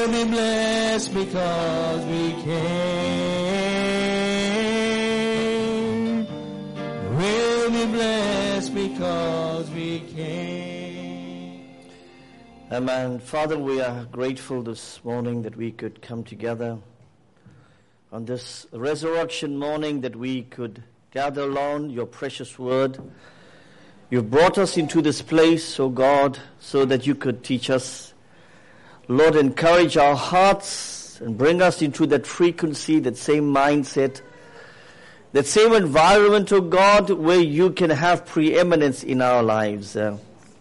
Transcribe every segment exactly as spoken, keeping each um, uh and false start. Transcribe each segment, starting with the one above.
We'll be blessed because we came. We'll be blessed because we came. Amen. Father, we are grateful this morning that we could come together on this resurrection morning, that we could gather along your precious word. You've brought us into this place, oh God, so that you could teach us. Lord, encourage our hearts and bring us into that frequency, that same mindset, that same environment, oh God, where you can have preeminence in our lives. Uh,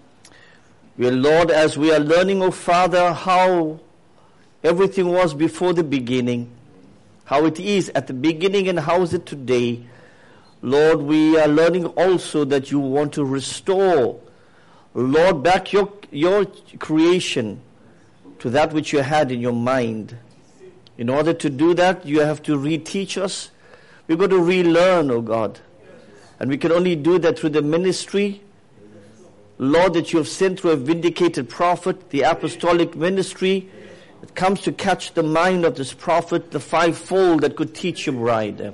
we are, Lord, as we are learning, oh Father, how everything was before the beginning, how it is at the beginning and how is it today. Lord, we are learning also that you want to restore, Lord, back your, your creation to that which you had in your mind. In order to do that, you have to reteach us. We've got to relearn, oh God. And we can only do that through the ministry, Lord, that you have sent through a vindicated prophet, the apostolic ministry. It comes to catch the mind of this prophet, the fivefold that could teach your bride.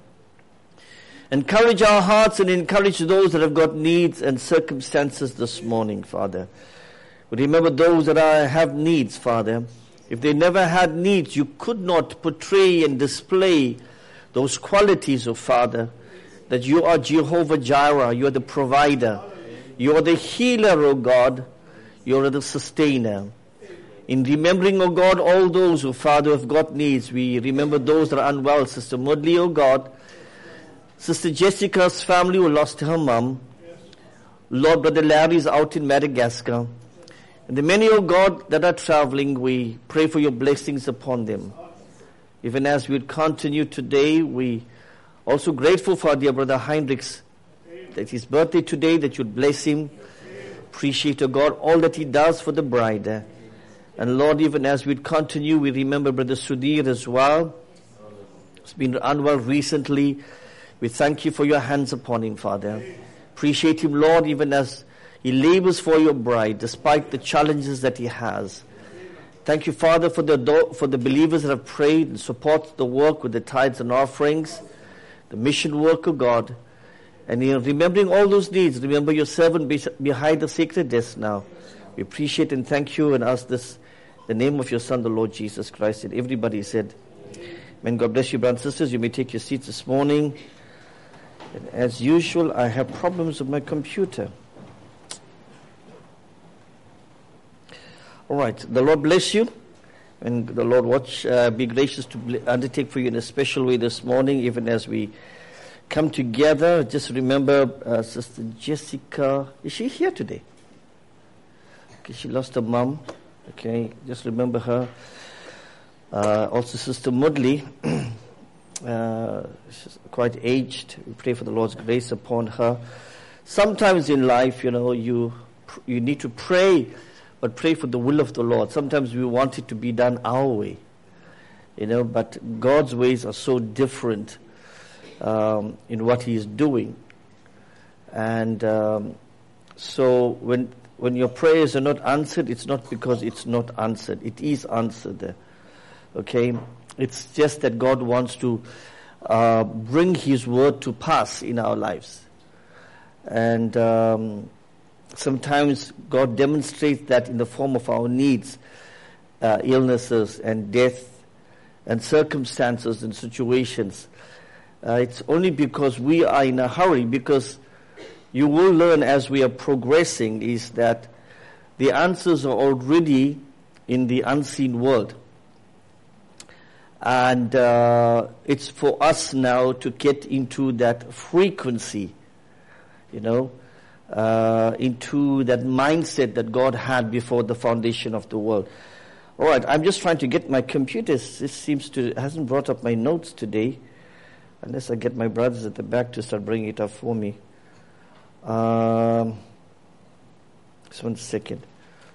Encourage our hearts and encourage those that have got needs and circumstances this morning, Father. We remember those that are, have needs, Father. If they never had needs, you could not portray and display those qualities, oh Father, that you are Jehovah Jireh, you are the provider, you are the healer, oh God, you are the sustainer. In remembering, oh God, all those who, Father, have got needs, we remember those that are unwell, Sister Mudley, oh God, Sister Jessica's family who lost her mom, Lord, Brother Larry is out in Madagascar, and the many, oh God, that are traveling, we pray for your blessings upon them. Even as we continue today, we also grateful for our dear Brother Heinrichs, that his birthday today, that you'd bless him. Appreciate, oh God, all that he does for the bride. And Lord, even as we continue, we remember Brother Sudhir as well. He's been unwell recently. We thank you for your hands upon him, Father. Appreciate him, Lord, even as he labors for your bride, despite the challenges that he has. Thank you, Father, for the for the believers that have prayed and support the work with the tithes and offerings, the mission work of God. And you know, remembering all those needs, remember your servant behind the sacred desk now. We appreciate and thank you and ask this in the name of your Son, the Lord Jesus Christ. And everybody said, Amen. God bless you, brothers and sisters. You may take your seats this morning. And as usual, I have problems with my computer. All right. The Lord bless you. And the Lord watch, uh, be gracious to undertake for you in a special way this morning, even as we come together. Just remember uh, Sister Jessica. Is she here today? Okay, she lost her mom. Okay, just remember her. Uh, also Sister Mudley. uh, she's quite aged. We pray for the Lord's grace upon her. Sometimes in life, you know, you you need to pray, but pray for the will of the Lord. Sometimes we want it to be done our way, you know, but God's ways are so different um, in what He is doing. And um, so when when your prayers are not answered, it's not because it's not answered. It is answered. Okay? It's just that God wants to uh, bring His word to pass in our lives. And um, sometimes God demonstrates that in the form of our needs, uh, illnesses and death and circumstances and situations. Uh, it's only because we are in a hurry, because you will learn as we are progressing is that the answers are already in the unseen world. And uh, it's for us now to get into that frequency, you know, uh, into that mindset that God had before the foundation of the world. All right, I'm just trying to get my computer. This seems to hasn't brought up my notes today, unless I get my brothers at the back to start bringing it up for me. Um, just one second.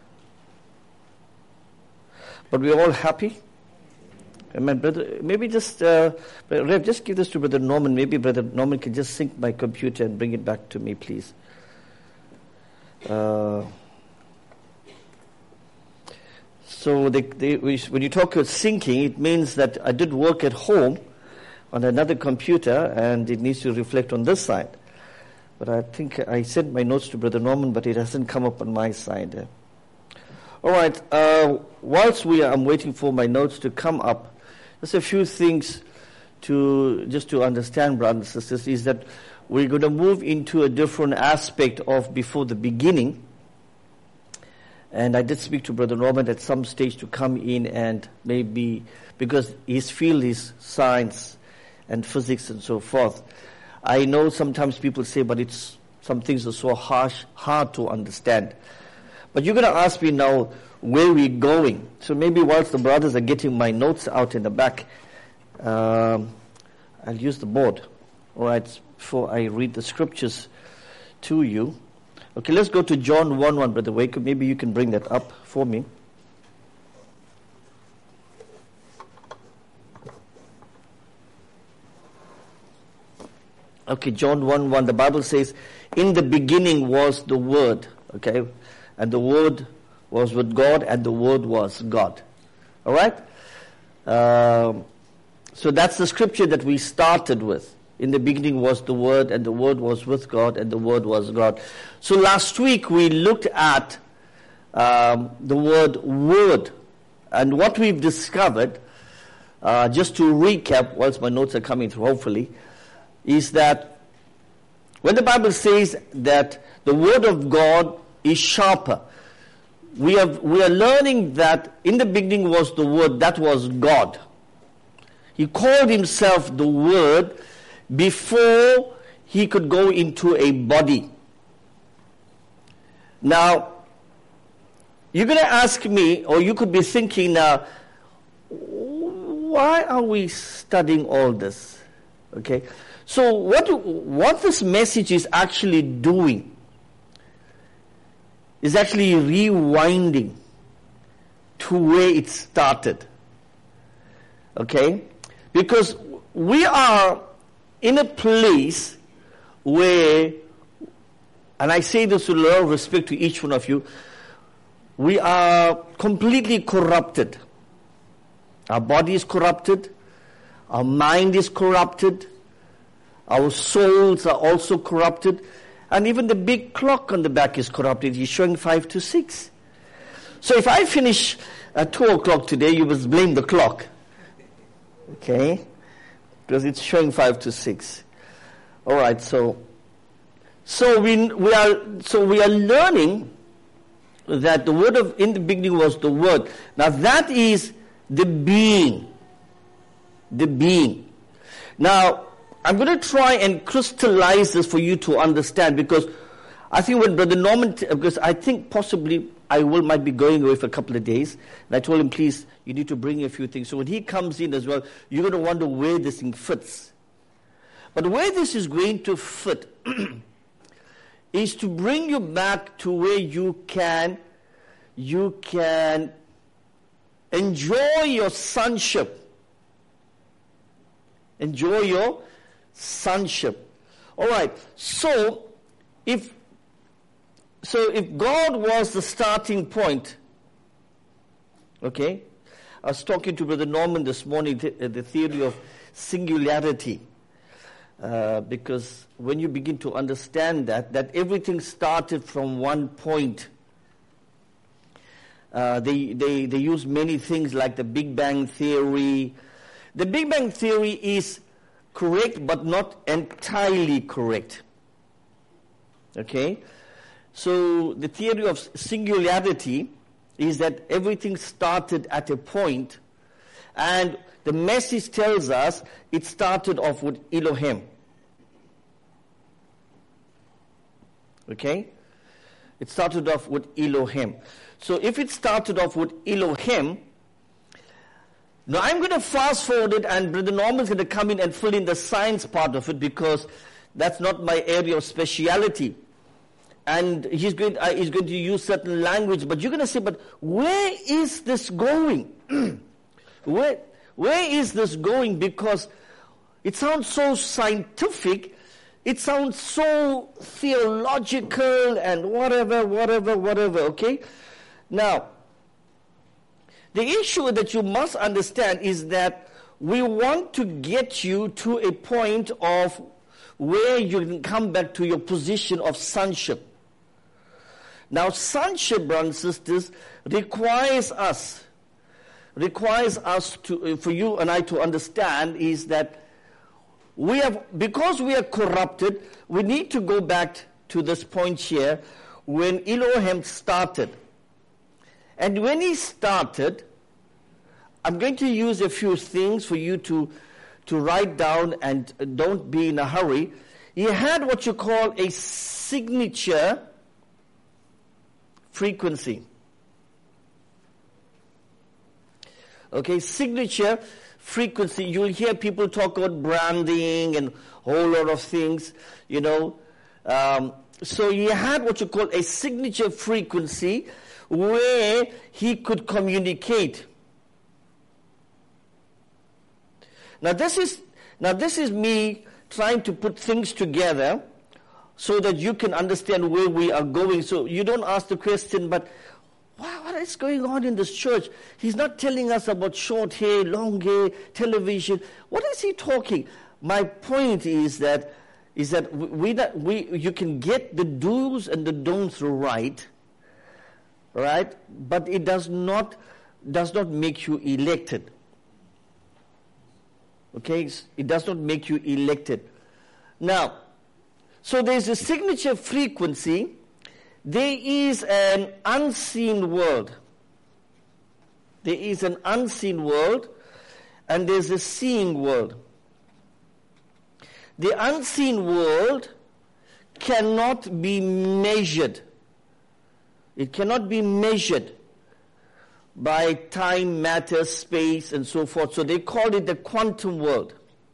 But we're all happy. And my brother, maybe just, uh, Rev, just give this to Brother Norman. Maybe Brother Norman can just sync my computer and bring it back to me, please. Uh, so they, they, when you talk about syncing, it means that I did work at home on another computer, and it needs to reflect on this side. But I think I sent my notes to Brother Norman, but it hasn't come up on my side. All right. Uh, whilst we are, I'm waiting for my notes to come up, just a few things to just to understand, brothers and sisters, is that we're going to move into a different aspect of before the beginning. And I did speak to Brother Norman at some stage to come in and maybe, because his field is science and physics and so forth. I know sometimes people say, but it's some things are so harsh, hard to understand. But you're going to ask me now where we're going. So maybe whilst the brothers are getting my notes out in the back, um, I'll use the board. All right, before I read the scriptures to you. Okay, let's go to John one one, Brother Wake. Maybe you can bring that up for me. Okay, John one one, the Bible says, in the beginning was the Word, okay? And the Word was with God, and the Word was God. All right? Um, so that's the scripture that we started with. In the beginning was the Word, and the Word was with God, and the Word was God. So last week we looked at um, the word Word. And what we've discovered, uh, just to recap, whilst my notes are coming through, hopefully, is that when the Bible says that the Word of God is sharper, we have we are learning that in the beginning was the Word, that was God. He called himself the Word before he could go into a body. Now, you're going to ask me, or you could be thinking now, why are we studying all this? Okay, so what what this message is actually doing is actually rewinding to where it started. Okay, because we are in a place where, and I say this with a lot of respect to each one of you, we are completely corrupted. Our body is corrupted. Our mind is corrupted. Our souls are also corrupted. And even the big clock on the back is corrupted. He's showing five to six. So if I finish at two o'clock today, you must blame the clock. Okay? Because it's showing five to six. All right, so so we we are so we are learning that the word of in the beginning was the Word. Now that is the being, the being. Now I'm going to try and crystallize this for you to understand, because I think when Brother Norman, because I think possibly I will might be going away for a couple of days, and I told him, please, you need to bring a few things. So when he comes in as well, you're going to wonder where this thing fits. But where this is going to fit is to bring you back to where you can, you can enjoy your sonship. Enjoy your sonship. All right. So if so, if God was the starting point, okay. I was talking to Brother Norman this morning, the, the theory of singularity. Uh, because when you begin to understand that, that everything started from one point. Uh, they, they, they use many things like the Big Bang Theory. The Big Bang Theory is correct, but not entirely correct. Okay? So the theory of singularity is that everything started at a point, and the message tells us it started off with Elohim. Okay? It started off with Elohim. So if it started off with Elohim, now I'm going to fast forward it, and Brother Norman is going to come in and fill in the science part of it, because that's not my area of speciality. And he's going, uh, he's going to use certain language, but you're going to say, but where is this going? where, where is this going? Because it sounds so scientific, it sounds so theological and whatever, whatever, whatever, okay? Now, The issue that you must understand is that we want to get you to a point of where you can come back to your position of sonship. Now, sonship, brothers and sisters, requires us, requires us to, for you and I to understand is that we have, because we are corrupted, we need to go back to this point here when Elohim started. And when he started, I'm going to use a few things for you to, to write down, and don't be in a hurry. He had what you call a signature frequency. Okay, signature frequency. You'll hear people talk about branding and a whole lot of things, you know. Um, so he had what you call a signature frequency where he could communicate. Now this is now this is me trying to put things together so that you can understand where we are going. So you don't ask the question, but wow, what is going on in this church? He's not telling us about short hair, long hair, television. What is he talking? My point is that is that we, we you can get the do's and the don'ts right, right? But it does not does not make you elected. Okay, it does not make you elected. Now, so there's a signature frequency. There is an unseen world. There is an unseen world, and there's a seeing world. The unseen world cannot be measured. It cannot be measured by time, matter, space, and so forth. So they call it the quantum world.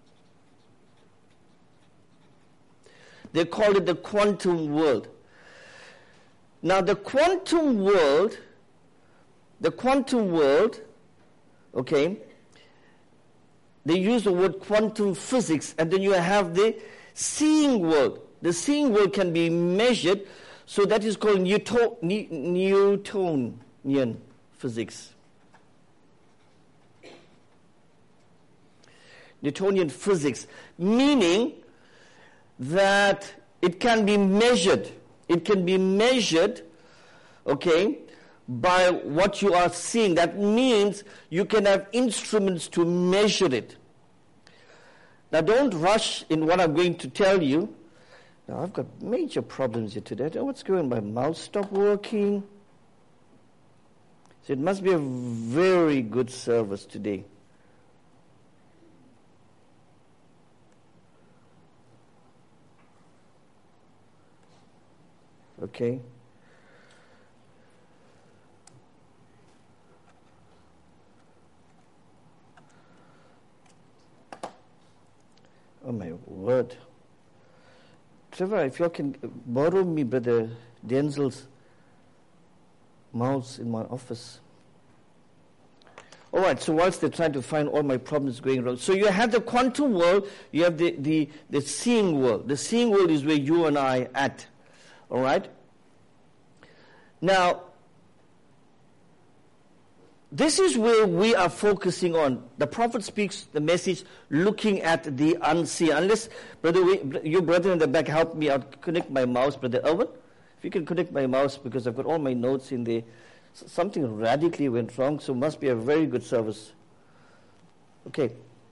They call it the quantum world. Now the quantum world, the quantum world, okay, they use the word quantum physics, and then you have the seeing world. The seeing world can be measured, so that is called Newton, Newtonian physics. Newtonian physics, meaning that it can be measured. It can be measured, okay, by what you are seeing. That means you can have instruments to measure it. Now don't rush in what I'm going to tell you. Now I've got major problems here today. I don't know what's going on. My mouse stopped working. So it must be a very good service today. Okay. Oh my word. Trevor, if you can borrow me Brother Denzel's mouse in my office. All right, so whilst they're trying to find all my problems going wrong. So you have the quantum world, you have the, the, the seeing world. The seeing world is where you and I are at. All right? Now, this is where we are focusing on. The prophet speaks the message looking at the unseen. Unless, brother, your brother in the back, help me out. Connect my mouse, Brother Elvin. If you can connect my mouse, because I've got all my notes in there. Something radically went wrong, so must be a very good service. Okay.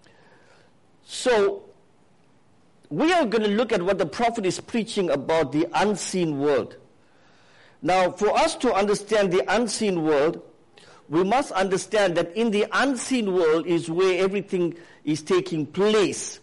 So, we are going to look at what the prophet is preaching about the unseen world. Now, for us to understand the unseen world, we must understand that in the unseen world is where everything is taking place.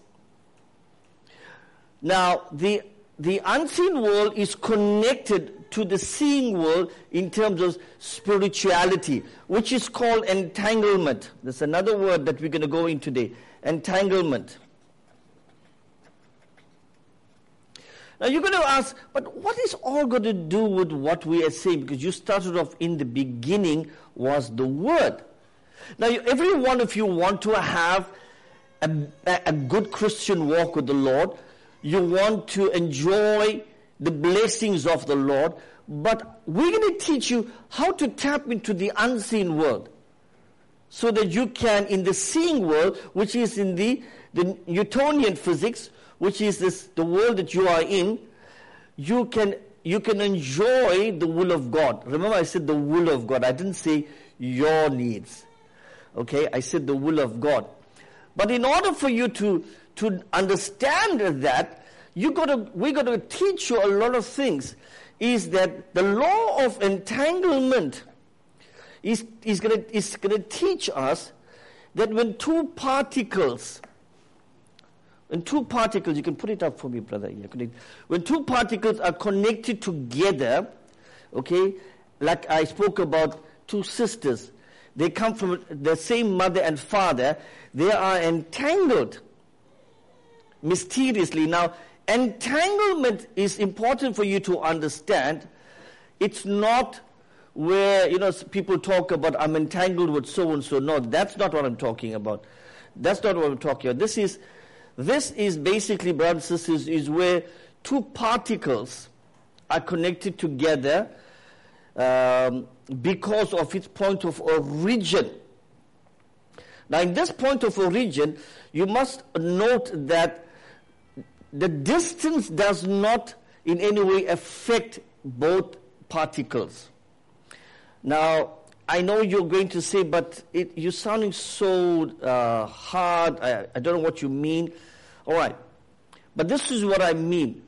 Now, the, the unseen world is connected to the seeing world in terms of spirituality, which is called entanglement. That's another word that we're going to go into today. Entanglement. Now you're going to ask, but what is all going to do with what we are saying? Because you started off in the beginning was the Word. Now you, every one of you want to have a, a good Christian walk with the Lord. You want to enjoy the blessings of the Lord. But we're going to teach you how to tap into the unseen world. so that you can, in the seeing world, which is in the, the Newtonian physics, which is this, the world that you are in, you can you can enjoy the will of God. Remember, I said the will of God. I didn't say your needs. Okay, I said the will of God. But in order for you to to understand that, you got to we got to teach you a lot of things. Is that the law of entanglement is is going to is going to teach us that when two particles When two particles, you can put it up for me, brother. When two particles are connected together, okay, like I spoke about two sisters, they come from the same mother and father, they are entangled mysteriously. Now, entanglement is important for you to understand. It's not where, you know, people talk about, I'm entangled with so-and-so. No, that's not what I'm talking about. That's not what I'm talking about. This is This is basically, brothers and sisters, is where two particles are connected together um, because of its point of origin. Now, in this point of origin, you must note that the distance does not in any way affect both particles. Now, I know you're going to say, but it, you're sounding so uh, hard. I, I don't know what you mean. All right. But this is what I mean.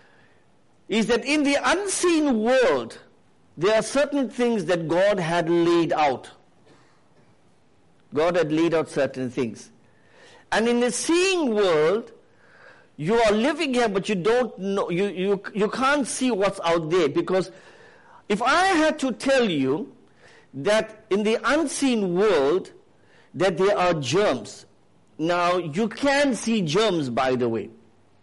Is that in the unseen world, there are certain things that God had laid out. God had laid out certain things. And in the seeing world, you are living here, but you don't know, you, you, you can't see what's out there. Because if I had to tell you that in the unseen world, that there are germs. Now, you can see germs, by the way.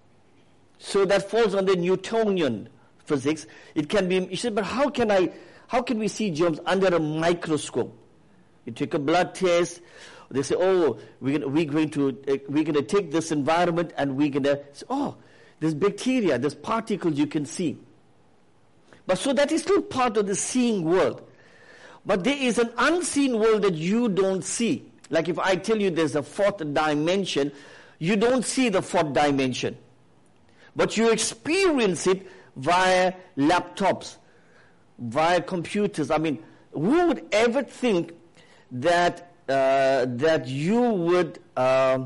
So that falls under Newtonian physics. It can be, you said, but how can I, how can we see germs under a microscope? You take a blood test, they say, oh, we're going, we're going to, uh, we're going to take this environment and we're going to, oh, there's bacteria, there's particles you can see. But so that is still part of the seeing world. But there is an unseen world that you don't see. Like if I tell you there's a fourth dimension, you don't see the fourth dimension. But you experience it via laptops, via computers. I mean, who would ever think that uh, that you would uh,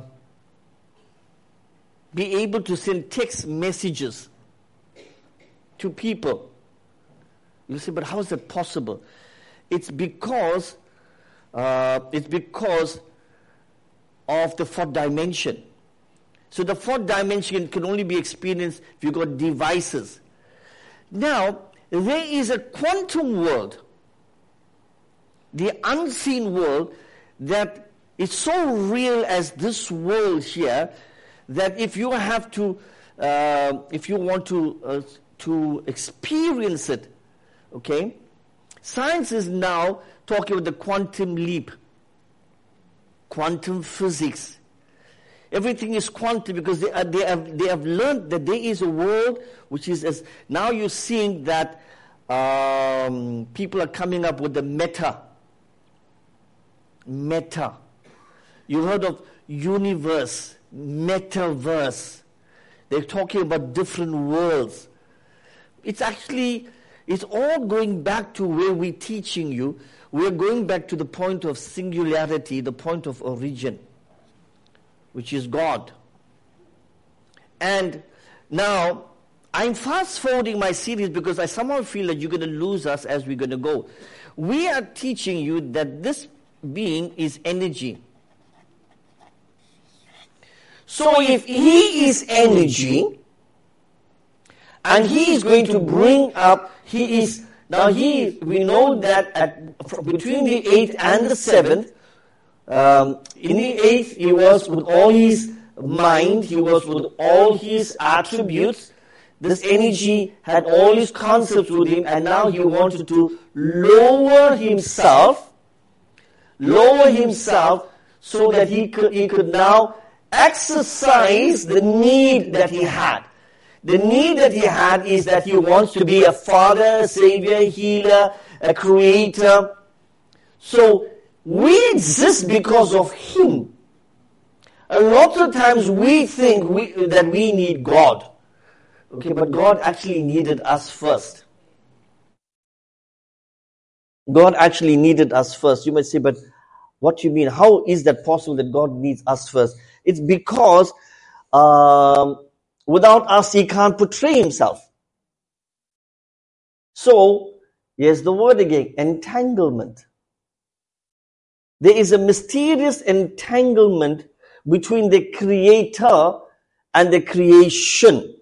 be able to send text messages to people? You say, but how is that possible? It's because uh, it's because of the fourth dimension. So the fourth dimension can only be experienced if you've got devices. Now, there is a quantum world, the unseen world, that is so real as this world here, that if you have to, uh, if you want to uh, to experience it, okay, science is now talking about the quantum leap, quantum physics. Everything is quantum because they, are, they have they have learned that there is a world which is as now you're seeing that um, people are coming up with the meta. Meta. You heard of universe, metaverse. They're talking about different worlds. It's actually, it's all going back to where we're teaching you. We're going back to the point of singularity, the point of origin, which is God. And now, I'm fast forwarding my series because I somehow feel that you're going to lose us as we're going to go. We are teaching you that this being is energy. So if he is energy, and he is going to bring up, he is, now he, we know that at, between the eighth and the seventh, um, in the eighth he was with all his mind, he was with all his attributes. This energy had all his concepts with him, and now he wanted to lower himself, lower himself so that he could, he could now exercise the need that he had. The need that he had is that he wants to be a father, a savior, a healer, a creator. So we exist because of Him. A lot of times we think we, that we need God. Okay, but God actually needed us first. God actually needed us first. You might say, but what do you mean? How is that possible that God needs us first? It's because um, without us, He can't portray Himself. So, here's the word again, entanglement. There is a mysterious entanglement between the Creator and the creation.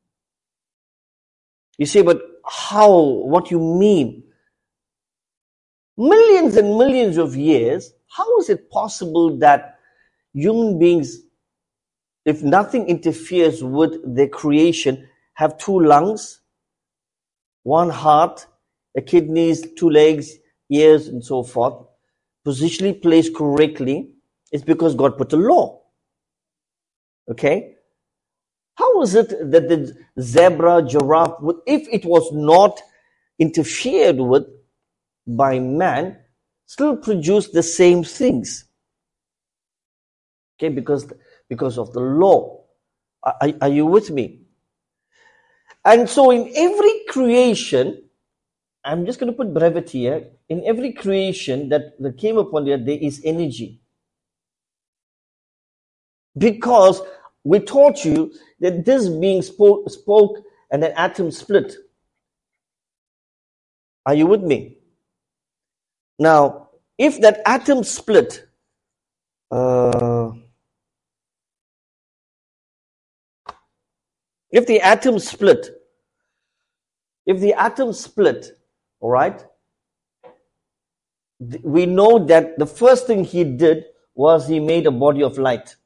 You say, but how? What you mean? Millions and millions of years, how is it possible that human beings, if nothing interferes with their creation, have two lungs, one heart, a kidneys, two legs, ears, and so forth, positionally placed correctly? It's because God put a law. Okay? How is it that the zebra, giraffe, if it was not interfered with by man, still produce the same things? Okay, because, because of the law. Are, are you with me? And so in every creation, I'm just going to put brevity here, in every creation that, that came upon the earth, there is energy. Because we taught you that this being spoke, spoke and an atom split. Are you with me? Now, if that atom split, uh, if the atom split, if the atom split, all right, th- we know that the first thing he did was he made a body of light.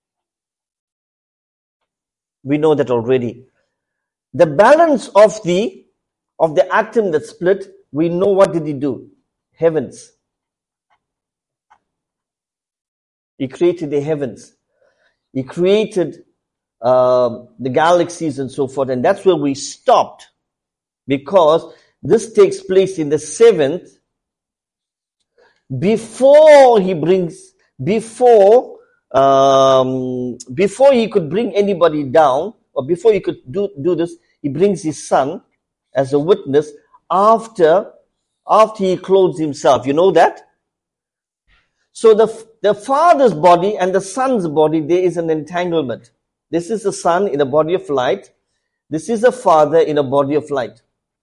We know that already. The balance of the of the atom that split, we know what did he do? Heavens. He created the heavens. He created uh, the galaxies and so forth, and that's where we stopped, because this takes place in the seventh, before he brings, before um, before he could bring anybody down, or before he could do do this, he brings his son as a witness after after he clothes himself. You know that? So the the father's body and the son's body, there is an entanglement. This is the son in a body of light. This is the father in a body of light.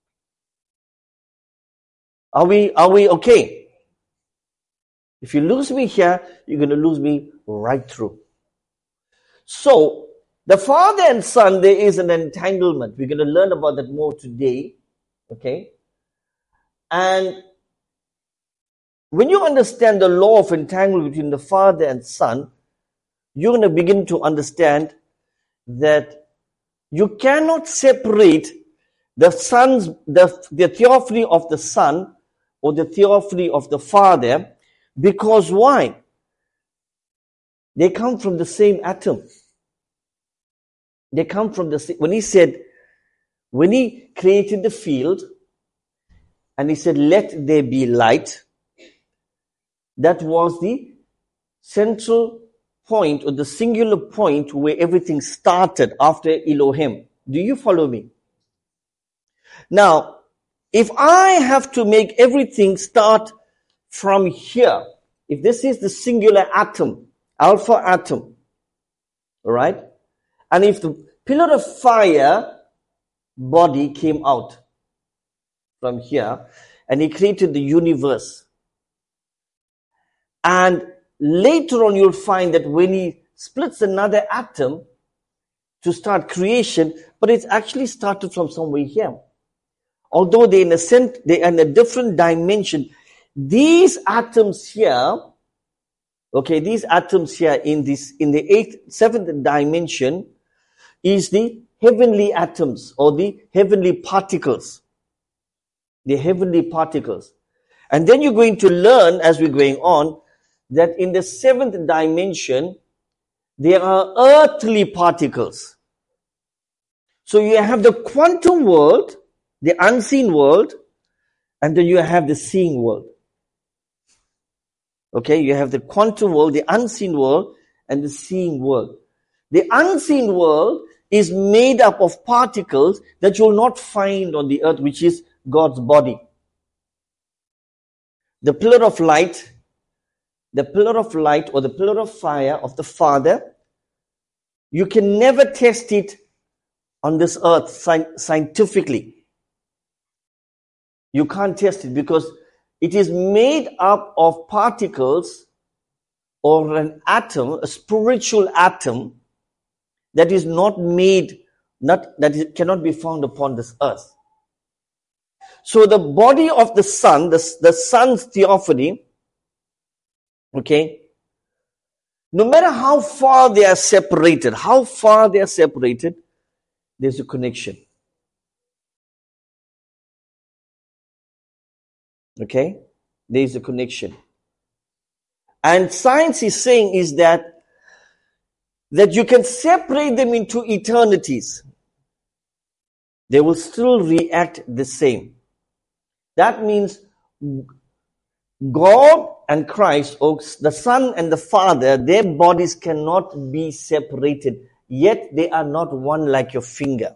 Are we are we okay? If you lose me here, you're going to lose me right through. So the father and son, there is an entanglement. We're going to learn about that more today. Okay? And when you understand the law of entanglement between the father and son, you're going to begin to understand that you cannot separate the son's, the, the theophany of the son or the theophany of the father, because why? They come from the same atom. They come from the same, when he said, when he created the field, and he said, let there be light, that was the central point, or the singular point where everything started after Elohim. Do you follow me? Now, if I have to make everything start from here, if this is the singular atom, alpha atom, all right, and if the pillar of fire body came out from here, and he created the universe, and later on you'll find that when he splits another atom to start creation, but it's actually started from somewhere here. Although they're in a sense, they're in a different dimension. These atoms here, okay, these atoms here in this, in the eighth, seventh dimension, is the heavenly atoms or the heavenly particles. The heavenly particles. And then you're going to learn as we're going on that in the seventh dimension, there are earthly particles. So you have the quantum world, the unseen world, and then you have the seeing world. Okay, you have the quantum world, the unseen world, and the seeing world. The unseen world is made up of particles that you will not find on the earth, which is God's body. The pillar of light, the pillar of light or the pillar of fire of the Father, you can never test it on this earth sci- scientifically. You can't test it because it is made up of particles or an atom, a spiritual atom that is not made, not that it cannot be found upon this earth. So the body of the Son, the, the Son's theophany, okay, no matter how far they are separated, how far they are separated, there's a connection. Okay? There is a connection. And science is saying is that that you can separate them into eternities. They will still react the same. That means God and Christ, or the Son and the Father, their bodies cannot be separated. Yet they are not one like your finger.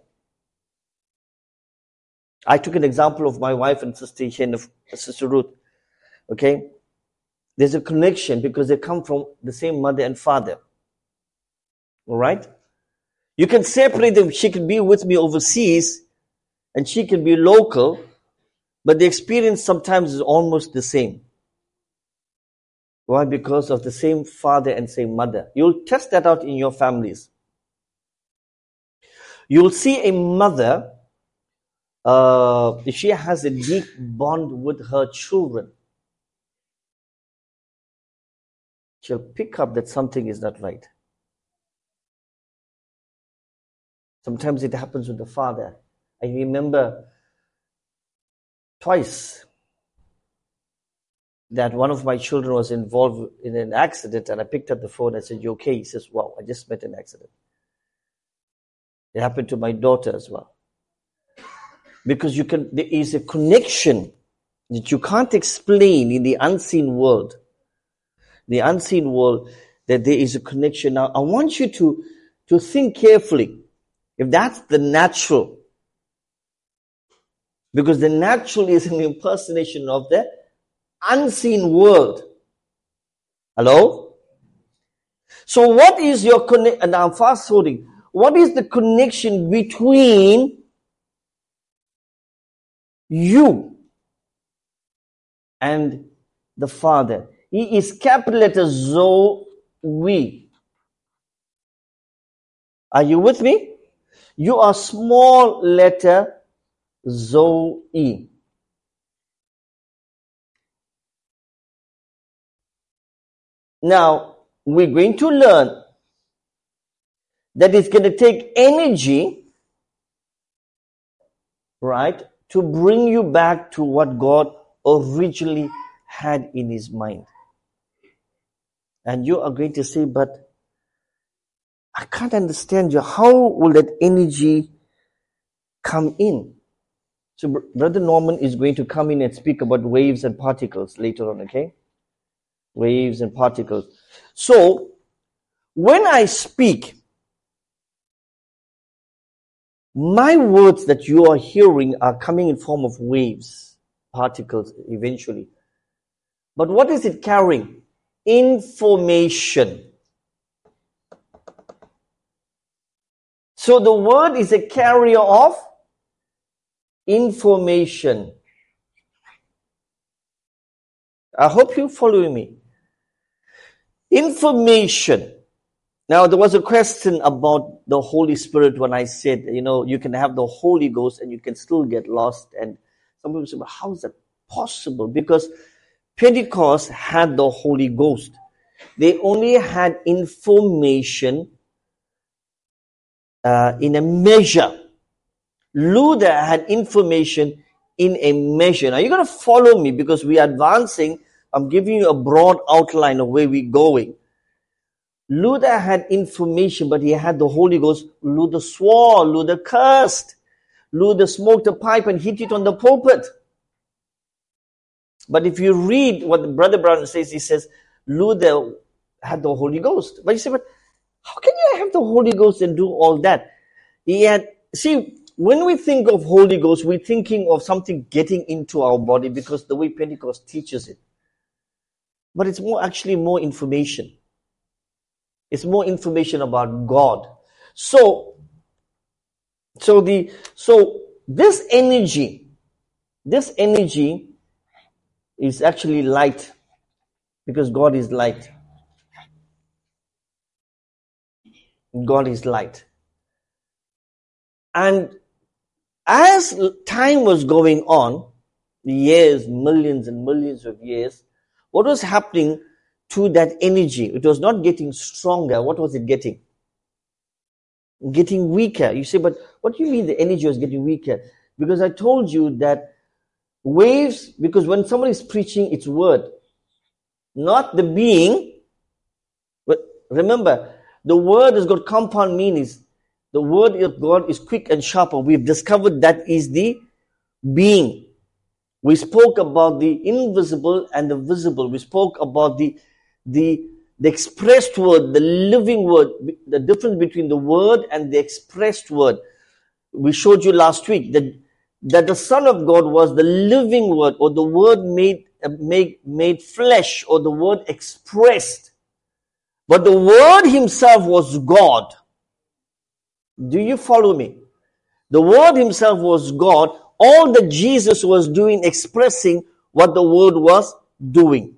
I took an example of my wife and sister here, and Sister Ruth. Okay? There's a connection because they come from the same mother and father. Alright? You can separate them. She can be with me overseas and she can be local, but the experience sometimes is almost the same. Why? Because of the same father and same mother. You'll test that out in your families. You'll see a mother, uh, if she has a deep bond with her children, she'll pick up that something is not right. Sometimes it happens with the father. I remember twice that one of my children was involved in an accident, and I picked up the phone and I said, "You okay?" He says, "Wow, I just met an accident." It happened to my daughter as well. Because you can, there is a connection that you can't explain in the unseen world. The unseen world, that there is a connection. Now, I want you to, to think carefully. If that's the natural, because the natural is an impersonation of the unseen world. Hello? So what is your connection? And I'm fast forwarding. What is the connection between you and the Father? He is capital letter Zoe. Are you with me? You are small letter Zoe. Now, we're going to learn that it's going to take energy, right, to bring you back to what God originally had in His mind. And you are going to say, "But I can't understand you. How will that energy come in?" So Brother Norman is going to come in and speak about waves and particles later on, okay? Waves and particles. So, when I speak, my words that you are hearing are coming in form of waves, particles eventually. But what is it carrying? Information. So the word is a carrier of information. I hope you're following me. Information. Now, there was a question about the Holy Spirit when I said, you know, you can have the Holy Ghost and you can still get lost. And some people say, "But how is that possible?" Because Pentecost had the Holy Ghost. They only had information uh, in a measure. Luther had information in a measure. Now, you're going to follow me because we are advancing. I'm giving you a broad outline of where we're going. Luther had information, but he had the Holy Ghost. Luther swore, Luther cursed. Luther smoked a pipe and hit it on the pulpit. But if you read what Brother Brown says, he says, Luther had the Holy Ghost. But you say, but how can you have the Holy Ghost and do all that? He had, see, when we think of Holy Ghost, we're thinking of something getting into our body because the way Pentecost teaches it. But it's more actually more information. It's more information about God. So, so the, so this energy, this energy is actually light because God is light. God is light. And as time was going on, years, millions and millions of years, what was happening to that energy? It was not getting stronger. What was it getting? Getting weaker. You say, but what do you mean the energy was getting weaker? Because I told you that waves, because when somebody is preaching, it's word, not the being. But remember, the word has got compound meanings. The word of God is quick and sharper. We've discovered that is the being. We spoke about the invisible and the visible. We spoke about the, the, the expressed word, the living word, the difference between the word and the expressed word. We showed you last week that, that the Son of God was the living word, or the word made, made, made flesh, or the word expressed. But the word himself was God. Do you follow me? The word himself was God. All that Jesus was doing, expressing what the word was doing.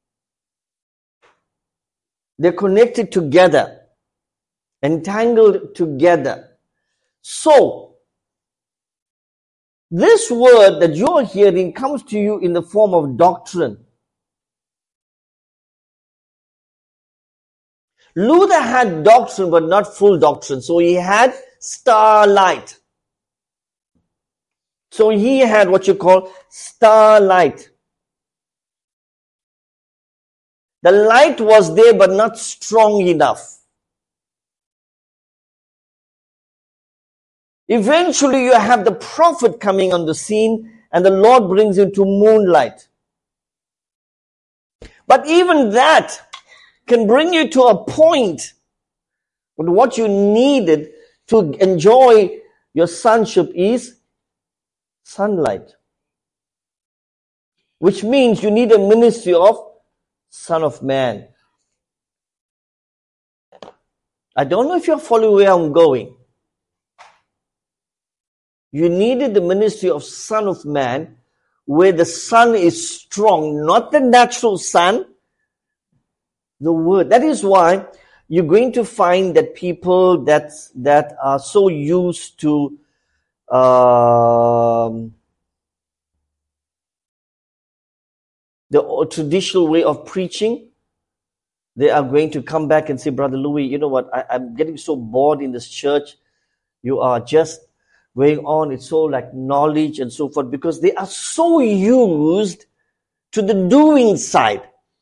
They're connected together, entangled together. So, this word that you're hearing comes to you in the form of doctrine. Luther had doctrine, but not full doctrine. So he had starlight. So he had what you call starlight. The light was there, but not strong enough. Eventually you have the prophet coming on the scene, and the Lord brings him to moonlight. But even that can bring you to a point when what you needed to enjoy your sonship is sunlight. Which means you need a ministry of Son of Man. I don't know if you're following where I'm going. You needed the ministry of Son of Man, where the sun is strong, not the natural sun, the word. That is why you're going to find that people that, that are so used to um, the traditional way of preaching, they are going to come back and say, Brother Louis, you know what, I, I'm getting so bored in this church. You are just going on, it's so like knowledge and so forth, because they are so used to the doing side.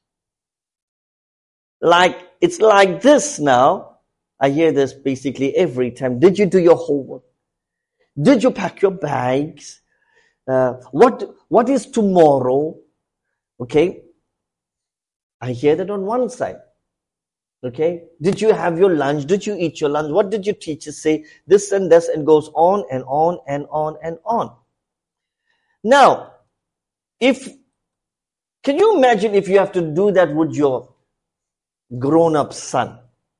Like, it's like this now. I hear this basically every time. Did you do your homework? Did you pack your bags? Uh, what, what is tomorrow? Okay. I hear that on one side. Okay. Did you have your lunch? Did you eat your lunch? What did your teacher say? This and this, and goes on and on and on and on. Now, if, can you imagine if you have to do that with your grown-up son?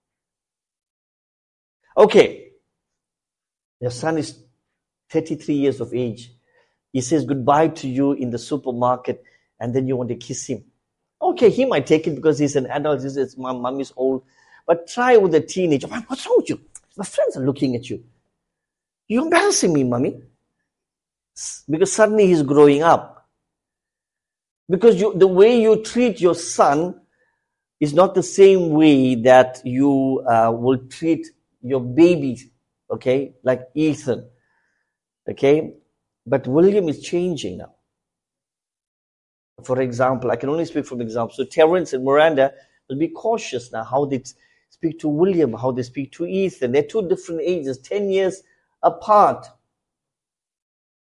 Okay. Your son is thirty-three years of age. He says goodbye to you in the supermarket, and then you want to kiss him. Okay, he might take it because he's an adult. He says, my mom is old. But try with a teenager. What's wrong with you? My friends are looking at you. You're embarrassing me, mommy. Because suddenly he's growing up. Because you, the way you treat your son is not the same way that you uh, will treat your baby, okay, like Ethan, okay? But William is changing now. For example, I can only speak from example. So Terence and Miranda will be cautious now how they speak to William, how they speak to Ethan. They're two different ages, ten years apart.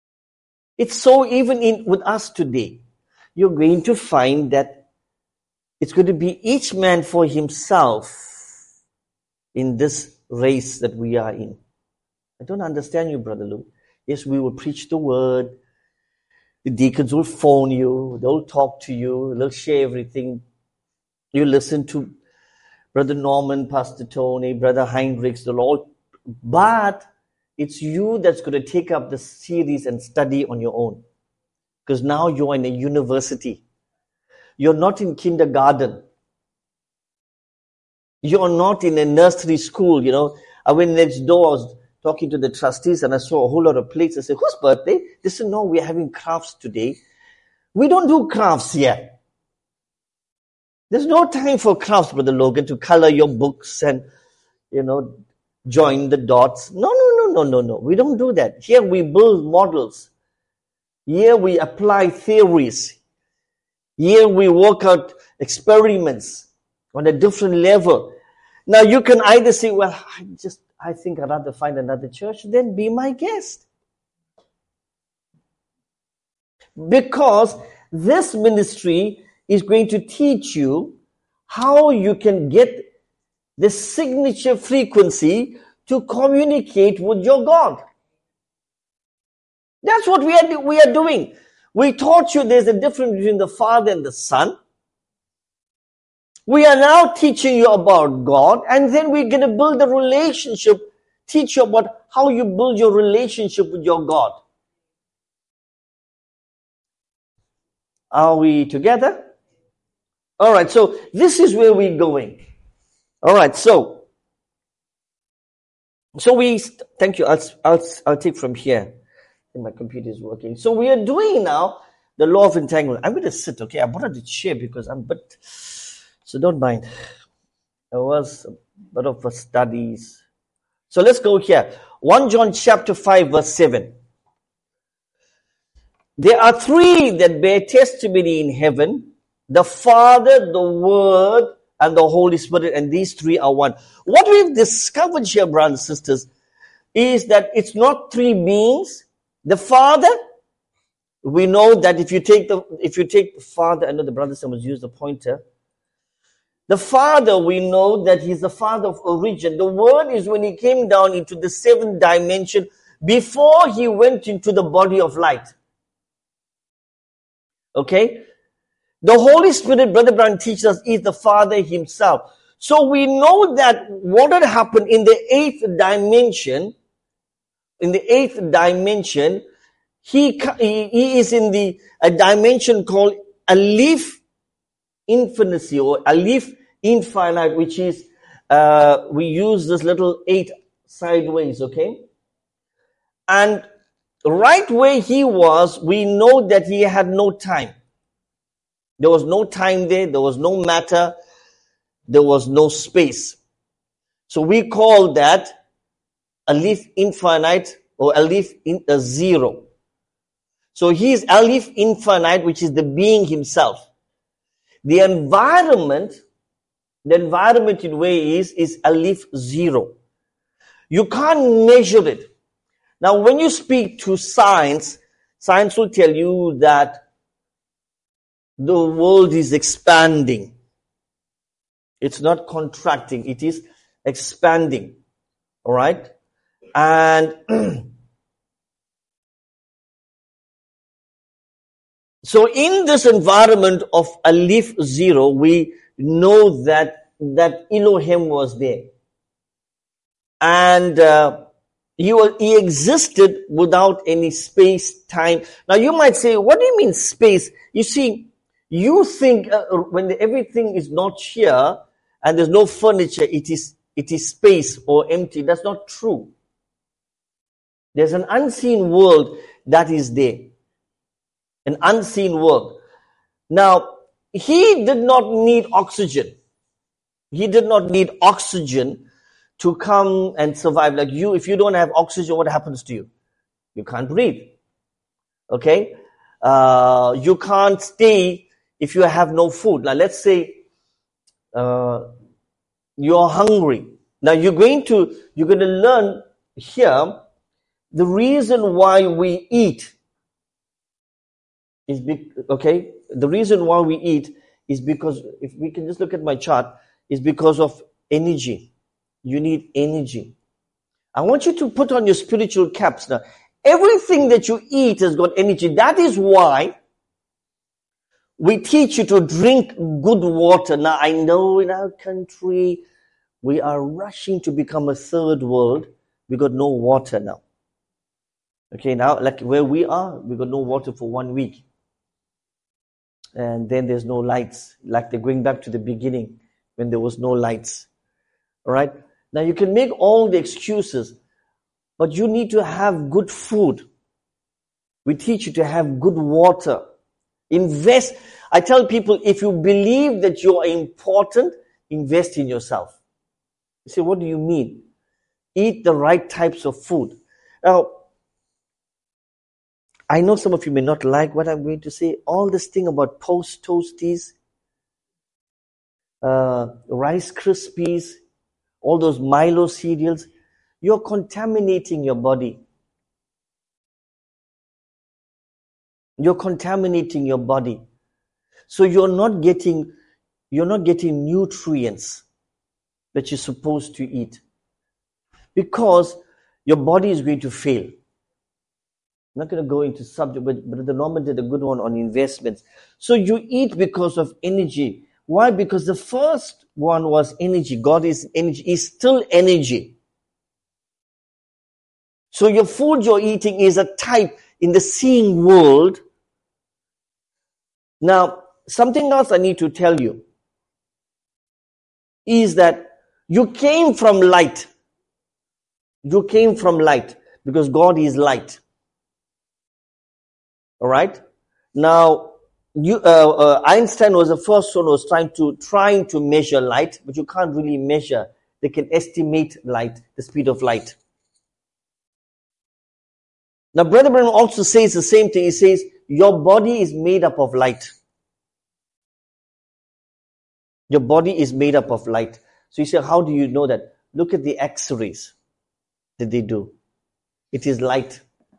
It's so even in with us today. You're going to find that It's going to be each man for himself in this race that we are in. I don't understand you, Brother Luke. Yes, we will preach the word. The deacons will phone you. They'll talk to you. They'll share everything. You listen to Brother Norman, Pastor Tony, Brother Heinrichs, they'll all. But it's you that's going to take up the series and study on your own. Because now you're in a university. You're not in kindergarten. You're not in a nursery school, you know. I went next door, I was talking to the trustees and I saw a whole lot of plates. I said, whose birthday? They said, no, we're having crafts today. We don't do crafts here. There's no time for crafts, Brother Logan, to color your books and, you know, join the dots. No, no, no, no, no, no. We don't do that. Here we build models. Here we apply theories. Here we work out experiments on a different level. Now you can either say, well, I just, I think I'd rather find another church. Then be my guest. Because this ministry is going to teach you how you can get the signature frequency to communicate with your God. That's what we are, we are doing. We taught you there's a difference between the Father and the Son. We are now teaching you about God, and then we're going to build a relationship, teach you about how you build your relationship with your God. Are we together? All right, so this is where we're going. All right, so so we thank you. I'll I'll I'll take from here. I think my computer is working. So we are doing now the law of entanglement. I'm going to sit. Okay, I brought the chair because I'm but so don't mind. It was a bit of a studies. So let's go here. First John chapter five verse seven. There are three that bear testimony in heaven: the Father, the Word, and the Holy Spirit, and these three are one. What we've discovered here, brothers and sisters, is that it's not three beings. The Father, we know that if you take the if you take the Father, I know the brothers must use the pointer. The Father, we know that He's the Father of origin. The Word is when He came down into the seventh dimension before He went into the body of light. Okay? The Holy Spirit, Brother Brown teaches us, is the Father Himself. So we know that what had happened in the eighth dimension, in the eighth dimension, He, he, he is in the a dimension called Aleph Infinity or Aleph Infinite, which is, uh, we use this little eight sideways, okay? And right where He was, we know that He had no time. There was no time there. There was no matter. There was no space. So we call that Aleph Infinite or Aleph in, uh, Zero. So He is Aleph Infinite, which is the being Himself. The environment, the environment in way is, is Aleph Zero. You can't measure it. Now when you speak to science, science will tell you that the world is expanding. It's not contracting. It is expanding. All right? And so in this environment of Aleph Zero, we know that, that Elohim was there. And uh, he, was, he existed without any space, time. Now you might say, what do you mean space? You see, you think uh, when the, everything is not here and there's no furniture, it is it is space or empty. That's not true. There's an unseen world that is there. An unseen world. Now, He did not need oxygen. He did not need oxygen to come and survive. Like you, if you don't have oxygen, what happens to you? You can't breathe. Okay? Uh, you can't stay if you have no food. Now let's say uh, you're hungry. Now you're going to you're going to learn here the reason why we eat is be, okay. The reason why we eat is because, if we can just look at my chart, is because of energy. You need energy. I want you to put on your spiritual caps now. Everything that you eat has got energy. That is why we teach you to drink good water. Now, I know in our country, we are rushing to become a third world. We got no water now. Okay, now, like where we are, we got no water for one week. And then there's no lights. Like they're going back to the beginning when there was no lights. All right? Now, you can make all the excuses, but you need to have good food. We teach you to have good water. Invest. I tell people, if you believe that you are important, invest in yourself. You say, what do you mean? Eat the right types of food. Now, I know some of you may not like what I'm going to say. All this thing about Post Toasties, uh, Rice Krispies, all those Milo cereals, you're contaminating your body. You're contaminating your body. So you're not getting, you're not getting nutrients that you're supposed to eat. Because your body is going to fail. I'm not going to go into subject, but Brother Norman did a good one on investments. So you eat because of energy. Why? Because the first one was energy. God is energy. Is still energy. So your food you're eating is a type in the seeing world. Now, something else I need to tell you is that you came from light. You came from light because God is light. All right. Now, you, uh, uh, Einstein was the first one who was trying to trying to measure light, but you can't really measure. They can estimate light, the speed of light. Now, Brother Branham also says the same thing. He says your body is made up of light. Your body is made up of light. So you say, how do you know that? Look at the X-rays that they do. It is light.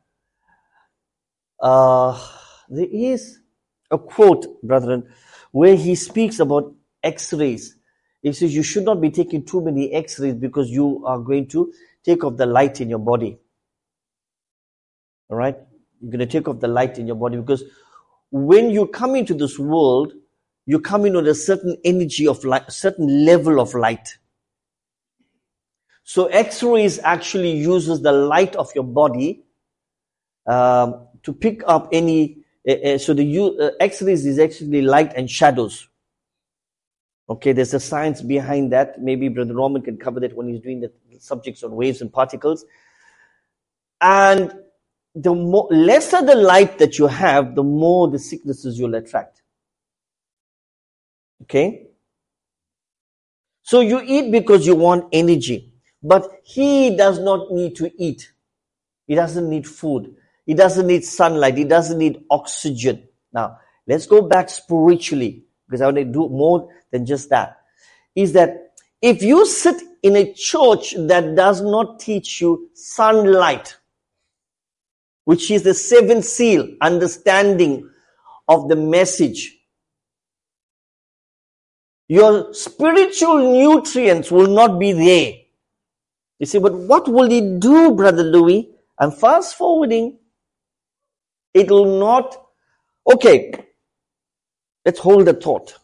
Uh, there is a quote, brethren, where he speaks about X-rays. He says you should not be taking too many X-rays because you are going to take off the light in your body. All right? You're going to take off the light in your body because when you come into this world, you come in with a certain energy of light, a certain level of light. So X-rays actually uses the light of your body um, to pick up any. Uh, uh, so the uh, X-rays is actually light and shadows. Okay, there's a science behind that. Maybe Brother Norman can cover that when he's doing the subjects on waves and particles. And the more, lesser the light that you have, the more the sicknesses you'll attract. Okay? So you eat because you want energy. But he does not need to eat. He doesn't need food. He doesn't need sunlight. He doesn't need oxygen. Now, let's go back spiritually, because I want to do more than just that. Is that if you sit in a church that does not teach you sunlight, which is the seventh seal, understanding of the message, your spiritual nutrients will not be there. You say, but what will it do, Brother Louis? I'm fast forwarding. It will not. Okay, let's hold the thought.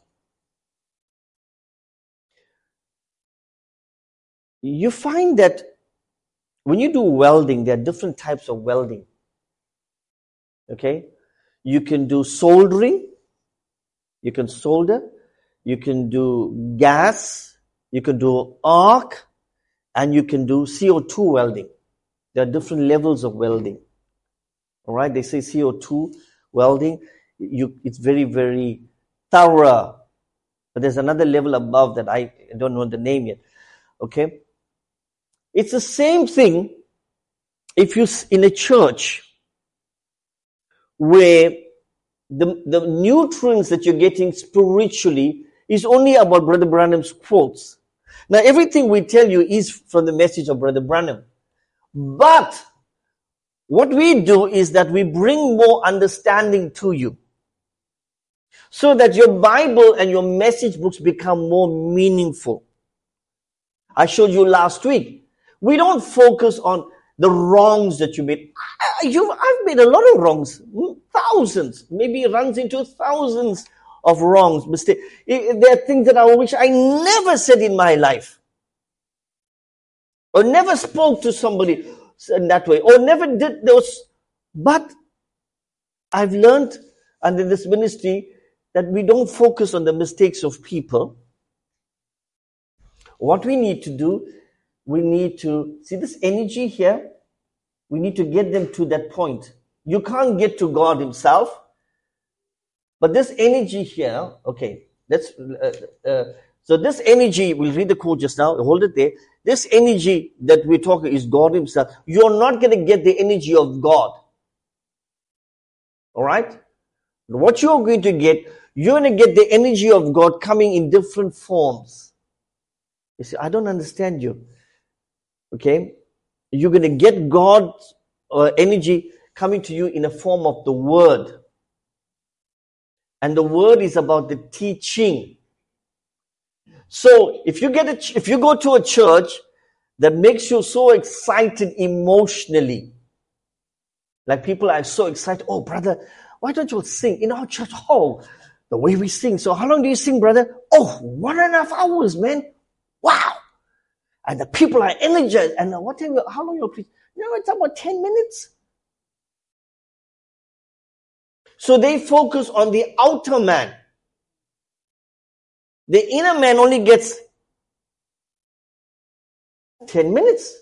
You find that when you do welding, there are different types of welding. Okay? You can do soldering. You can solder. You can do gas. You can do arc. And you can do C O two welding. There are different levels of welding. All right? They say C O two welding, you, it's very, very thorough. But there's another level above that I don't know the name yet. Okay? It's the same thing if you're in a church where the, the nutrients that you're getting spiritually is only about Brother Branham's quotes. Now, everything we tell you is from the message of Brother Branham. But what we do is that we bring more understanding to you. so that your Bible and your message books become more meaningful. I showed you last week. We don't focus on the wrongs that you made. You, I've made a lot of wrongs, thousands, maybe it runs into thousands of wrongs, mistakes. There are things that I wish I never said in my life, or never spoke to somebody in that way, or never did those. But I've learned under this ministry that we don't focus on the mistakes of people. What we need to do, we need to see this energy here. We need to get them to that point. You can't get to God himself. But this energy here, okay, let's, uh, uh, so this energy, we'll read the quote just now, hold it there. This energy that we're talking is God himself. You're not going to get the energy of God. Alright? What you're going to get, you're going to get the energy of God coming in different forms. You see, I don't understand you. Okay? You're going to get God's uh, energy coming to you in a form of the Word. And the Word is about the teaching. So, if you get a, ch- if you go to a church that makes you so excited emotionally, like people are so excited, oh brother, why don't you sing in our church? Oh, the way we sing. So how long do you sing, brother? Oh, one and a half hours, man. Wow. And the people are energized. And what time, how long you preach? You know, it's about ten minutes. So they focus on the outer man. The inner man only gets ten minutes.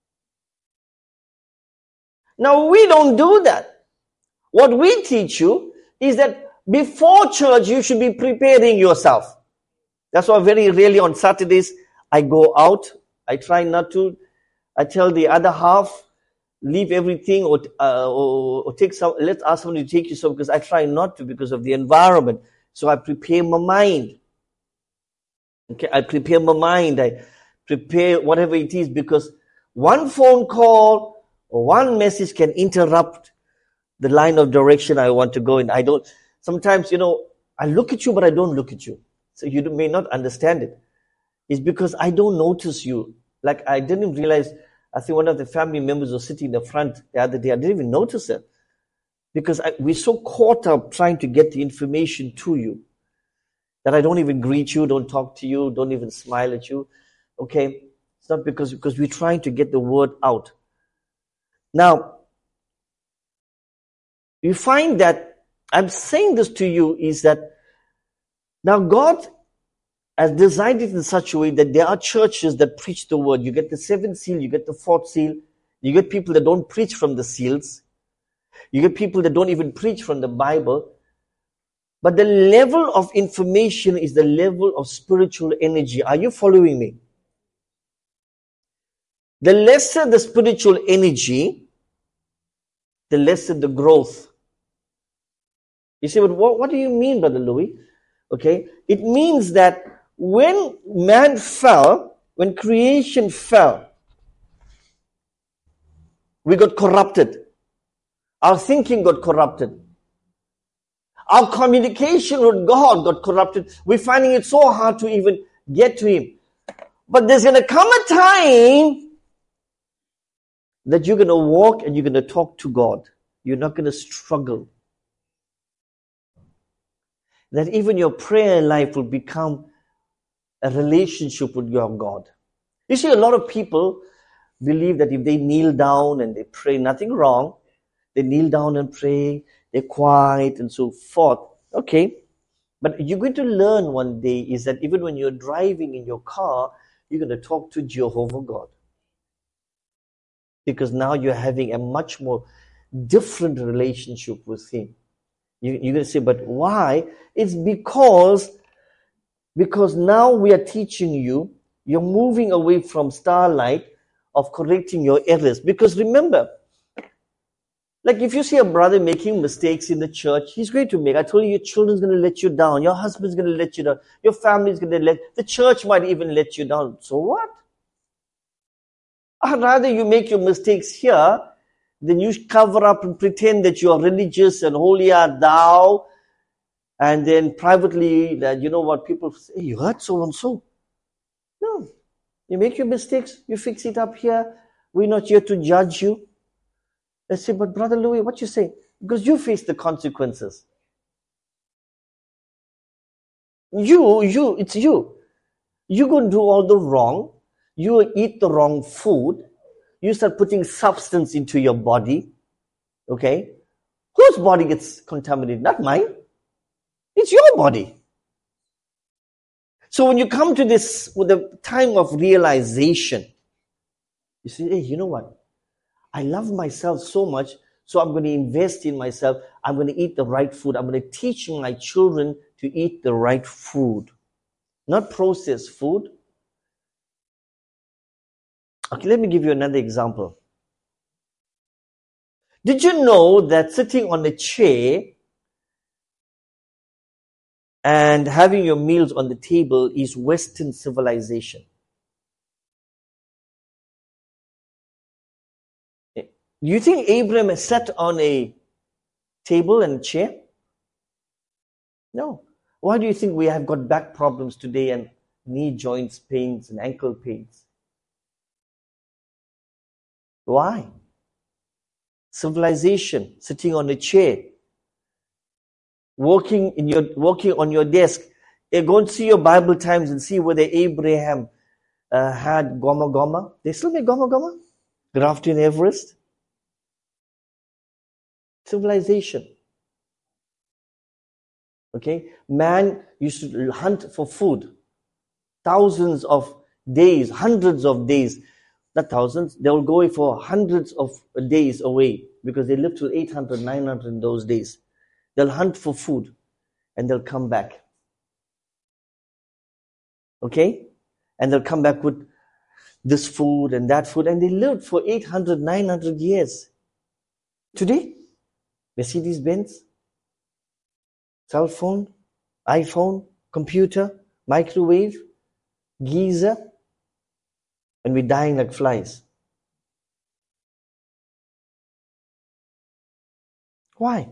Now we don't do that. What we teach you is that before church you should be preparing yourself. That's why very rarely on Saturdays I go out. I try not to. I tell the other half, leave everything or, uh, or, or take some, let's ask somebody to take you some, because I try not to because of the environment. So I prepare my mind. Okay, I prepare my mind. I prepare whatever it is, because one phone call or one message can interrupt the line of direction I want to go in. I don't, sometimes, you know, I look at you, but I don't look at you. So you may not understand it. It's because I don't notice you. Like I didn't realize, I think one of the family members was sitting in the front the other day. I didn't even notice it. Because I, we're so caught up trying to get the information to you that I don't even greet you, don't talk to you, don't even smile at you. Okay? It's not because, because we're trying to get the word out. Now, you find that, I'm saying this to you, is that now God has designed it in such a way that there are churches that preach the word. You get the seventh seal, you get the fourth seal, you get people that don't preach from the seals, you get people that don't even preach from the Bible. But the level of information is the level of spiritual energy. Are you following me? The lesser the spiritual energy, the lesser the growth. You say, but what, what do you mean, Brother Louis? Okay, it means that when man fell, when creation fell, we got corrupted. Our thinking got corrupted. Our communication with God got corrupted. We're finding it so hard to even get to Him. But there's going to come a time that you're going to walk and you're going to talk to God. You're not going to struggle. That even your prayer life will become a relationship with your God. You see, a lot of people believe that if they kneel down and they pray, nothing wrong. They kneel down and pray, they're quiet and so forth. Okay. But you're going to learn one day is that even when you're driving in your car, you're going to talk to Jehovah God. Because now you're having a much more different relationship with Him. You, you're going to say, but why? It's because, because now we are teaching you, you're moving away from starlight of correcting your errors. Because remember, like if you see a brother making mistakes in the church, he's going to make. I told you, your children's going to let you down. Your husband's going to let you down. Your family's going to let, the church might even let you down. So what? I'd rather you make your mistakes here than you cover up and pretend that you are religious and holy art thou. And then privately, that you know what, people say, hey, you hurt so and so. No. You make your mistakes, you fix it up here. We're not here to judge you. I say, but Brother Louis, what you say? Because you face the consequences. You, you, it's you. You're going to do all the wrong. You eat the wrong food. You start putting substance into your body. Okay? Whose body gets contaminated? Not mine. It's your body. So when you come to this, with the time of realization, you say, hey, you know what? I love myself so much, so I'm going to invest in myself. I'm going to eat the right food. I'm going to teach my children to eat the right food. Not processed food. Okay, let me give you another example. Did you know that sitting on a chair and having your meals on the table is Western civilization? Do you think Abraham sat on a table and chair? No. Why do you think we have got back problems today and knee joints pains and ankle pains? Why? Civilization, sitting on a chair, working in your working on your desk. You go and see your Bible times and see whether Abraham uh, had goma goma. They still make goma goma? Grafton Everest? Civilization. Okay? Man used to hunt for food. Thousands of days, hundreds of days. Not thousands, they will go for hundreds of days away because they lived till eight hundred, nine hundred in those days. They'll hunt for food and they'll come back. Okay? And they'll come back with this food and that food, and they lived for eight hundred, nine hundred years. Today, Mercedes-Benz, cell phone, iPhone, computer, microwave, geyser, and we're dying like flies. Why?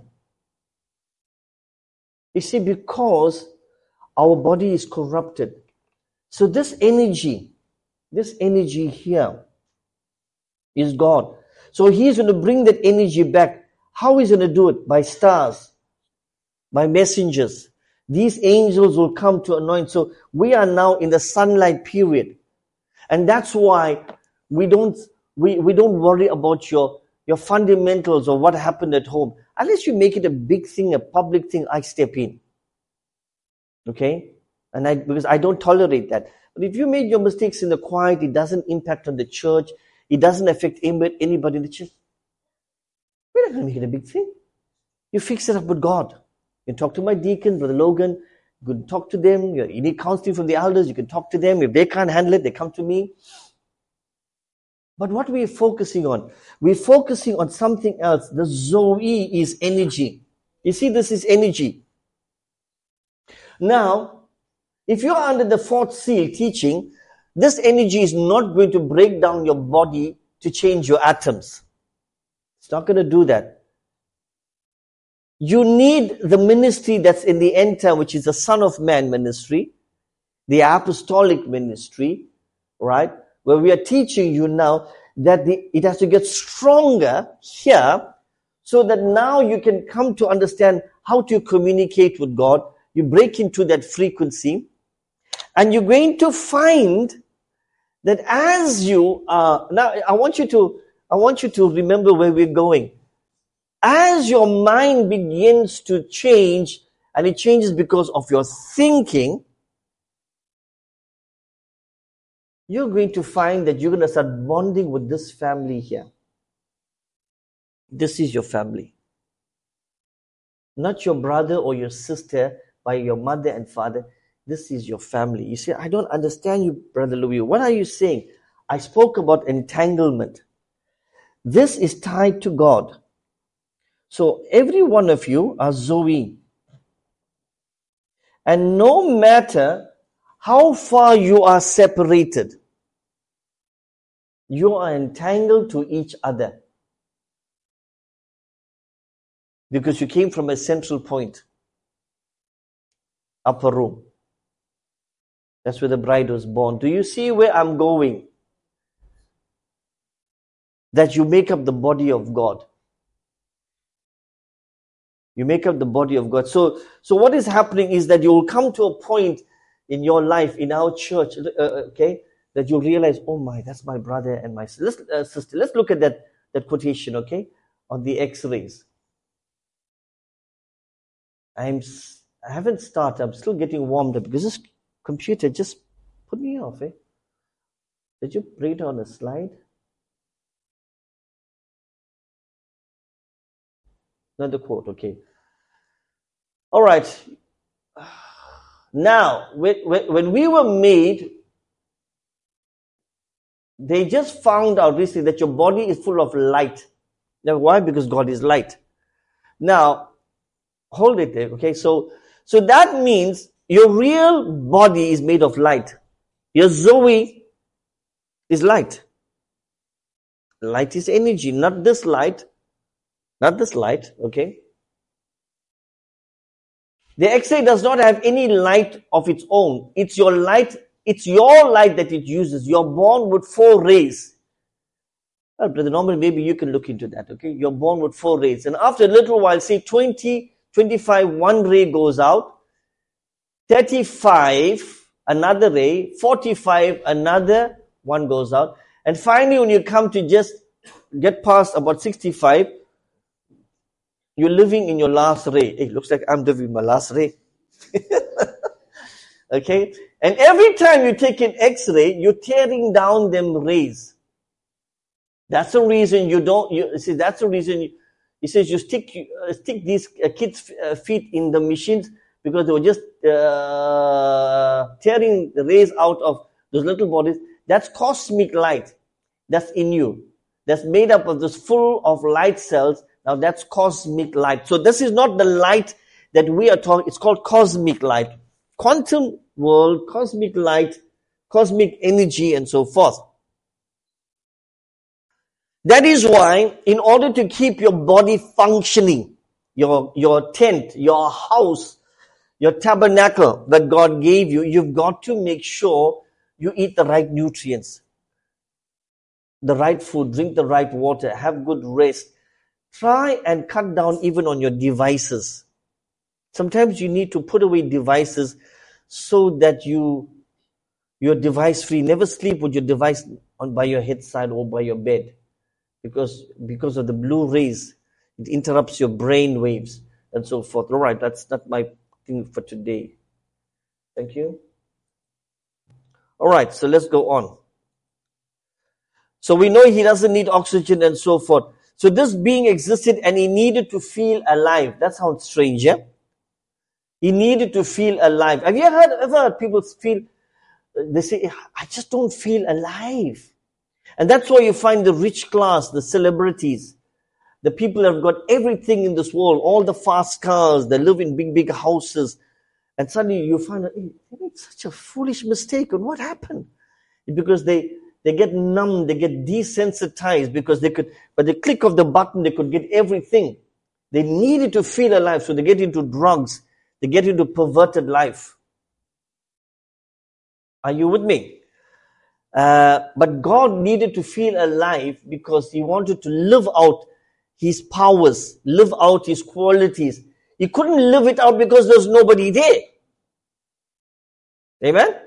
You see, because our body is corrupted. So this energy, this energy here is God. So He's going to bring that energy back. How is He going to do it? By stars, by messengers. These angels will come to anoint. So we are now in the sunlight period. And that's why we don't we, we don't worry about your, your fundamentals or what happened at home. Unless you make it a big thing, a public thing, I step in. Okay? And I because I don't tolerate that. But if you made your mistakes in the quiet, it doesn't impact on the church, it doesn't affect anybody in the church, we're not going to make it a big thing. You fix it up with God. You can talk to my deacon, Brother Logan. You can talk to them. You need counseling from the elders. You can talk to them. If they can't handle it, they come to me. But what we're focusing on, we're focusing on something else. The Zoe is energy. You see, this is energy. Now, if you're under the fourth seal teaching, this energy is not going to break down your body to change your atoms. It's not going to do that. You need the ministry that's in the end time, which is the Son of Man ministry, the apostolic ministry, right? Where we are teaching you now that the, it has to get stronger here so that now you can come to understand how to communicate with God. You break into that frequency and you're going to find that as you are, now I want you to, I want you to remember where we're going. As your mind begins to change, and it changes because of your thinking, you're going to find that you're going to start bonding with this family here. This is your family. Not your brother or your sister by your mother and father. This is your family. You say, I don't understand you, Brother Louis. What are you saying? I spoke about entanglement. This is tied to God. So every one of you are Zoe. And no matter how far you are separated, you are entangled to each other. Because you came from a central point. upper room. That's where the bride was born. Do you see where I'm going? That you make up the body of God. You make up the body of God. So, so what is happening is that you will come to a point in your life, in our church, uh, okay, that you realize, oh my, that's my brother and my sister. Let's, uh, sister. Let's look at that, that quotation, okay, on the X-rays. I'm, I haven't started. I'm still getting warmed up because this computer just put me off, eh? Did you bring it on a slide? Another quote, okay. All right. Now, when, when we were made, they just found out recently that your body is full of light. Now, why? Because God is light. Now, hold it there, okay? So, so that means your real body is made of light. Your Zoe is light. Light is energy, not this light. Not this light, okay? The X-ray does not have any light of its own. It's your light, it's your light that it uses. You're born with four rays. Well, Brother Norman, maybe you can look into that, okay? You're born with four rays. And after a little while, say twenty, twenty-five, one ray goes out. thirty-five, another ray. forty-five, another one goes out. And finally, when you come to just get past about sixty-five, you're living in your last ray. It looks like I'm living my last ray. Okay? And every time you take an X-ray, you're tearing down them rays. That's the reason you don't, you see, that's the reason, you, he says you stick, uh, stick these uh, kids' uh, feet in the machines because they were just uh, tearing the rays out of those little bodies. That's cosmic light. That's in you. That's made up of this full of light cells. Now that's cosmic light. So this is not the light that we are talking, it's called cosmic light. Quantum world, cosmic light, cosmic energy, and so forth. That is why, in order to keep your body functioning, your, your tent, your house, your tabernacle that God gave you, you've got to make sure you eat the right nutrients, the right food, drink the right water, have good rest. Try and cut down even on your devices. Sometimes you need to put away devices so that you, you're device free. Never sleep with your device on by your headside or by your bed. Because, because of the blue rays, it interrupts your brain waves and so forth. All right, that's not my thing for today. Thank you. All right, so let's go on. So we know he doesn't need oxygen and so forth. So this being existed and he needed to feel alive. That sounds strange, yeah? He needed to feel alive. Have you ever heard, ever heard people feel, they say, I just don't feel alive. And that's why you find the rich class, the celebrities, the people that have got everything in this world, all the fast cars, they live in big, big houses. And suddenly you find out, hey, they made such a foolish mistake. And what happened? Because they, they get numb, they get desensitized because they could, by the click of the button, they could get everything. They needed to feel alive, so they get into drugs. They get into perverted life. Are you with me? Uh, but God needed to feel alive because he wanted to live out his powers, live out his qualities. He couldn't live it out because there's nobody there. Amen?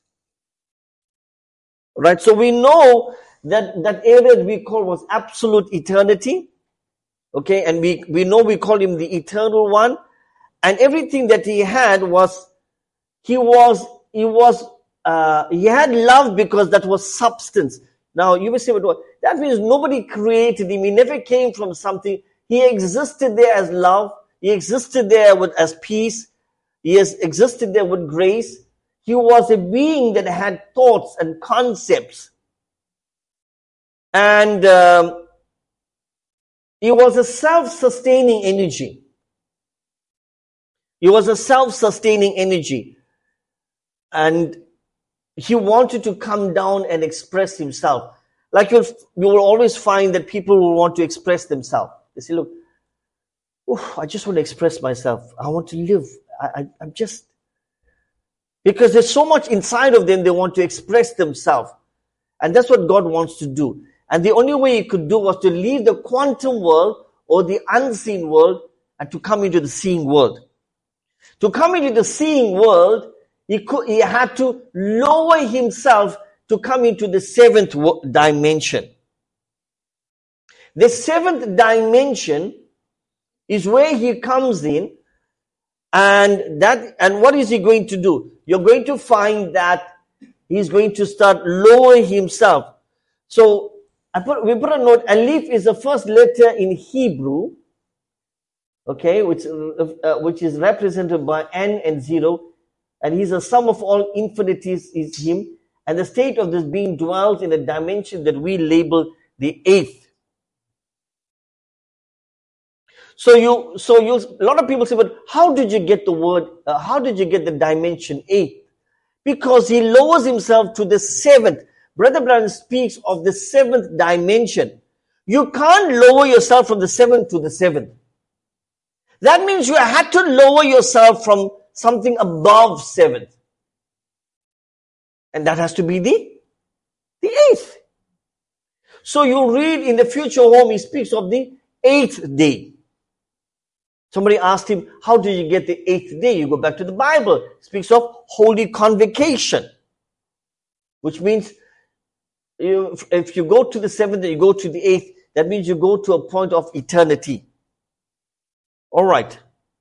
Right, so we know that that area we call was absolute eternity. Okay, and we, we know we call him the eternal one. And everything that he had was, he was, he was, Uh, he had love because that was substance. Now you will say, what? That means nobody created him. He never came from something. He existed there as love. He existed there with as peace. He has existed there with grace. He was a being that had thoughts and concepts. And um, he was a self-sustaining energy. He was a self-sustaining energy. And he wanted to come down and express himself. Like you'll, you will always find that people will want to express themselves. They say, look, oof, I just want to express myself. I want to live. I, I, I'm just, Because there's so much inside of them, they want to express themselves. And that's what God wants to do. And the only way He could do was to leave the quantum world or the unseen world and to come into the seeing world. To come into the seeing world, he, could, he had to lower himself to come into the seventh dimension. The seventh dimension is where he comes in, and that and what is he going to do? You're going to find that he's going to start lowering himself. So I put, we put a note. Aleph is the first letter in Hebrew, okay, which uh, which is represented by N and zero, and he's the sum of all infinities is him, and the state of this being dwells in a dimension that we label the eighth. So you, so you, a lot of people say, but how did you get the word, uh, how did you get the dimension eight? Because he lowers himself to the seventh. Brother Branham speaks of the seventh dimension. You can't lower yourself from the seventh to the seventh. That means you had to lower yourself from something above seventh. And that has to be the, the eighth. So you read in the future home, he speaks of the eighth day. Somebody asked him, how did you get the eighth day? You go back to the Bible. It speaks of holy convocation, which means you, if you go to the seventh and you go to the eighth, that means you go to a point of eternity. All right.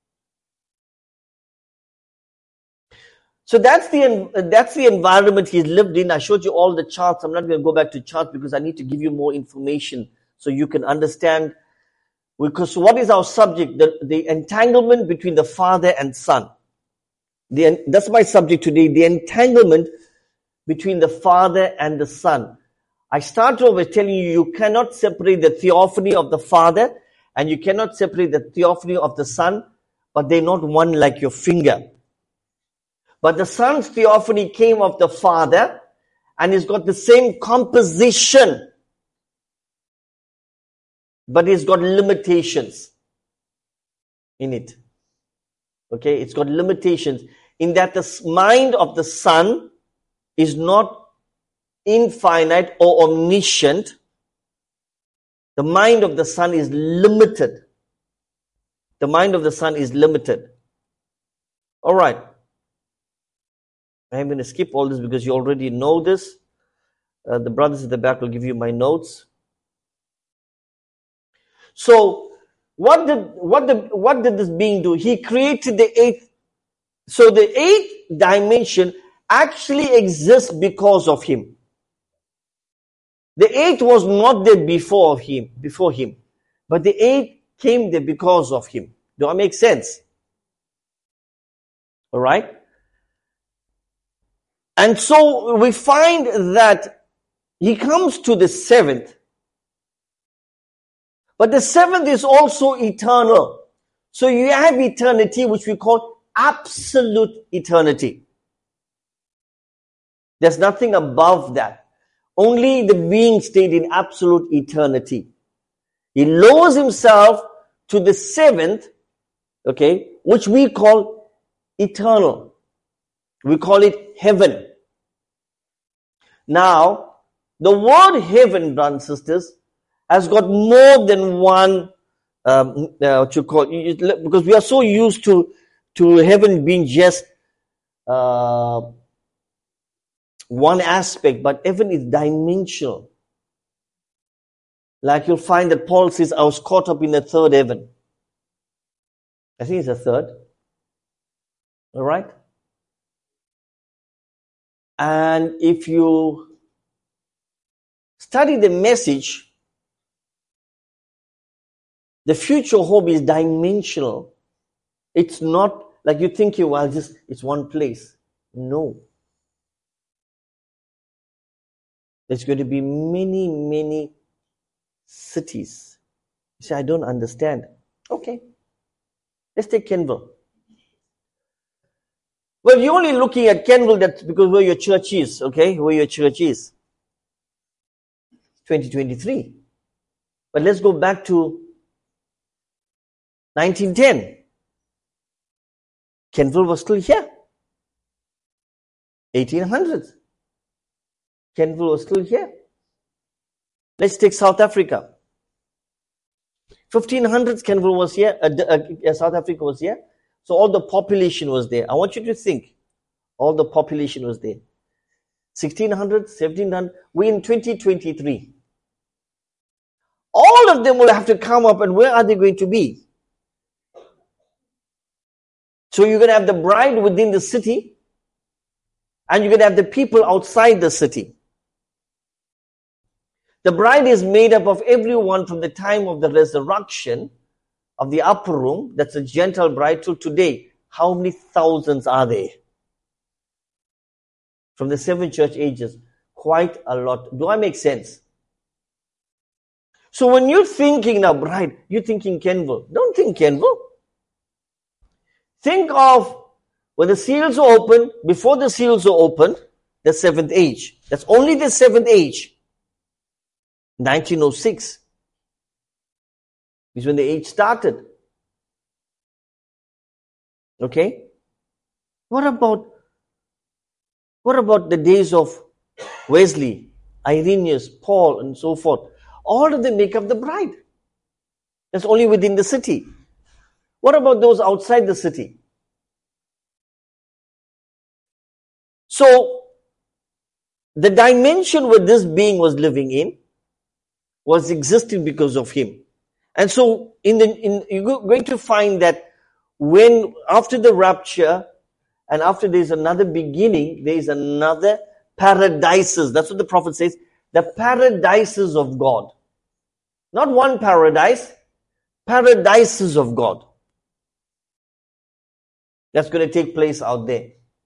So that's the that's the environment he's lived in. I showed you all the charts. I'm not going to go back to charts because I need to give you more information so you can understand. Because what is our subject? The, the entanglement between the Father and Son. The, that's my subject today, the entanglement between the Father and the Son. I started off with telling you, you cannot separate the theophany of the Father and you cannot separate the theophany of the Son, but they're not one like your finger. But the Son's theophany came of the Father and it's got the same composition, but it's got limitations in it. Okay, it's got limitations in that the mind of the Son is not infinite or omniscient. The mind of the Son is limited. The mind of the Son is limited. All right. I'm going to skip all this because you already know this. Uh, the brothers at the back will give you my notes. So, what did what the what did this being do? He created the eighth. So the eighth dimension actually exists because of him. The eighth was not there before him, before him, but the eighth came there because of him. Do I make sense? All right. And so we find that he comes to the seventh. But the seventh is also eternal. So you have eternity, which we call absolute eternity. There's nothing above that. Only the being stayed in absolute eternity. He lowers himself to the seventh, okay, which we call eternal. We call it heaven. Now, the word heaven, brothers and sisters, has got more than one, um, uh, what you call, because we are so used to, to heaven being just uh, one aspect, but heaven is dimensional. Like you'll find that Paul says, I was caught up in the third heaven. I think it's the third. All right? And if you study the message, the future hope is dimensional. It's not like you think you well, just it's one place. No. There's going to be many, many cities. You say, I don't understand. Okay. Let's take Kenville. Well, you're only looking at Kenville that's because where your church is, okay? Where your church is. twenty twenty-three. But let's go back to nineteen ten. Kenville was still here. eighteen hundreds. Kenville was still here. Let's take South Africa. fifteen hundreds, Kenville was here. Uh, uh, South Africa was here. So all the population was there. I want you to think. All the population was there. sixteen hundred, seventeen hundred. We're in twenty twenty-three. All of them will have to come up, and where are they going to be? So you're going to have the bride within the city, and you're going to have the people outside the city. The bride is made up of everyone from the time of the resurrection of the upper room, that's a Gentile bride, till today. How many thousands are there? From the seven church ages, quite a lot. Do I make sense? So when you're thinking now, bride, you're thinking Kenville. Don't think Kenville. Think of when the seals are opened, before the seals are opened, the seventh age. That's only the seventh age. nineteen oh six is when the age started. Okay? What about what about the days of Wesley, Irenaeus, Paul, and so forth? All of them make up the bride. That's only within the city. What about those outside the city? So, the dimension where this being was living in was existing because of him. And so, in the in you're going to find that when, after the rapture, and after there's another beginning, there is another paradises. That's what the prophet says. The paradises of God. Not one paradise, paradises of God. That's going to take place out there.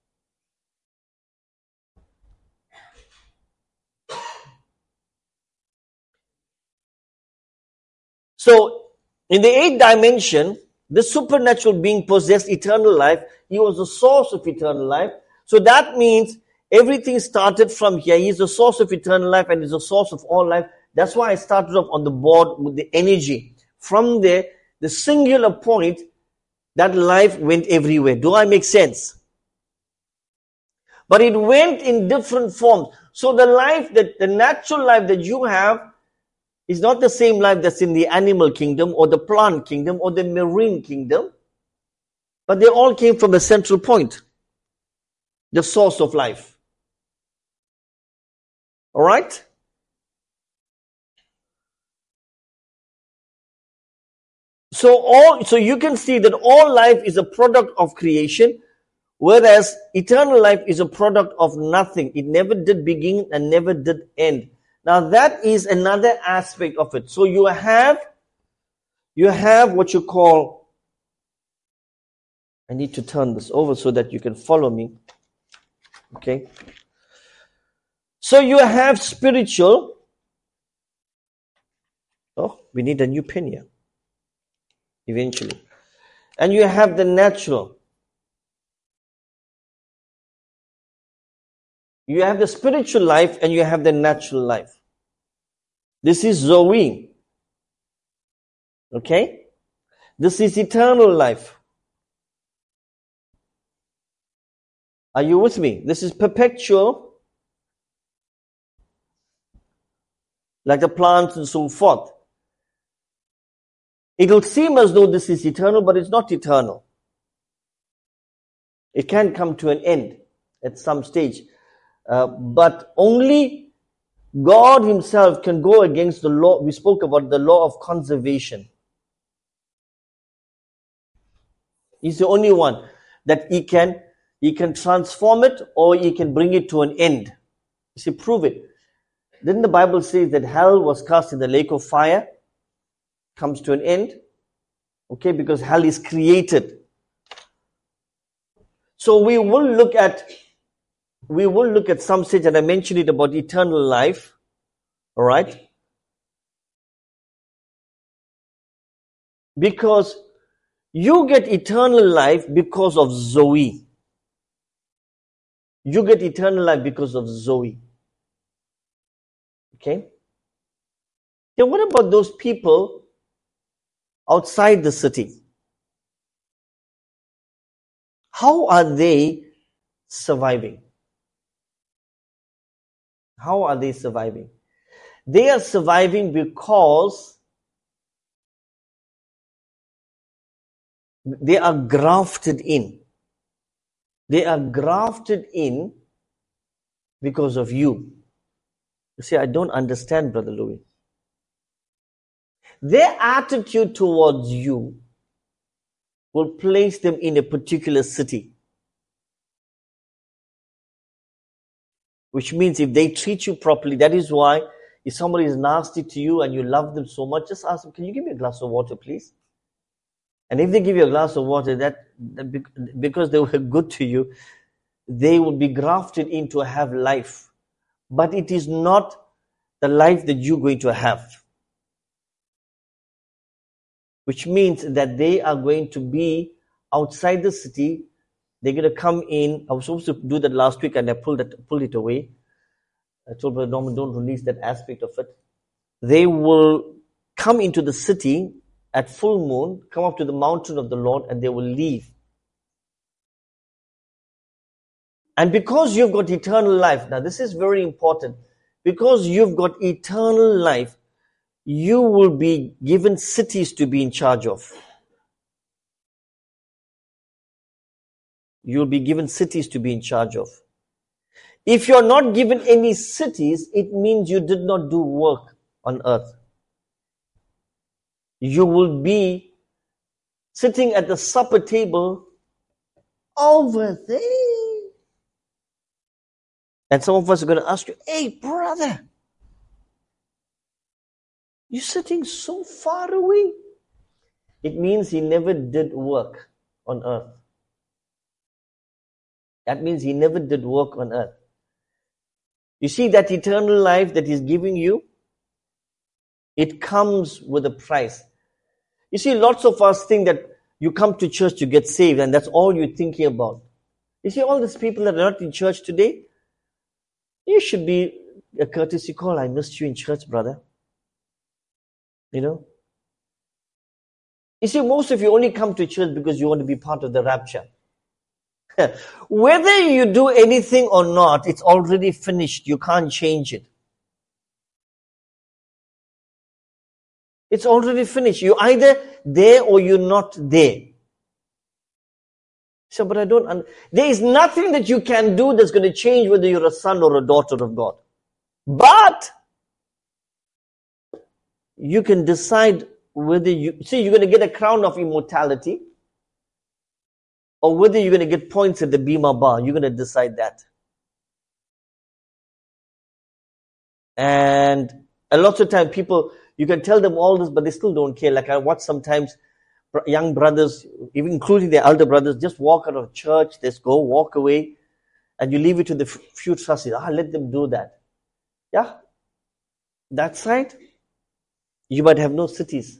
So, in the eighth dimension, the supernatural being possessed eternal life. He was the source of eternal life. So that means everything started from here. He's the source of eternal life and is the source of all life. That's why I started off on the board with the energy. From there, the singular point, that life went everywhere. Do I make sense? But it went in different forms. So the life, that the natural life that you have is not the same life that's in the animal kingdom or the plant kingdom or the marine kingdom. But they all came from the central point. The source of life. Alright? So all, so you can see that all life is a product of creation, whereas eternal life is a product of nothing. It never did begin and never did end. Now that is another aspect of it. So you have, you have what you call, I need to turn this over so that you can follow me. Okay. So you have spiritual. Oh, we need a new pen here. Eventually. And you have the natural. You have the spiritual life and you have the natural life. This is Zoe. Okay? This is eternal life. Are you with me? This is perpetual. Like the plants and so forth. It will seem as though this is eternal, but it's not eternal. It can come to an end at some stage. Uh, but only God himself can go against the law. We spoke about the law of conservation. He's the only one that he can, he can transform it or he can bring it to an end. You see, prove it. Didn't the Bible say that hell was cast in the lake of fire? Comes to an end. Okay, because hell is created. So we will look at we will look at some stage, and I mentioned it about eternal life. Alright? Because you get eternal life because of Zoe. You get eternal life because of Zoe. Okay? Then what about those people outside the city? How are they surviving? How are they surviving? They are surviving because they are grafted in. They are grafted in because of you. You see, I don't understand, Brother Louis. Their attitude towards you will place them in a particular city. Which means if they treat you properly, that is why if somebody is nasty to you and you love them so much, just ask them, can you give me a glass of water, please? And if they give you a glass of water, that, that because they were good to you, they will be grafted in to have life. But it is not the life that you're going to have. Which means that they are going to be outside the city. They're going to come in. I was supposed to do that last week and I pulled it, pulled it away. I told Brother Norman, don't release that aspect of it. They will come into the city at full moon, come up to the mountain of the Lord, and they will leave. And because you've got eternal life, now this is very important, because you've got eternal life, you will be given cities to be in charge of. You'll be given cities to be in charge of. If you're not given any cities, it means you did not do work on earth. You will be sitting at the supper table over there. And some of us are going to ask you, hey brother, you're sitting so far away. It means he never did work on earth. That means he never did work on earth. You see that eternal life that he's giving you? It comes with a price. You see, lots of us think that you come to church to get saved and that's all you're thinking about. You see, all these people that are not in church today, you should be a courtesy call. I missed you in church, brother. You know? You see, most of you only come to church because you want to be part of the rapture. Whether you do anything or not, it's already finished. You can't change it. It's already finished. You're either there or you're not there. So, but I don't, un- there is nothing that you can do that's going to change whether you're a son or a daughter of God. But, you can decide whether you, see, you're going to get a crown of immortality, or whether you're going to get points at the Bima Bar. You're going to decide that. And a lot of time people, you can tell them all this, but they still don't care. Like I watch sometimes young brothers, even including their elder brothers, just walk out of church, just go, walk away, and you leave it to the few trustees. Ah, let them do that. Yeah? That side, you might have no cities.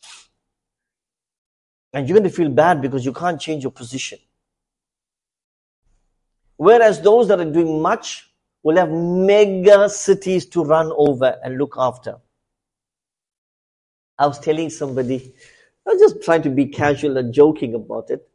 And you're going to feel bad because you can't change your position. Whereas those that are doing much will have mega cities to run over and look after. I was telling somebody, I was just trying to be casual and joking about it.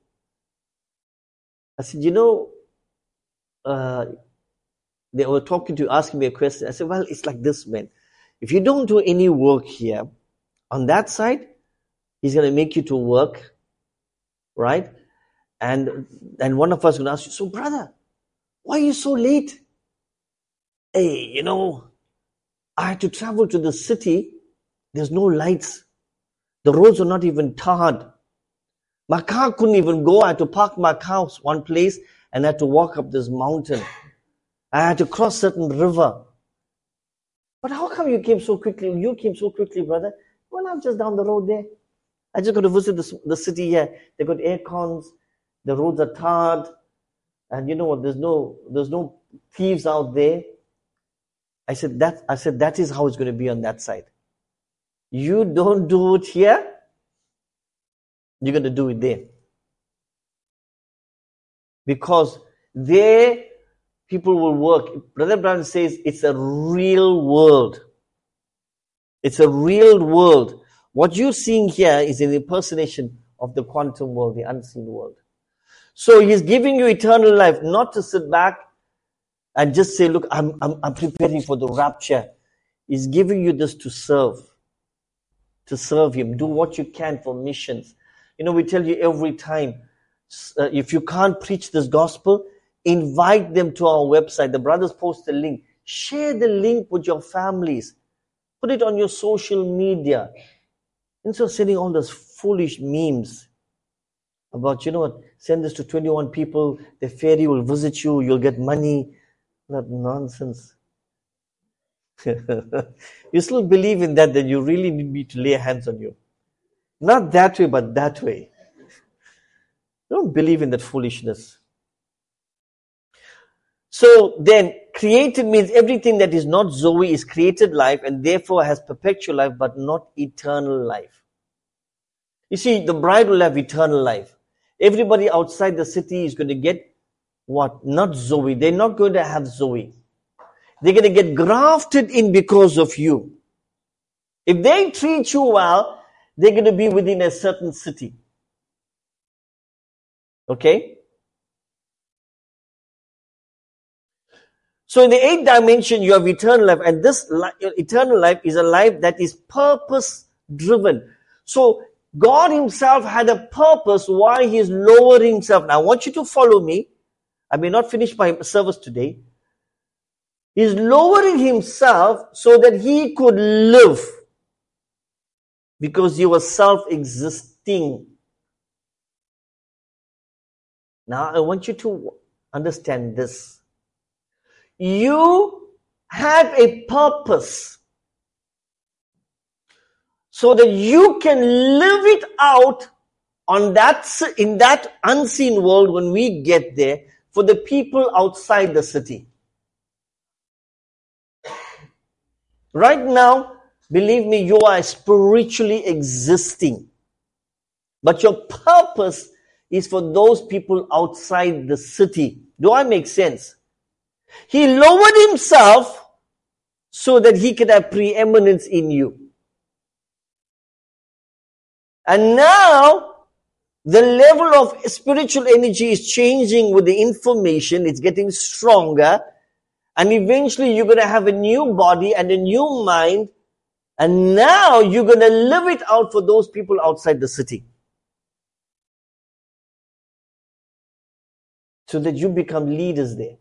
I said, you know, uh, they were talking to, asking me a question. I said, well, it's like this, man. If you don't do any work here, on that side, he's going to make you to work, right? And and one of us is going to ask you, so brother, why are you so late? Hey, you know, I had to travel to the city. There's no lights. The roads are not even tarred. My car couldn't even go. I had to park my car one place and I had to walk up this mountain. I had to cross certain river. But how come you came so quickly? You came so quickly, brother. Well, I'm just down the road there. I just got to visit the, the city here. They got air cons. The roads are tarred. And you know what? There's no, there's no thieves out there. I said that, I said that is how it's going to be on that side. You don't do it here, you're going to do it there. Because there, people will work. Brother Brown says it's a real world. It's a real world. What you're seeing here is an impersonation of the quantum world, the unseen world. So he's giving you eternal life, not to sit back and just say, look, I'm, I'm, I'm preparing for the rapture. He's giving you this to serve, to serve Him. Do what you can for missions. You know, we tell you every time, uh, if you can't preach this gospel, invite them to our website. The brothers post the link. Share the link with your families. Put it on your social media. Instead of sending all those foolish memes about, you know what, send this to twenty-one people, the fairy will visit you, you'll get money. That nonsense. You still believe in that, then you really need me to lay hands on you. Not that way, but that way. Don't believe in that foolishness. So then, created means everything that is not Zoe is created life and therefore has perpetual life but not eternal life. You see, the bride will have eternal life. Everybody outside the city is going to get what? Not Zoe. They're not going to have Zoe. They're going to get grafted in because of you. If they treat you well, they're going to be within a certain city. Okay? So in the eighth dimension, you have eternal life, and this li- eternal life is a life that is purpose-driven. So God Himself had a purpose why He is lowering Himself. Now I want you to follow me. I may not finish my service today. He is lowering Himself so that He could live, because He was self-existing. Now I want you to understand this. You have a purpose so that you can live it out on that, in that unseen world when we get there for the people outside the city. Right now, believe me, you are spiritually existing. But your purpose is for those people outside the city. Do I make sense? He lowered Himself so that He could have preeminence in you. And now, the level of spiritual energy is changing with the information. It's getting stronger. And eventually you're going to have a new body and a new mind. And now you're going to live it out for those people outside the city. So that you become leaders there.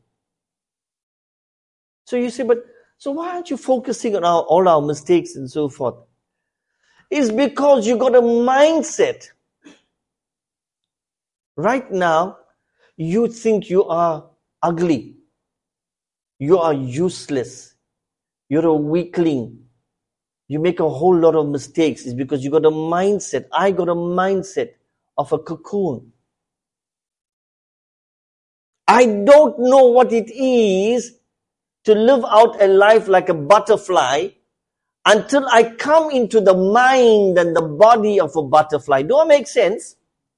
So you say, but so why aren't you focusing on our, all our mistakes and so forth? It's because you got a mindset. Right now, you think you are ugly. You are useless. You're a weakling. You make a whole lot of mistakes. It's because you got a mindset. I got a mindset of a cocoon. I don't know what it is to live out a life like a butterfly until I come into the mind and the body of a butterfly. Do I make sense?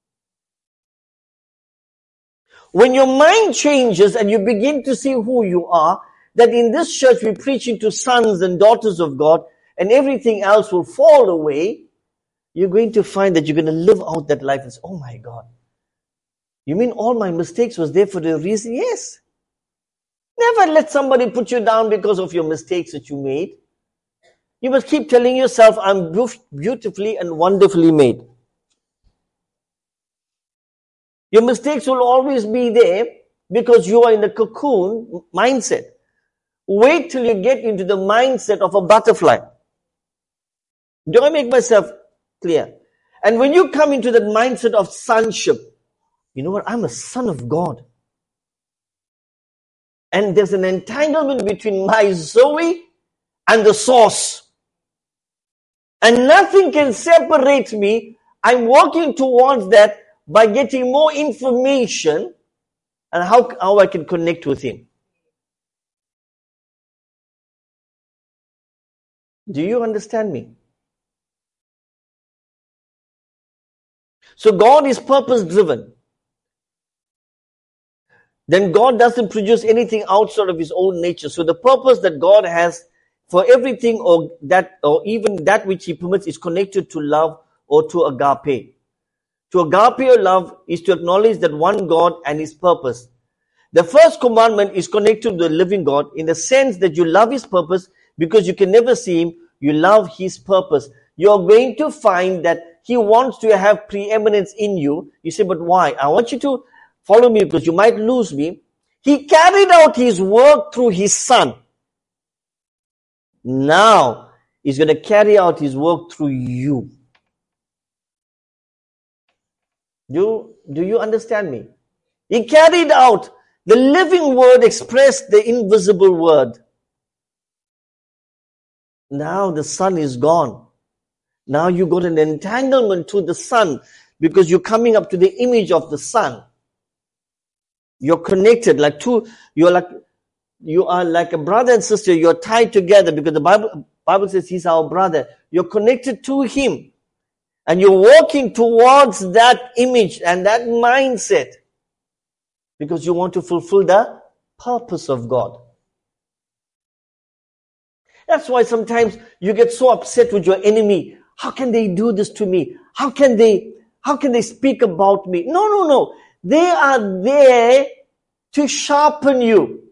When your mind changes and you begin to see who you are, that in this church we're preaching to sons and daughters of God and everything else will fall away, you're going to find that you're going to live out that life and say, oh my God, you mean all my mistakes was there for a reason? Yes. Never let somebody put you down because of your mistakes that you made. You must keep telling yourself, I'm beautifully and wonderfully made. Your mistakes will always be there because you are in the cocoon mindset. Wait till you get into the mindset of a butterfly. Do I make myself clear? And when you come into that mindset of sonship, you know what? I'm a son of God. And there's an entanglement between my Zoe and the source. And nothing can separate me. I'm working towards that by getting more information and how, how I can connect with Him. Do you understand me? So God is purpose driven. Then God doesn't produce anything outside of His own nature. So the purpose that God has for everything or that or even that which He permits is connected to love or to agape. To agape or love is to acknowledge that one God and His purpose. The first commandment is connected to the living God in the sense that you love His purpose because you can never see Him. You love His purpose. You're going to find that He wants to have preeminence in you. You say, but why? I want you to follow me because you might lose me. He carried out His work through His Son. Now, He's going to carry out His work through you. Do, do you understand me? He carried out. The living word expressed the invisible word. Now the Son is gone. Now you got an entanglement to the Son because you're coming up to the image of the Son. You're connected like two, you're like, you are like a brother and sister. You're tied together because the Bible, Bible says He's our brother. You're connected to Him. And you're walking towards that image and that mindset because you want to fulfill the purpose of God. That's why sometimes you get so upset with your enemy. How can they do this to me? How can they, how can they speak about me? No, no, no. They are there to sharpen you.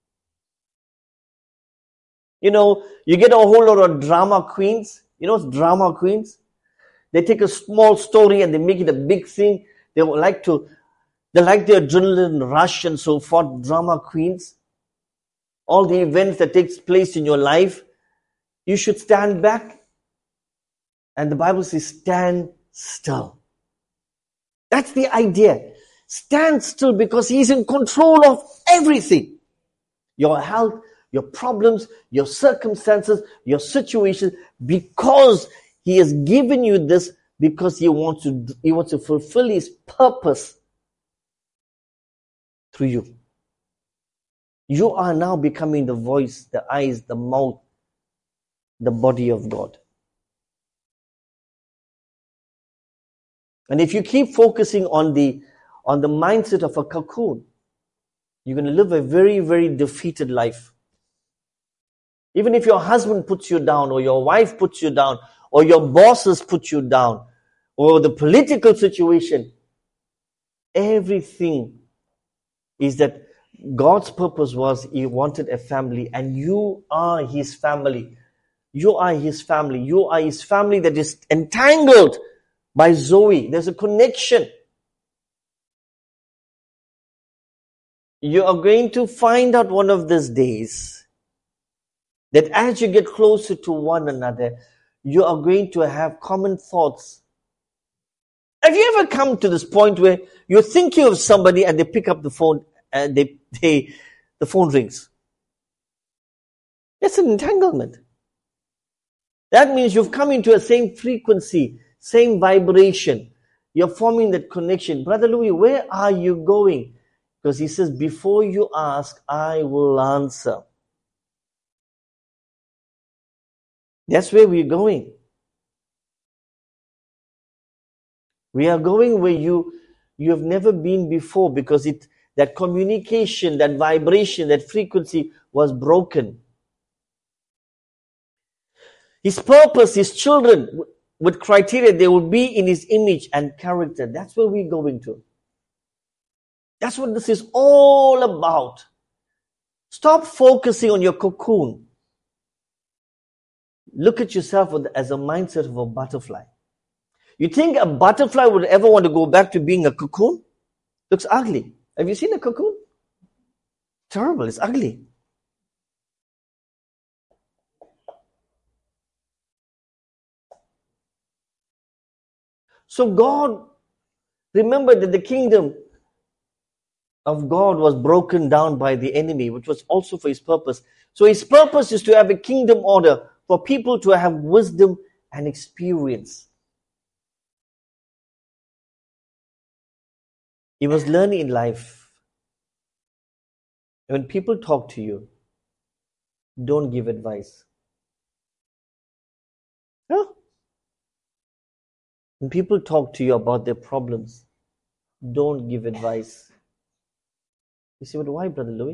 You know, you get a whole lot of drama queens. You know what's drama queens? They take a small story and they make it a big thing. They would like to, they like the adrenaline rush and so forth. Drama queens. All the events that takes place in your life, you should stand back. And the Bible says, stand still. That's the idea. Stand still because He's in control of everything. Your health, your problems, your circumstances, your situation, because He has given you this because He wants to, He wants to fulfill His purpose through you. You are now becoming the voice, the eyes, the mouth, the body of God. And if you keep focusing on the, on the mindset of a cocoon, you're going to live a very, very defeated life. Even if your husband puts you down, or your wife puts you down, or your bosses put you down, or the political situation, everything is that God's purpose was He wanted a family, and you are His family. You are His family. You are His family that is entangled by Zoe. There's a connection. You are going to find out one of these days that as you get closer to one another, you are going to have common thoughts. Have you ever come to this point where you're thinking of somebody and they pick up the phone and they, they the phone rings? That's an entanglement. That means you've come into a same frequency, same vibration. You're forming that connection. Brother Louis, where are you going? Because he says, before you ask, I will answer. That's where we're going. We are going where you, you have never been before because it, that communication, that vibration, that frequency was broken. His purpose, His children, with criteria, they will be in His image and character. That's where we're going to. That's what this is all about. Stop focusing on your cocoon. Look at yourself as a mindset of a butterfly. You think a butterfly would ever want to go back to being a cocoon? Looks ugly. Have you seen a cocoon? Terrible, it's ugly. So God, remember that the kingdom of God was broken down by the enemy, which was also for His purpose. So His purpose is to have a kingdom order for people to have wisdom and experience. You must learn in life. When people talk to you, don't give advice. No. When people talk to you about their problems, don't give advice. You say, but why, Brother Louis?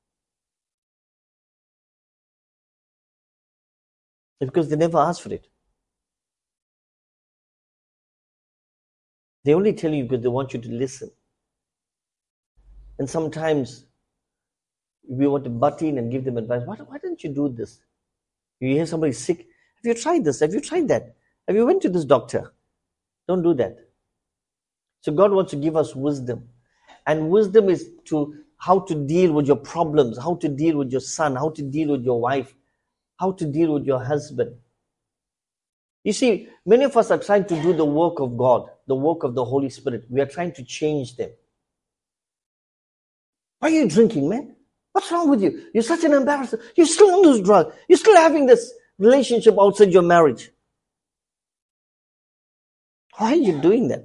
It's because they never asked for it. They only tell you because they want you to listen. And sometimes we want to butt in and give them advice. Why, why don't you do this? You hear somebody sick. Have you tried this? Have you tried that? Have you went to this doctor? Don't do that. So God wants to give us wisdom. And wisdom is to how to deal with your problems, how to deal with your son, how to deal with your wife, how to deal with your husband. You see, many of us are trying to do the work of God, the work of the Holy Spirit. We are trying to change them. Why are you drinking, man? What's wrong with you? You're such an embarrassment. You're still on those drugs. You're still having this relationship outside your marriage. Why are you doing that?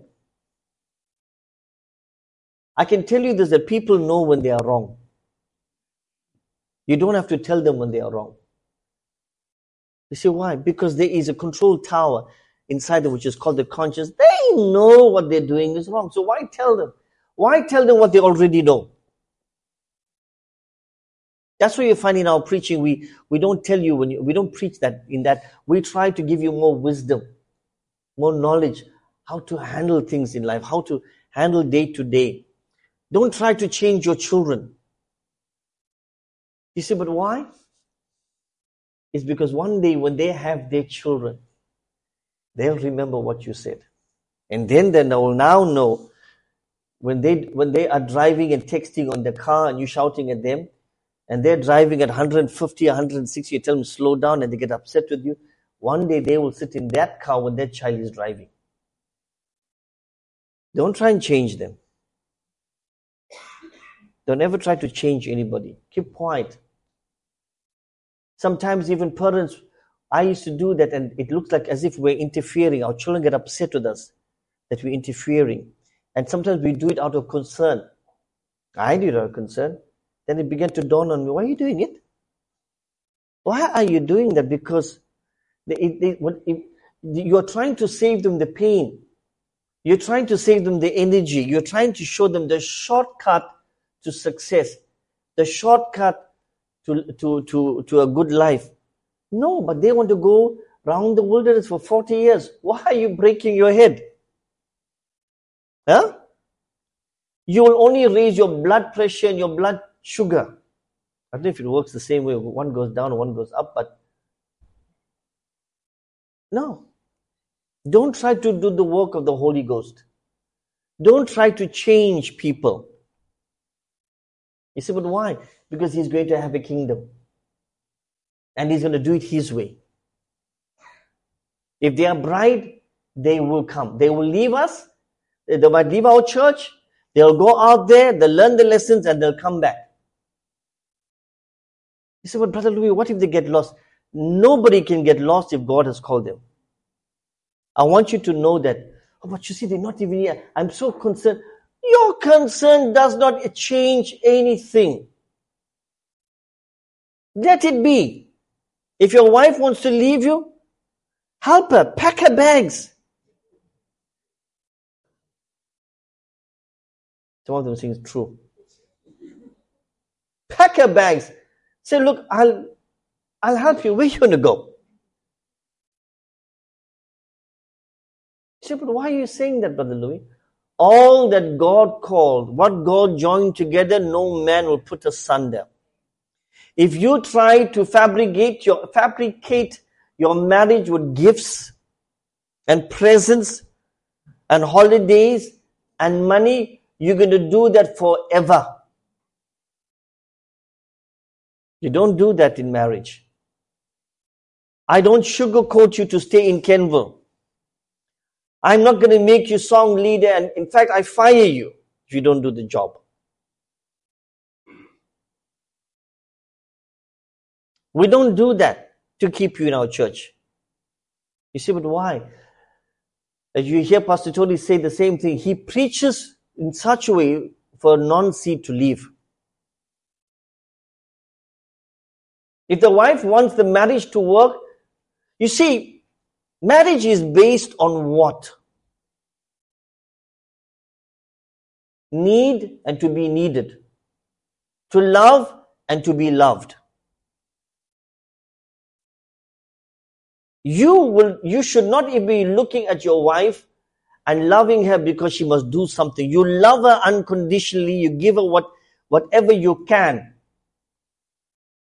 I can tell you this, that people know when they are wrong. You don't have to tell them when they are wrong. You see why? Because there is a control tower inside them which is called the conscious. They know what they're doing is wrong. So why tell them? Why tell them what they already know? That's why you find in our preaching, we, we don't tell you, when you, we don't preach that in that. We try to give you more wisdom, more knowledge, how to handle things in life, how to handle day to day. Don't try to change your children. You see, but why? It's because one day when they have their children, they'll remember what you said. And then they will now know when they, when they are driving and texting on the car and you shouting at them, and they're driving at one hundred fifty, one hundred sixty, you tell them slow down and they get upset with you. One day they will sit in that car when their child is driving. Don't try and change them. Don't ever try to change anybody. Keep quiet. Sometimes even parents, I used to do that and it looks like as if we're interfering. Our children get upset with us that we're interfering. And sometimes we do it out of concern. I did it out of concern. Then it began to dawn on me, why are you doing it? Why are you doing that? Because they, they, what, if, you're trying to save them the pain. You're trying to save them the energy. You're trying to show them the shortcut to success, the shortcut to, to, to, to a good life. No, but they want to go around the wilderness for forty years. Why are you breaking your head? Huh? You will only raise your blood pressure and your blood sugar. I don't know if it works the same way. One goes down and one goes up, but no. Don't try to do the work of the Holy Ghost. Don't try to change people. You see, but why? Because he's going to have a kingdom. And he's going to do it his way. If they are bride, they will come. They will leave us. They might leave our church. They'll go out there, they'll learn the lessons, and they'll come back. You say, but Brother Louis, what if they get lost? Nobody can get lost if God has called them. I want you to know that. Oh, but you see, they're not even here. I'm so concerned. Your concern does not change anything. Let it be. If your wife wants to leave you, help her, pack her bags. Some of them things true. Pack her bags. Say, look, I'll, I'll help you. Where are you going to go? Say, but why are you saying that, Brother Louis? All that God called, what God joined together, no man will put asunder. If you try to fabricate your, fabricate your marriage with gifts and presents and holidays and money, you're going to do that forever. You don't do that in marriage. I don't sugarcoat you to stay in Kenville. I'm not going to make you song leader, and in fact, I fire you if you don't do the job. We don't do that to keep you in our church. You see, but why? As you hear Pastor Tony say the same thing, he preaches in such a way for a non-seed to leave. If the wife wants the marriage to work, you see, marriage is based on what? Need and to be needed. To love and to be loved. You will, you should not be looking at your wife and loving her because she must do something. You love her unconditionally. You give her what, whatever you can.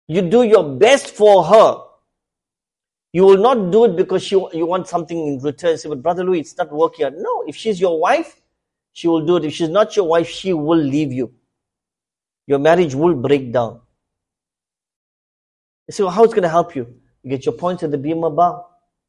You do your best for her. You will not do it because she, you want something in return. Say, but Brother Louis, it's not working out. No, if she's your wife, she will do it. If she's not your wife, she will leave you. Your marriage will break down. You say, well, how it's going to help you? You get your points at the Bima Bar.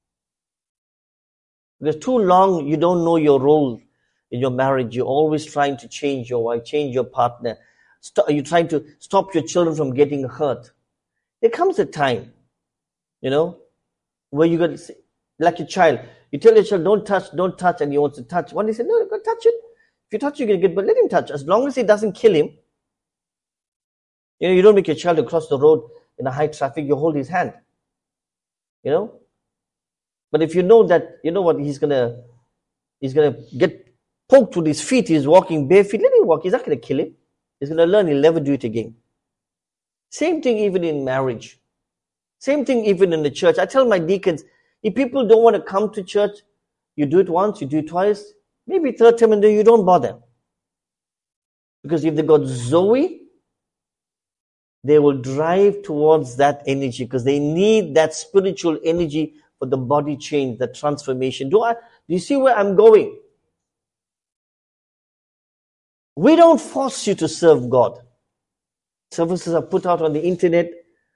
Because too long you don't know your role in your marriage. You're always trying to change your wife, change your partner. Stop, you're trying to stop your children from getting hurt. There comes a time, you know, where you got to say, like a child, you tell your child, don't touch, don't touch, and he wants to touch. One day you say, no, you got to touch it. If you touch, you're going to get, but let him touch. As long as it doesn't kill him. You know, you don't make your child to cross the road in a high traffic, you hold his hand. You know? But if you know that, you know what, he's gonna, he's gonna get poked with his feet, he's walking bare feet, let him walk, he's not gonna kill him. He's gonna learn, he'll never do it again. Same thing even in marriage. Same thing even in the church. I tell my deacons, if people don't want to come to church, you do it once, you do it twice, maybe third time and then you don't bother. Because if they got Zoe, they will drive towards that energy because they need that spiritual energy for the body change, the transformation. Do I? Do you see where I'm going? We don't force you to serve God. Services are put out on the internet.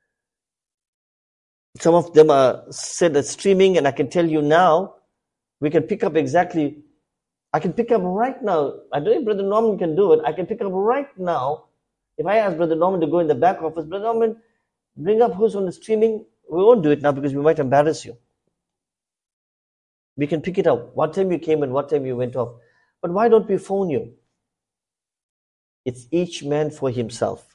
Some of them are said as streaming, and I can tell you now, we can pick up exactly. I can pick up right now. I don't know if Brother Norman can do it. I can pick up right now. If I ask Brother Norman to go in the back office, Brother Norman, bring up who's on the streaming. We won't do it now because we might embarrass you. We can pick it up. What time you came and what time you went off. But why don't we phone you? It's each man for himself.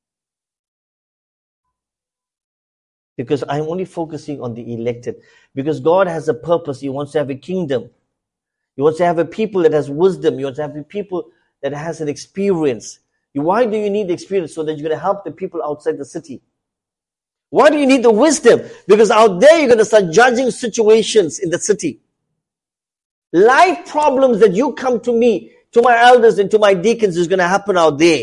Because I'm only focusing on the elected. Because God has a purpose. He wants to have a kingdom. He wants to have a people that has wisdom. He wants to have a people that has an experience. Why do you need experience? So that you're going to help the people outside the city. Why do you need the wisdom? Because out there you're going to start judging situations in the city. Life problems that you come to me, to my elders and to my deacons is going to happen out there.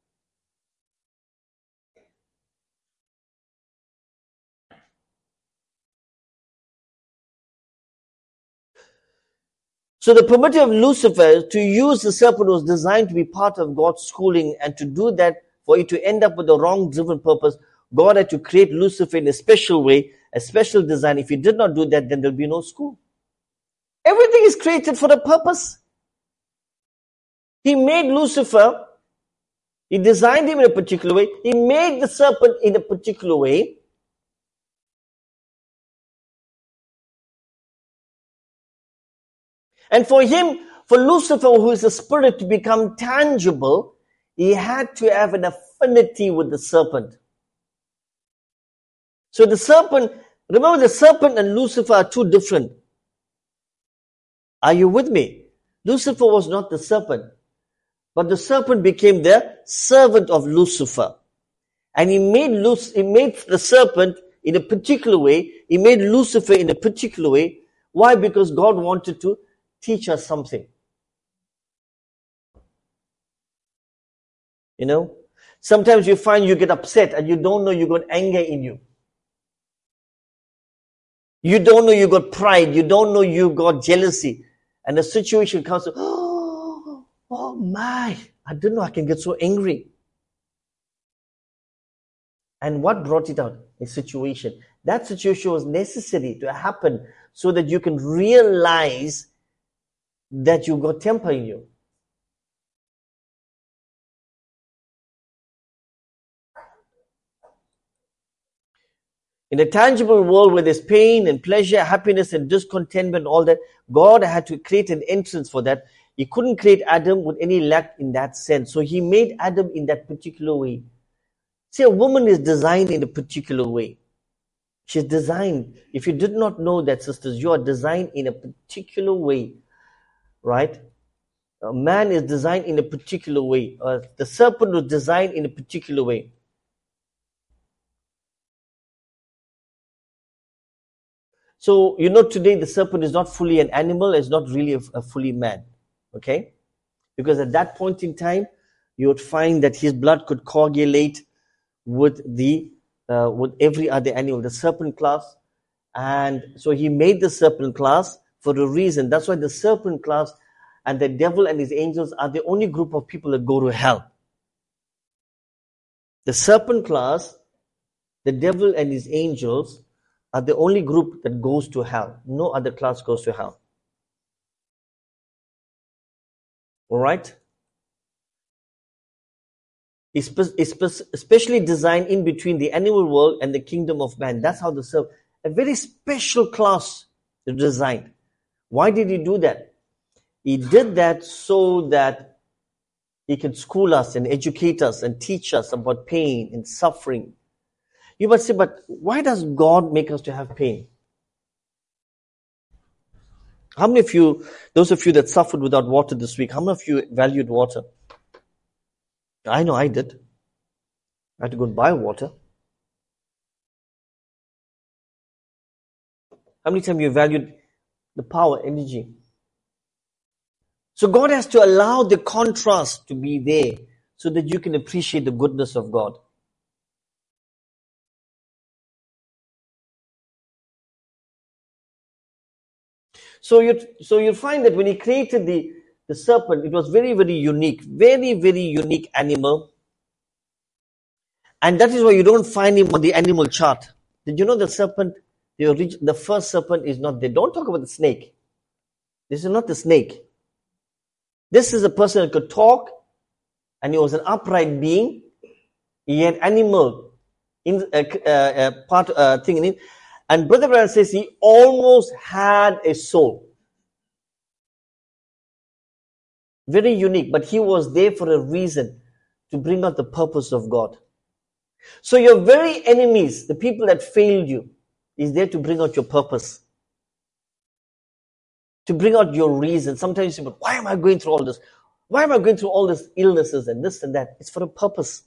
So the permitting of Lucifer to use the serpent was designed to be part of God's schooling, and to do that, for it to end up with the wrong driven purpose, God had to create Lucifer in a special way, a special design. If he did not do that, then there'll be no school. Everything is created for a purpose. He made Lucifer, he designed him in a particular way, he made the serpent in a particular way. And for him, for Lucifer, who is a spirit, to become tangible, he had to have an affinity with the serpent. So the serpent, remember the serpent and Lucifer are two different. Are you with me? Lucifer was not the serpent, but the serpent became the servant of Lucifer. And he made, Luc- he made the serpent in a particular way. He made Lucifer in a particular way. Why? Because God wanted to teach us something. You know, sometimes you find you get upset and you don't know you got anger in you. You don't know you got pride. You don't know you got jealousy. And the situation comes to, oh, oh my, I didn't know I can get so angry. And what brought it out? A situation. That situation was necessary to happen so that you can realize that you got temper in you. In a tangible world where there's pain and pleasure, happiness and discontentment, all that, God had to create an entrance for that. He couldn't create Adam with any lack in that sense. So he made Adam in that particular way. See, a woman is designed in a particular way. She's designed. If you did not know that, sisters, you are designed in a particular way. Right? A man is designed in a particular way. Uh, the serpent was designed in a particular way. So, you know, today the serpent is not fully an animal, it's not really a, a fully man. Okay? Because at that point in time, you would find that his blood could coagulate with the uh, with every other animal, the serpent class. And so he made the serpent class for a reason. That's why the serpent class and the devil and his angels are the only group of people that go to hell. The serpent class, the devil and his angels are the only group that goes to hell. No other class goes to hell. Alright? It's, it's especially designed in between the animal world and the kingdom of man. That's how the serpent, a very special class is designed. Why did he do that? He did that so that he can school us and educate us and teach us about pain and suffering. You must say, but why does God make us to have pain? How many of you, those of you that suffered without water this week, how many of you valued water? I know I did. I had to go and buy water. How many times you valued the power, energy? So God has to allow the contrast to be there so that you can appreciate the goodness of God. So you so you find that when he created the, the serpent, it was very, very unique. Very, very unique animal. And that is why you don't find him on the animal chart. Did you know the serpent, the, orig- the first serpent is not there? Don't talk about the snake. This is not the snake. This is a person that could talk, and he was an upright being. He had animal in uh, uh, uh, part uh, thing in it. And Brother Branham says he almost had a soul. Very unique, but he was there for a reason, to bring out the purpose of God. So your very enemies, the people that failed you, is there to bring out your purpose. To bring out your reason. Sometimes you say, but why am I going through all this? Why am I going through all these illnesses and this and that? It's for a purpose.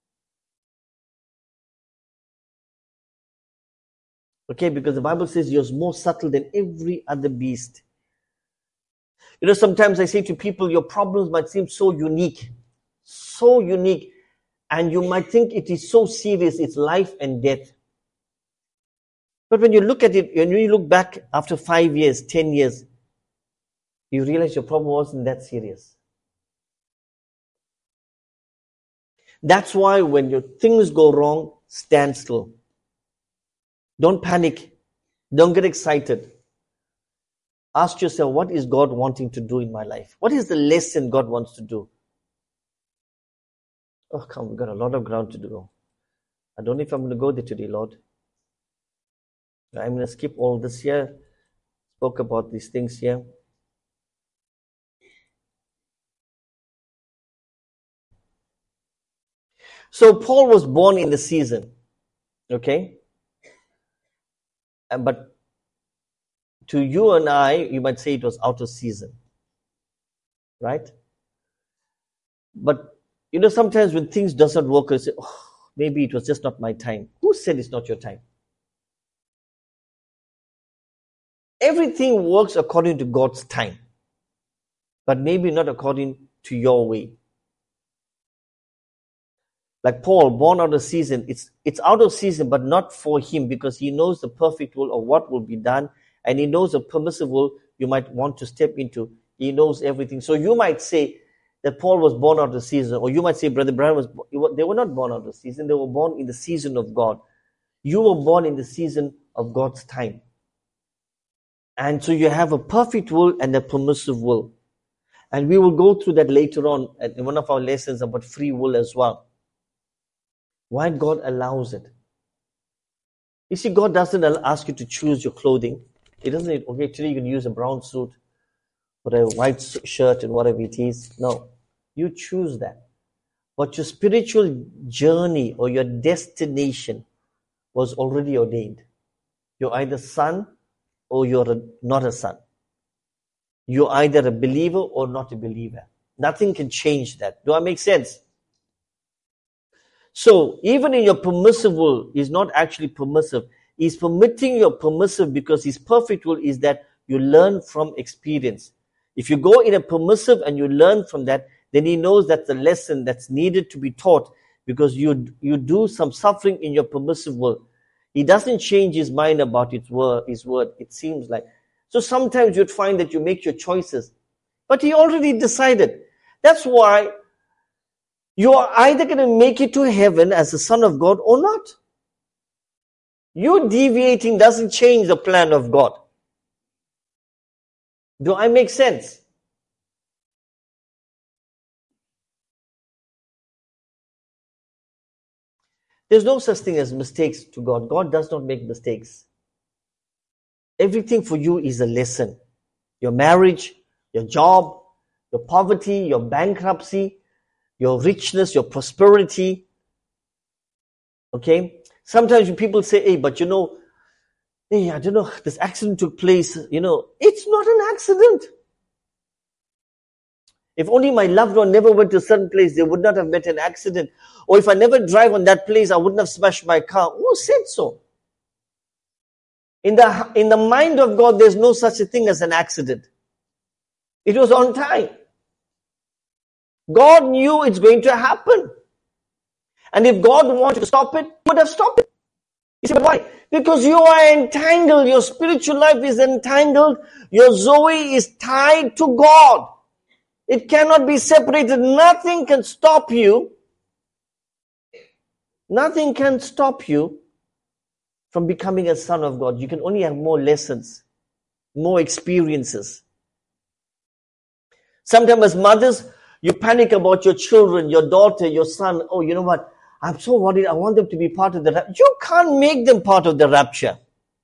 Okay, because the Bible says you're more subtle than every other beast. You know, sometimes I say to people, your problems might seem so unique. So unique. And you might think it is so serious, it's life and death. But when you look at it, when you look back after five years, ten years, you realize your problem wasn't that serious. That's why when your things go wrong, stand still. Don't panic. Don't get excited. Ask yourself, what is God wanting to do in my life? What is the lesson God wants to do? Oh, come, we've got a lot of ground to do. I don't know if I'm going to go there today, Lord. I'm going to skip all this here. Spoke about these things here. So Paul was born in the season. Okay? But to you and I, you might say it was out of season. Right? But, you know, sometimes when things doesn't work, you say, oh, maybe it was just not my time. Who said it's not your time? Everything works according to God's time. But maybe not according to your way. Like Paul, born out of season, it's it's out of season, but not for him, because he knows the perfect will of what will be done, and he knows the permissive will you might want to step into. He knows everything. So you might say that Paul was born out of season, or you might say Brother Branham was, they were not born out of season, they were born in the season of God. You were born in the season of God's time. And so you have a perfect will and a permissive will. And we will go through that later on in one of our lessons about free will as well. Why God allows it. You see, God doesn't ask you to choose your clothing. He doesn't say, okay, today you can use a brown suit or a white shirt and whatever it is. No, you choose that. But your spiritual journey or your destination was already ordained. You're either son or you're a, not a son. You're either a believer or not a believer. Nothing can change that. Do I make sense? So, even in your permissive will, is not actually permissive. He's permitting your permissive because his perfect will is that you learn from experience. If you go in a permissive and you learn from that, then he knows that's the lesson that's needed to be taught. because you you do some suffering in your permissive will. He doesn't change his mind about his word, his word, it seems like. So sometimes you'd find that you make your choices, but he already decided. That's why you are either going to make it to heaven as a son of God or not. You deviating doesn't change the plan of God. Do I make sense? There's no such thing as mistakes to God. God does not make mistakes. Everything for you is a lesson. Your marriage, your job, your poverty, your bankruptcy, your richness, your prosperity. Okay? Sometimes people say, hey, but you know, hey, I don't know, this accident took place, you know. It's not an accident. If only my loved one never went to a certain place, they would not have met an accident. Or if I never drive on that place, I wouldn't have smashed my car. Who said so? In the, in the mind of God, there's no such a thing as an accident. It was on time. God knew it's going to happen. And if God wanted to stop it, He would have stopped it. You see, but why? Because you are entangled. Your spiritual life is entangled. Your Zoe is tied to God. It cannot be separated. Nothing can stop you. Nothing can stop you from becoming a son of God. You can only have more lessons, more experiences. Sometimes as mothers, you panic about your children, your daughter, your son. Oh, you know what? I'm so worried. I want them to be part of the rapture. You can't make them part of the rapture.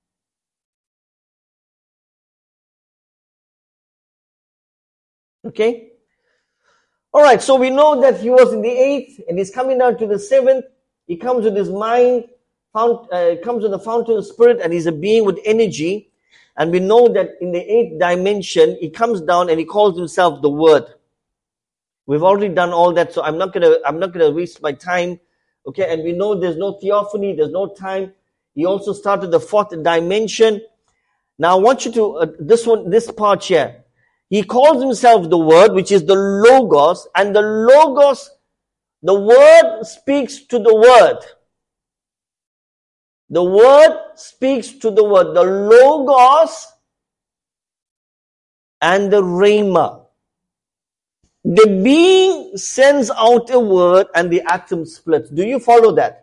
Okay? Alright, so we know that he was in the eighth and he's coming down to the seventh. He comes with his mind, found, uh, comes with the fountain of spirit, and he's a being with energy. And we know that in the eighth dimension, he comes down and he calls himself the Word. We've already done all that, so I'm not gonna, I'm not gonna waste my time. Okay, and we know there's no theophany, there's no time. He also started the fourth dimension. Now I want you to, uh, this one, this part here. He calls himself the Word, which is the Logos, and the Logos, the Word speaks to the Word. The Word speaks to the Word. The Logos and the Rhema. The being sends out a word and the atom splits. Do you follow that?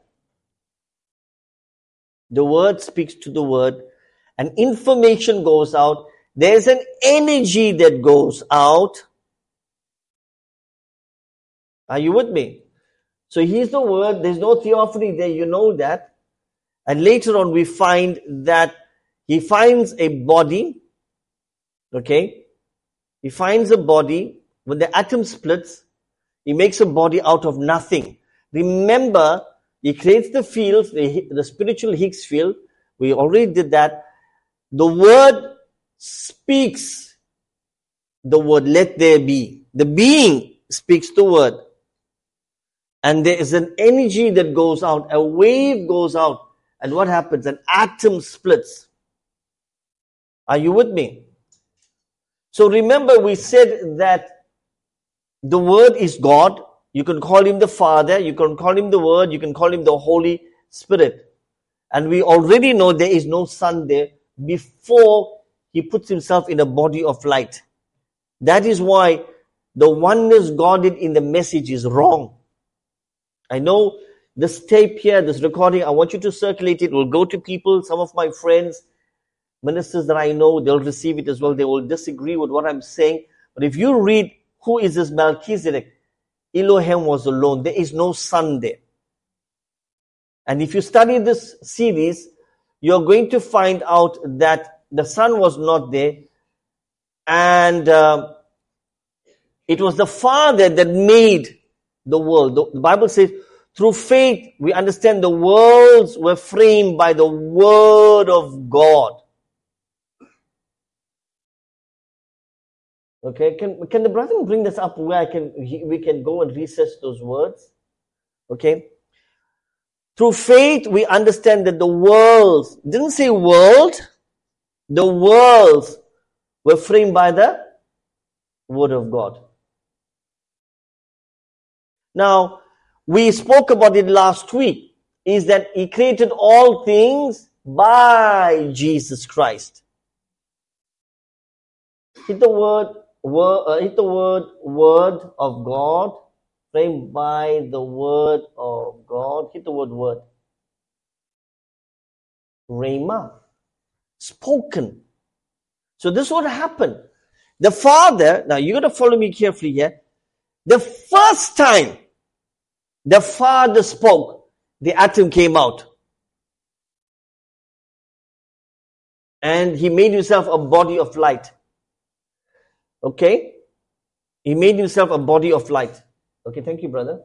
The Word speaks to the Word and information goes out. There's an energy that goes out. Are you with me? So He's the Word. There's no theophany there. You know that. And later on we find that He finds a body. Okay. He finds a body. When the atom splits, He makes a body out of nothing. Remember, He creates the fields, the, the spiritual Higgs field. We already did that. The Word speaks the word, let there be. The being speaks the word. And there is an energy that goes out. A wave goes out. And what happens? An atom splits. Are you with me? So remember, we said that the Word is God. You can call Him the Father. You can call Him the Word. You can call Him the Holy Spirit. And we already know there is no Son there before He puts Himself in a body of light. That is why the oneness Godhead in the message is wrong. I know this tape here, this recording, I want you to circulate it. It will go to people, some of my friends, ministers that I know, they'll receive it as well. They will disagree with what I'm saying. But if you read, who is this Melchizedek? Elohim was alone. There is no Son there. And if you study this series, you're going to find out that the Son was not there. And uh, it was the Father that made the world. The, the Bible says, through faith, we understand the worlds were framed by the Word of God. Okay, can can the brethren bring this up where I can we can go and research those words? Okay. Through faith, we understand that the worlds, didn't say world, the worlds were framed by the Word of God. Now, we spoke about it last week, is that he created all things by Jesus Christ. Hit the word, word uh, hit the word, word of God, framed by the word of God. Hit the word, word. Rhema. Spoken. So this is what happened. The Father, now you got to follow me carefully here. The first time the Father spoke, the atom came out. And he made himself a body of light. Okay? He made himself a body of light. Okay, thank you, brother.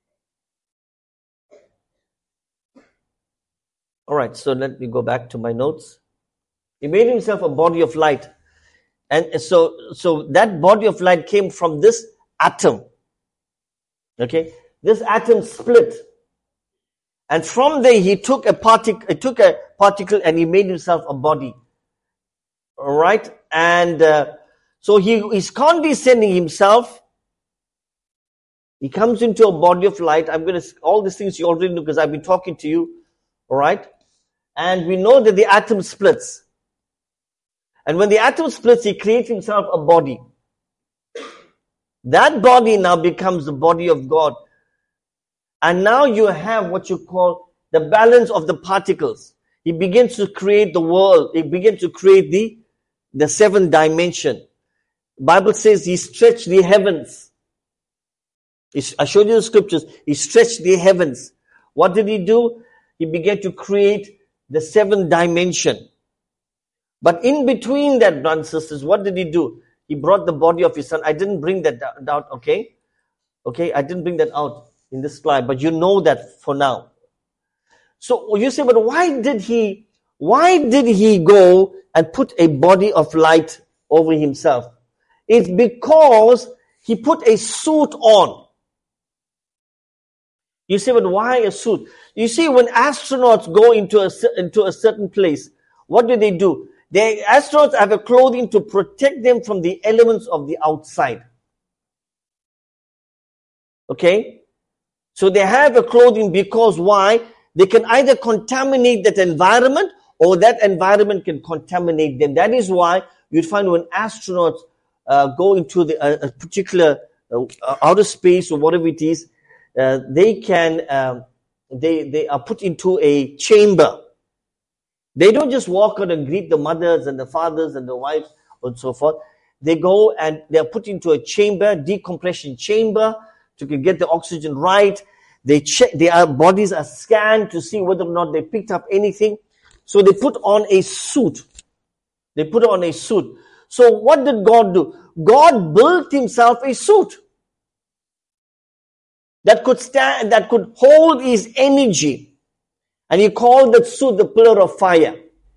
Alright, so let me go back to my notes. He made himself a body of light. And so, so that body of light came from this atom. Okay? This atom split. And from there he took a particle, he took a particle and he made himself a body. Alright? And uh, so he is condescending himself. He comes into a body of light. I'm going to, all these things you already know because I've been talking to you. Alright? And we know that the atom splits. And when the atom splits, he creates himself a body. That body now becomes the body of God. And now you have what you call the balance of the particles. He begins to create the world. He begins to create the, the seventh dimension. Bible says he stretched the heavens. He's, I showed you the scriptures. He stretched the heavens. What did he do? He began to create the seventh dimension. But in between that, brothers and sisters, what did he do? He brought the body of his son. I didn't bring that out, okay? Okay, I didn't bring that out in this slide, but you know that for now. So you say, but why did he, why did he go and put a body of light over himself? It's because he put a suit on. You say, but why a suit? You see, when astronauts go into a, into a certain place, what do they do? The astronauts have a clothing to protect them from the elements of the outside. Okay? So they have a clothing because why? They can either contaminate that environment or that environment can contaminate them. That is why you'd find when astronauts uh, go into the, uh, a particular uh, outer space or whatever it is, uh, they can, um, they, they are put into a chamber. They don't just walk out and greet the mothers and the fathers and the wives and so forth. They go and they are put into a chamber, decompression chamber, to get the oxygen right. They check, their bodies are scanned to see whether or not they picked up anything. So they put on a suit. They put on a suit. So what did God do? God built himself a suit that could stand, that could hold his energy. And he called that suit the pillar of fire.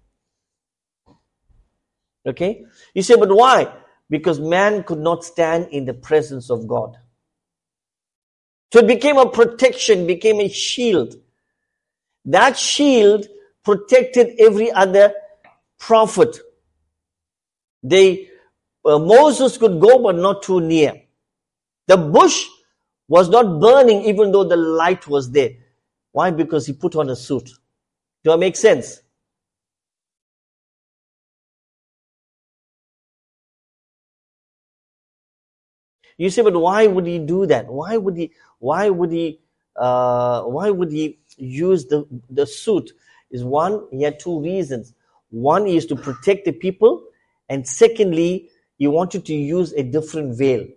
Okay? You say, but why? Because man could not stand in the presence of God. So it became a protection, became a shield. That shield protected every other prophet. They, uh, Moses could go but not too near. The bush was not burning even though the light was there. Why? Because he put on a suit. Do I make sense? You say, but why would he do that? Why would he? Why would he? Uh, why would he use the the suit? Is one, he had two reasons. One is to protect the people, and secondly, he wanted to use a different veil.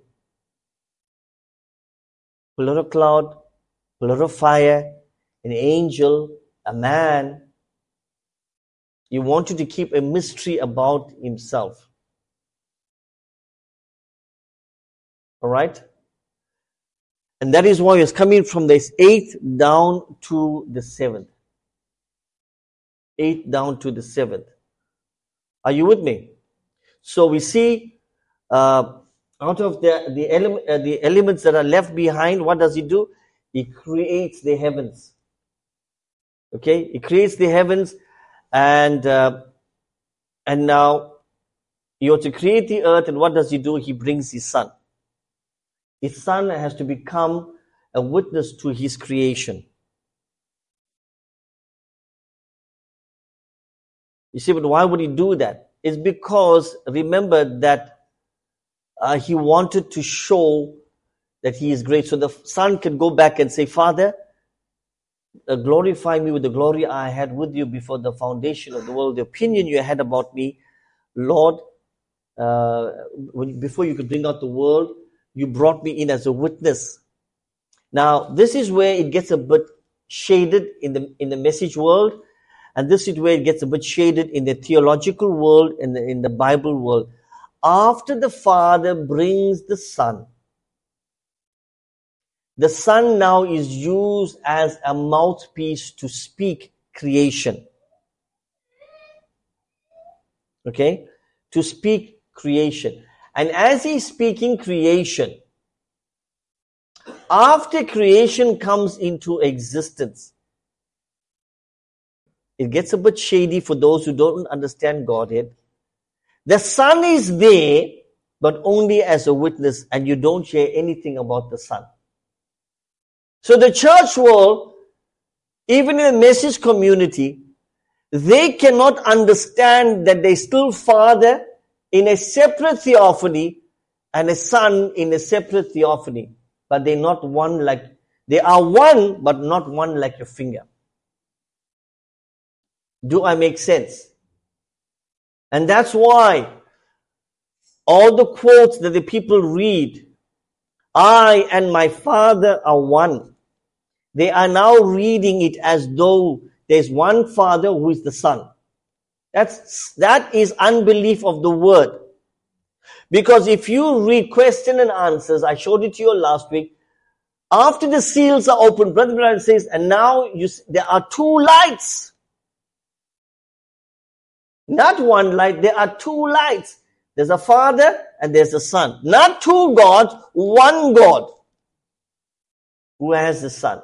Pillar of cloud, pillar of fire, an angel, a man. He wanted to keep a mystery about himself. All right? And that is why he's coming from this eighth down to the seventh. Eighth down to the seventh. Are you with me? So we see uh, out of the the, ele- uh, the elements that are left behind, what does he do? He creates the heavens. Okay, he creates the heavens, and uh, and now he wants to create the earth. And what does he do? He brings his son. His son has to become a witness to his creation. You see, but why would he do that? It's because, remember that uh, he wanted to show that he is great. So the son can go back and say, Father, uh, glorify me with the glory I had with you before the foundation of the world. The opinion you had about me, Lord, uh, when, before you could bring out the world, you brought me in as a witness. Now, this is where it gets a bit shaded in the in the message world, and this is where it gets a bit shaded in the theological world and in, in the Bible world. After the Father brings the Son, the Son now is used as a mouthpiece to speak creation. Okay? To speak creation. And as he's speaking creation, after creation comes into existence, it gets a bit shady for those who don't understand Godhead. The Son is there, but only as a witness, and you don't share anything about the Son. So the church world, even in the message community, they cannot understand that they still Father in a separate theophany and a Son in a separate theophany. But they're not one like, they are one, but not one like your finger. Do I make sense? And that's why all the quotes that the people read, I and my Father are one. They are now reading it as though there's one Father who is the Son. That's, that is unbelief of the word. Because if you read question and answers, I showed it to you last week, after the seals are opened, Brother Branham says, and now you, there are two lights. Not one light, there are two lights. There's a Father and there's a Son. Not two gods, one God who has the Son.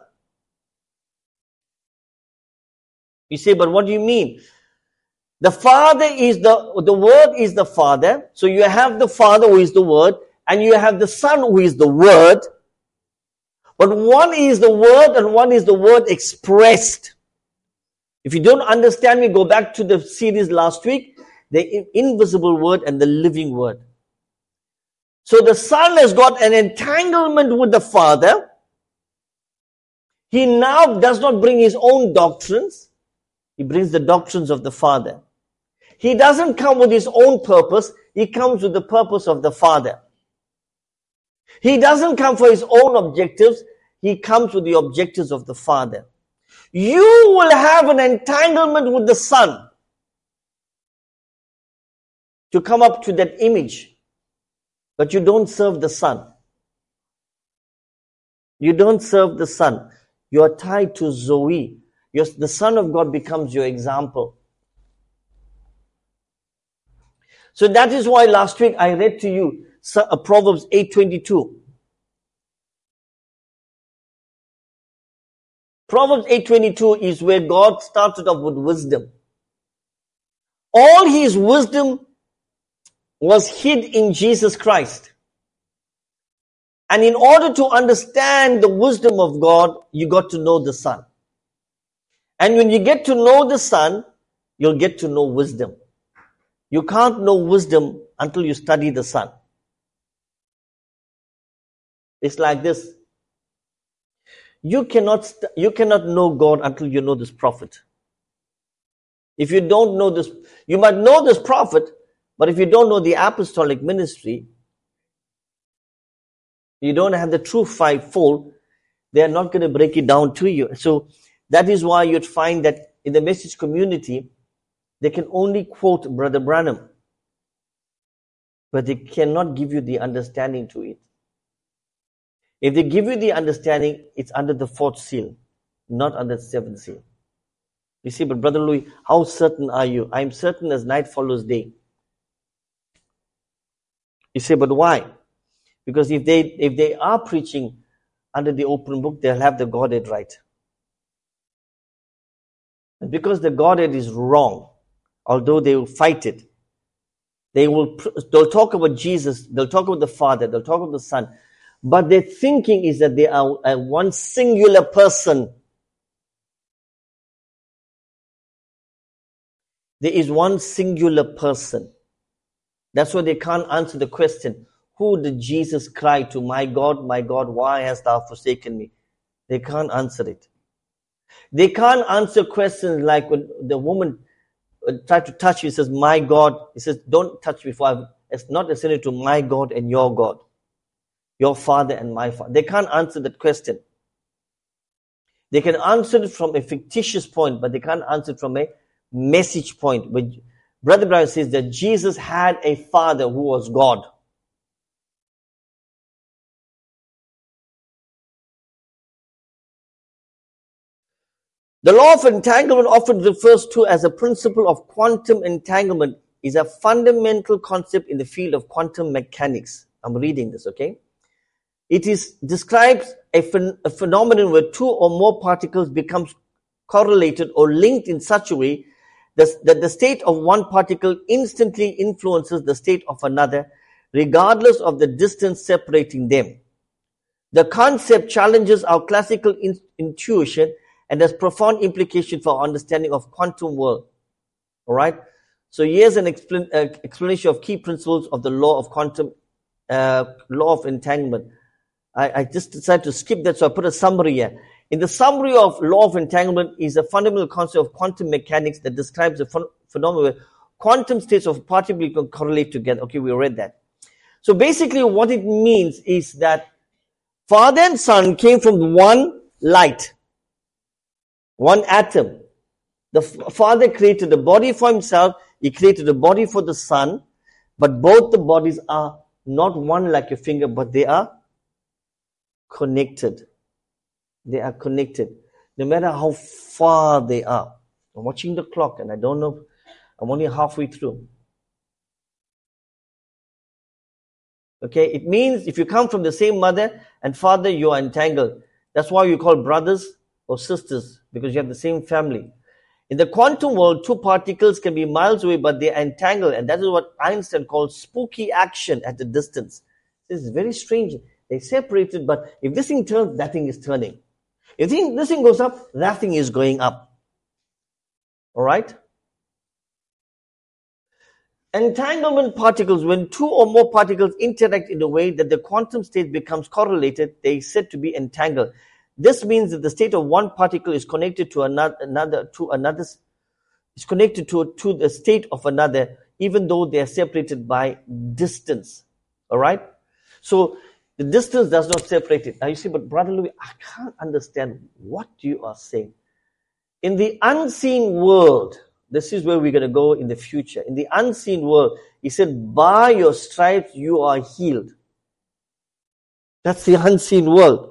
You say, but what do you mean? The Father is the, the Word is the Father. So you have the Father who is the Word, and you have the Son who is the Word. But one is the Word and one is the Word expressed. If you don't understand me, go back to the series last week, the invisible Word and the living Word. So the Son has got an entanglement with the Father. He now does not bring his own doctrines. He brings the doctrines of the Father. He doesn't come with his own purpose. He comes with the purpose of the Father. He doesn't come for his own objectives. He comes with the objectives of the Father. You will have an entanglement with the Son to come up to that image. But you don't serve the Son. You don't serve the Son. You are tied to Zoe. You're, the Son of God becomes your example. So that is why last week I read to you Proverbs eight twenty-two. Proverbs eight twenty-two is where God started off with wisdom. All his wisdom was hid in Jesus Christ. And in order to understand the wisdom of God, you got to know the Son. And when you get to know the Son, you'll get to know wisdom. You can't know wisdom until you study the Son. It's like this. You cannot, st- you cannot know God until you know this prophet. If you don't know this, you might know this prophet, but if you don't know the apostolic ministry, you don't have the true fivefold, they are not going to break it down to you. So that is why you'd find that in the message community, they can only quote Brother Branham, but they cannot give you the understanding to it. If they give you the understanding, it's under the fourth seal, not under the seventh seal. You see, but Brother Louis, how certain are you? I'm certain as night follows day. You say, but why? Because if they if they are preaching under the open book, they'll have the Godhead right. And because the Godhead is wrong, although they will fight it, they will they'll talk about Jesus, they'll talk about the Father, they'll talk about the Son, but their thinking is that they are a one singular person. There is one singular person. That's why they can't answer the question, who did Jesus cry to? My God, my God, why hast thou forsaken me? They can't answer it. They can't answer questions like when the woman tried to touch you, he says, my God. He says, don't touch me, for I've, it's not necessary to my God and your God, your Father and my Father. They can't answer that question. They can answer it from a fictitious point, but they can't answer it from a message point. But Brother Brian says that Jesus had a Father who was God. The law of entanglement, often refers to as a principle of quantum entanglement, is a fundamental concept in the field of quantum mechanics. I'm reading this, okay? It is describes a, phen- a phenomenon where two or more particles becomes correlated or linked in such a way that, that the state of one particle instantly influences the state of another, regardless of the distance separating them. The concept challenges our classical in- intuition and has profound implication for our understanding of quantum world. All right. So here's an explan- uh, explanation of key principles of the law of quantum, uh, law of entanglement. I, I just decided to skip that, so I put a summary here. In the summary of law of entanglement is a fundamental concept of quantum mechanics that describes the ph- phenomenon where quantum states of particles can correlate together. Okay, we read that. So basically, what it means is that Father and Son came from one light. One atom. The Father created a body for himself. He created a body for the Son. But both the bodies are not one like a finger, but they are connected. They are connected. No matter how far they are. I'm watching the clock and I don't know. I'm only halfway through. Okay, it means if you come from the same mother and father, you are entangled. That's why you call brothers or sisters, because you have the same family. In the quantum world, two particles can be miles away, but they are entangled, and that is what Einstein called spooky action at a distance. This is very strange. They separated, but if this thing turns, that thing is turning. If this thing goes up, that thing is going up. All right? Entanglement particles, when two or more particles interact in a way that the quantum state becomes correlated, they are said to be entangled. This means that the state of one particle is connected to another, another to another, is connected to, to the state of another, even though they are separated by distance. All right? So the distance does not separate it. Now you see, but Brother Louis, I can't understand what you are saying. In the unseen world, this is where we're going to go in the future. In the unseen world, he said, by your stripes you are healed. That's the unseen world.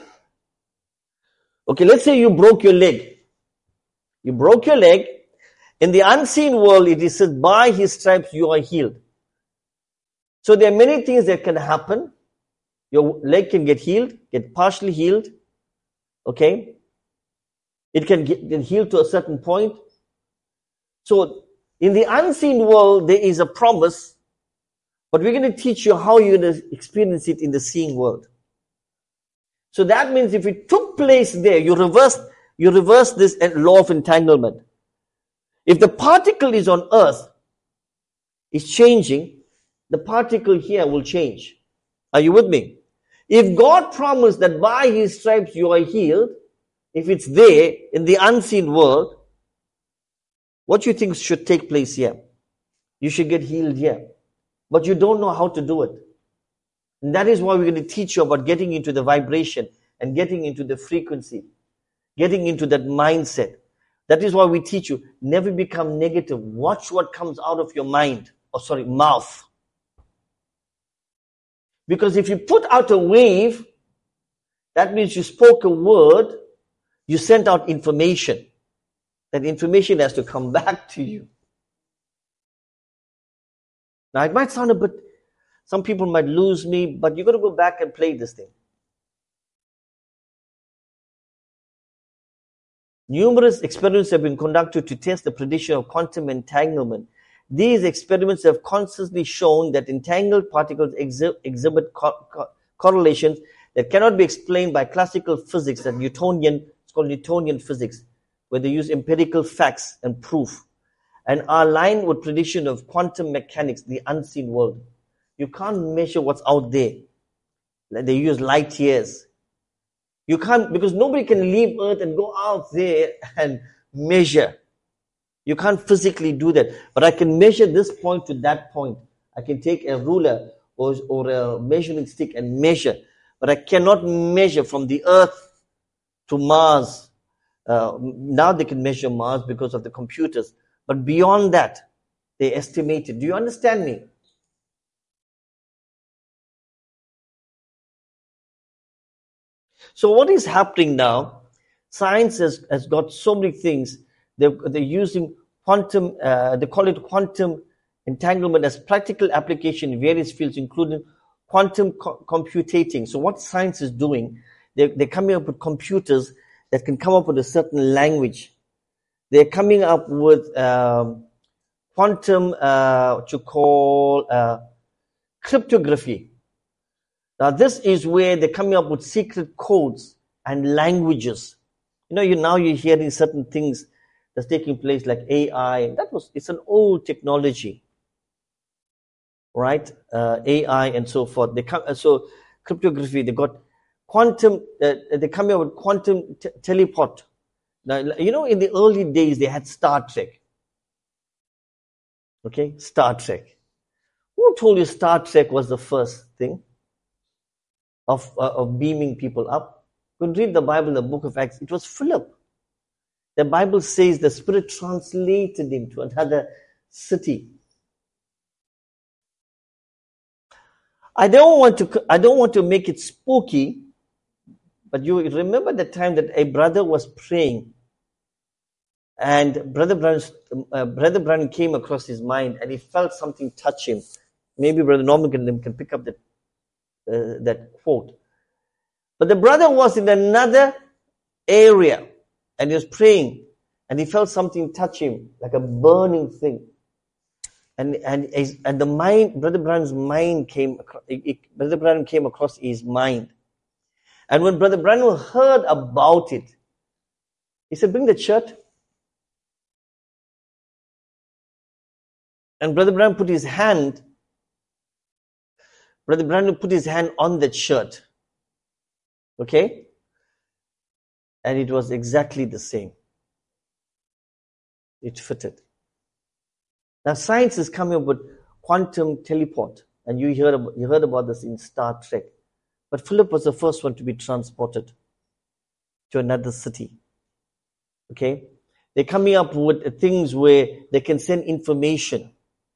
Okay, let's say you broke your leg. You broke your leg. In the unseen world, it is said, by his stripes you are healed. So there are many things that can happen. Your leg can get healed, get partially healed. Okay? It can get, get healed to a certain point. So in the unseen world, there is a promise, but we're going to teach you how you're going to experience it in the seeing world. So that means if it took place there, you reverse, you reverse this law of entanglement. If the particle is on earth, is changing, the particle here will change. Are you with me? If God promised that by his stripes you are healed, if it's there in the unseen world, what do you think should take place here? You should get healed here. But you don't know how to do it. And that is why we're going to teach you about getting into the vibration and getting into the frequency, getting into that mindset. That is why we teach you, never become negative. Watch what comes out of your mind, or sorry, mouth. Because if you put out a wave, that means you spoke a word, you sent out information. That information has to come back to you. Now it might sound a bit, some people might lose me, but you've got to go back and play this thing. Numerous experiments have been conducted to test the prediction of quantum entanglement. These experiments have constantly shown that entangled particles exhi- exhibit co- co- correlations that cannot be explained by classical physics, that Newtonian, it's called Newtonian physics, where they use empirical facts and proof, and are aligned with prediction of quantum mechanics, the unseen world. You can't measure what's out there. They use light years. You can't, because nobody can leave Earth and go out there and measure. You can't physically do that. But I can measure this point to that point. I can take a ruler or, or a measuring stick and measure. But I cannot measure from the Earth to Mars. Uh, now they can measure Mars because of the computers. But beyond that, they estimate it. Do you understand me? So what is happening now? Science has, has got so many things. They're, they're using quantum, uh, they call it quantum entanglement as practical application in various fields, including quantum co- computating. So what science is doing, they're, they're coming up with computers that can come up with a certain language. They're coming up with um, quantum, uh, what you call uh, cryptography. Now this is where they're coming up with secret codes and languages. You know, you now you're hearing certain things that's taking place like A I. That was, it's an old technology, right? Uh, A I and so forth. They come, so cryptography, they got quantum, uh, they're coming up with quantum t- teleport. Now, you know, in the early days, they had Star Trek. Okay, Star Trek. Who told you Star Trek was the first thing of, uh, of beaming people up? You can read the Bible in the book of Acts. It was Philip. The Bible says the Spirit translated him to another city. I don't want to, I don't want to make it spooky, but you remember the time that a brother was praying, and Brother Brown, uh, Brother Brown came across his mind, and he felt something touch him. Maybe Brother Norman can, can pick up that uh, that quote. But the brother was in another area, and he was praying, and he felt something touch him, like a burning thing. And and and the mind, Brother Brown's mind came, across, it, it, Brother Brown came across his mind. And when Brother Brown heard about it, he said, "Bring the shirt." And Brother Brown put his hand, Brother Brown put his hand on that shirt. Okay? And it was exactly the same. It fitted. Now science is coming up with quantum teleport. And you heard about, you heard about this in Star Trek. But Philip was the first one to be transported to another city. Okay? They're coming up with things where they can send information.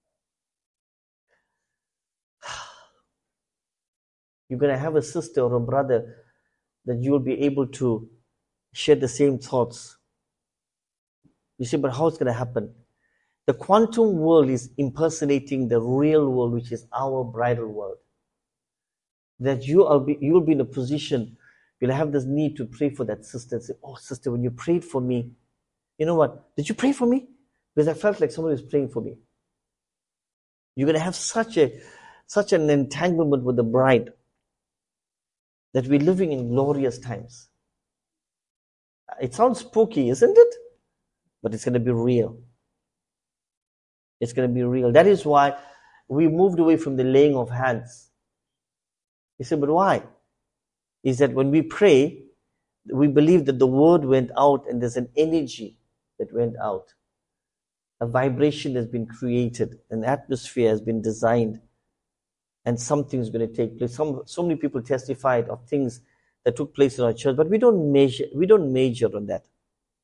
You're going to have a sister or a brother that you'll be able to share the same thoughts. You say, but how it's going to happen? The quantum world is impersonating the real world, which is our bridal world. That you will be, you will be in a position, you'll have this need to pray for that sister and say, oh sister, when you prayed for me, you know what? Did you pray for me? Because I felt like somebody was praying for me. You're going to have such a, such an entanglement with the bride that we're living in glorious times. It sounds spooky, isn't it? But it's going to be real. It's going to be real. That is why we moved away from the laying of hands. You say, but why? Is that when we pray, we believe that the word went out and there's an energy that went out. A vibration has been created. An atmosphere has been designed. And something's going to take place. Some, so many people testified of things that took place in our church, but we don't measure, we don't major on that.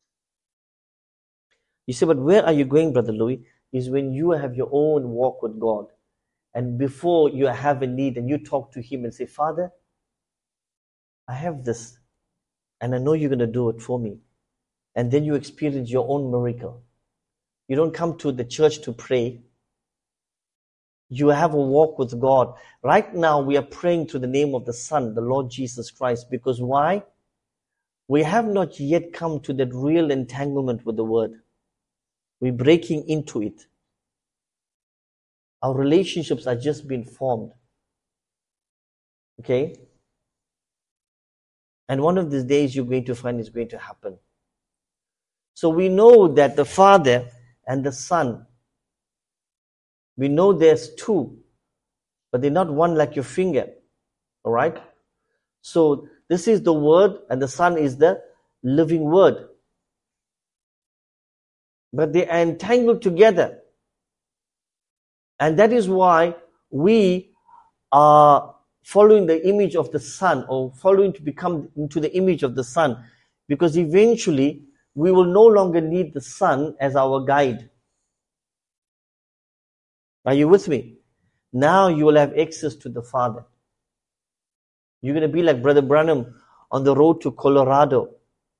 You say, but where are you going, Brother Louis? Is when you have your own walk with God. And before you have a need and you talk to Him and say, Father, I have this. And I know you're going to do it for me. And then you experience your own miracle. You don't come to the church to pray. You have a walk with God. Right now, we are praying to the name of the Son, the Lord Jesus Christ. Because why? We have not yet come to that real entanglement with the Word. We're breaking into it. Our relationships are just being formed. Okay? And one of these days you're going to find it's going to happen. So we know that the Father and the Son, we know there's two, but they're not one like your finger. All right? So this is the Word and the Son is the living Word. But they are entangled together. And that is why we are following the image of the Son, or following to become into the image of the Son, because eventually we will no longer need the Son as our guide. Are you with me? Now you will have access to the Father. You're going to be like Brother Branham on the road to Colorado,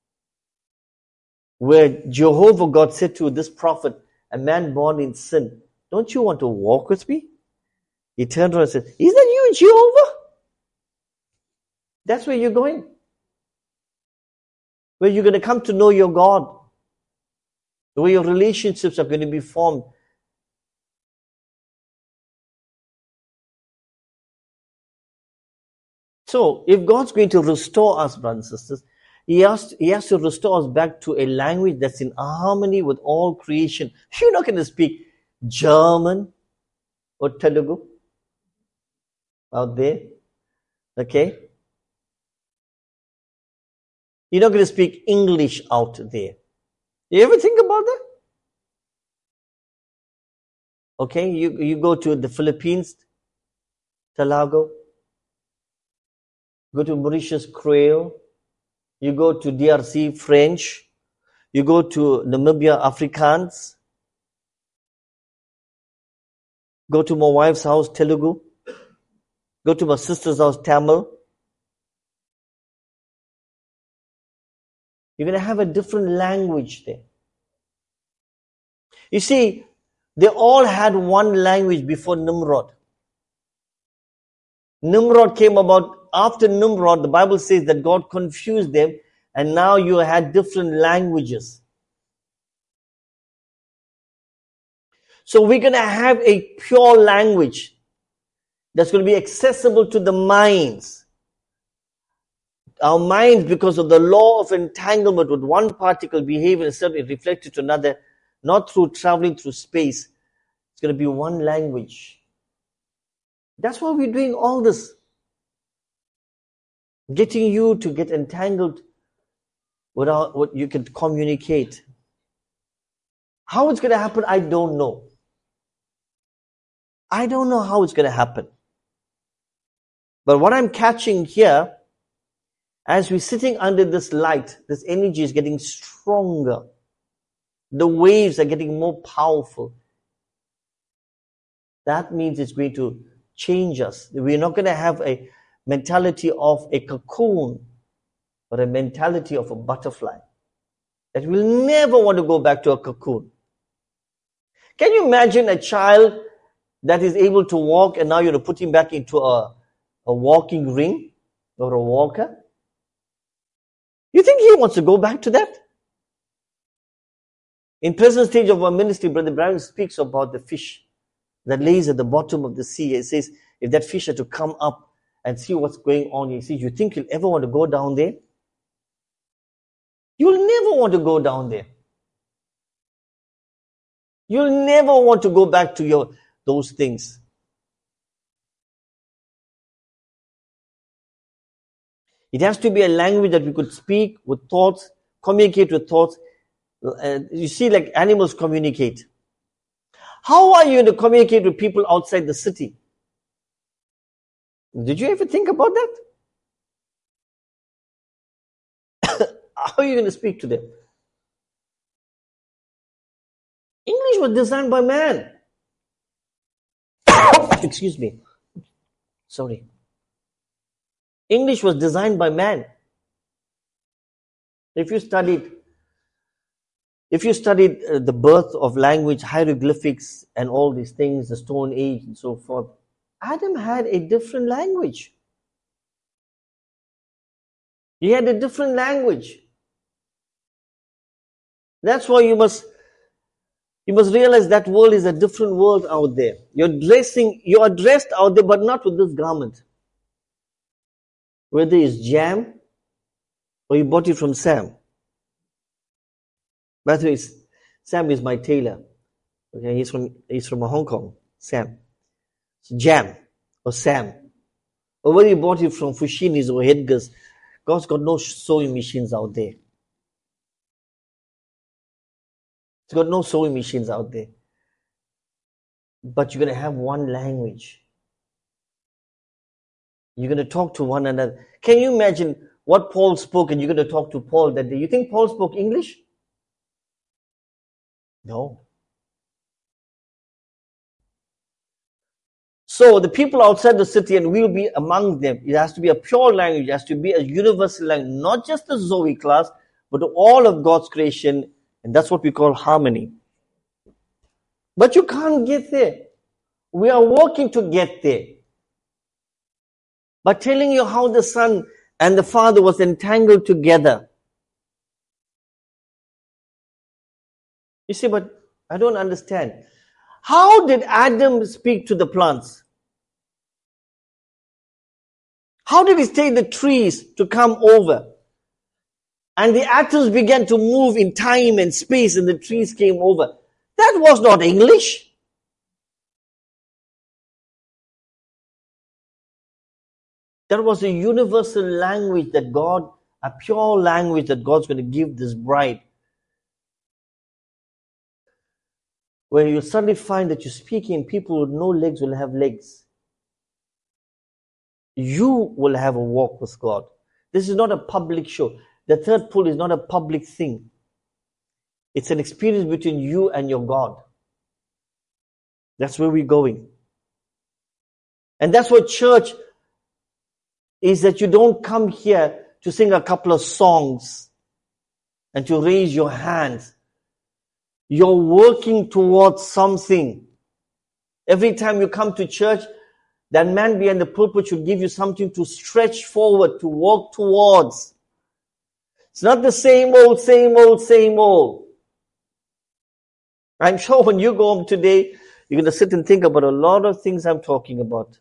where Jehovah God said to this prophet, a man born in sin, don't you want to walk with me? He turned around and said, is that you, Jehovah? That's where you're going. Where you're going to come to know your God. Where your relationships are going to be formed. So, if God's going to restore us, brothers and sisters, He has, to, he has to restore us back to a language that's in harmony with all creation. You're not going to speak German or Telugu out there. Okay? You're not going to speak English out there. You ever think about that? Okay, you, you go to the Philippines, Talago. Go to Mauritius, Creole. You go to D R C, French. You go to Namibia, Afrikaans. Go to my wife's house, Telugu. Go to my sister's house, Tamil. You're going to have a different language there. You see, they all had one language before Nimrod. Nimrod came about after Nimrod. The Bible says that God confused them, and now you had different languages. So we're going to have a pure language that's going to be accessible to the minds. Our minds, because of the law of entanglement with one particle behaving instead of reflected to another, not through traveling through space, it's going to be one language. That's why we're doing all this. Getting you to get entangled without what you can communicate. How it's going to happen, I don't know. I don't know how it's going to happen. But what I'm catching here, as we're sitting under this light, this energy is getting stronger. The waves are getting more powerful. That means it's going to change us. We're not going to have a mentality of a cocoon, but a mentality of a butterfly. That we'll never want to go back to a cocoon. Can you imagine a child that is able to walk and now you're going to put him back into a, a walking ring or a walker? You think he wants to go back to that? In present stage of our ministry, Brother Brown speaks about the fish that lays at the bottom of the sea. It says, if that fish had to come up and see what's going on, he says, you think you'll ever want to go down there? You'll never want to go down there. You'll never want to go back to your those things. It has to be a language that we could speak with thoughts, communicate with thoughts. Uh, you see, like animals communicate. How are you going to communicate with people outside the city? Did you ever think about that? How are you going to speak to them? English was designed by man. Excuse me. Sorry. English was designed by man. If you studied, if you studied uh, the birth of language, hieroglyphics, and all these things, the Stone Age and so forth, Adam had a different language. He had a different language. That's why you must you must realize that world is a different world out there. You're dressing, you are dressed out there, but not with this garment. Whether it's jam, Or you bought it from Sam. By the way, Sam is my tailor. Okay, he's from he's from Hong Kong. Sam. So Jam or Sam. Or whether you bought it from Fushini's or Hedger's, God's got no sewing machines out there. He's got no sewing machines out there. But you're going to have one language. You're going to talk to one another. Can you imagine what Paul spoke and you're going to talk to Paul that day? You think Paul spoke English? No. So the people outside the city, and we'll be among them. It has to be a pure language. It has to be a universal language. Not just the Zoe class, but all of God's creation. And that's what we call harmony. But you can't get there. We are working to get there. By telling you how the Son and the Father was entangled together. You see, but I don't understand. How did Adam speak to the plants? How did he tell the trees to come over? And the atoms began to move in time and space and the trees came over. That was not English. That was a universal language that God, a pure language that God's going to give this bride. Where you suddenly find that you're speaking, people with no legs will have legs. You will have a walk with God. This is not a public show. The third pull is not a public thing. It's an experience between you and your God. That's where we're going. And that's what church is, that you don't come here to sing a couple of songs and to raise your hands. You're working towards something. Every time you come to church, that man behind the pulpit should give you something to stretch forward, to walk towards. It's not the same old, same old, same old. I'm sure when you go home today, you're going to sit and think about a lot of things I'm talking about.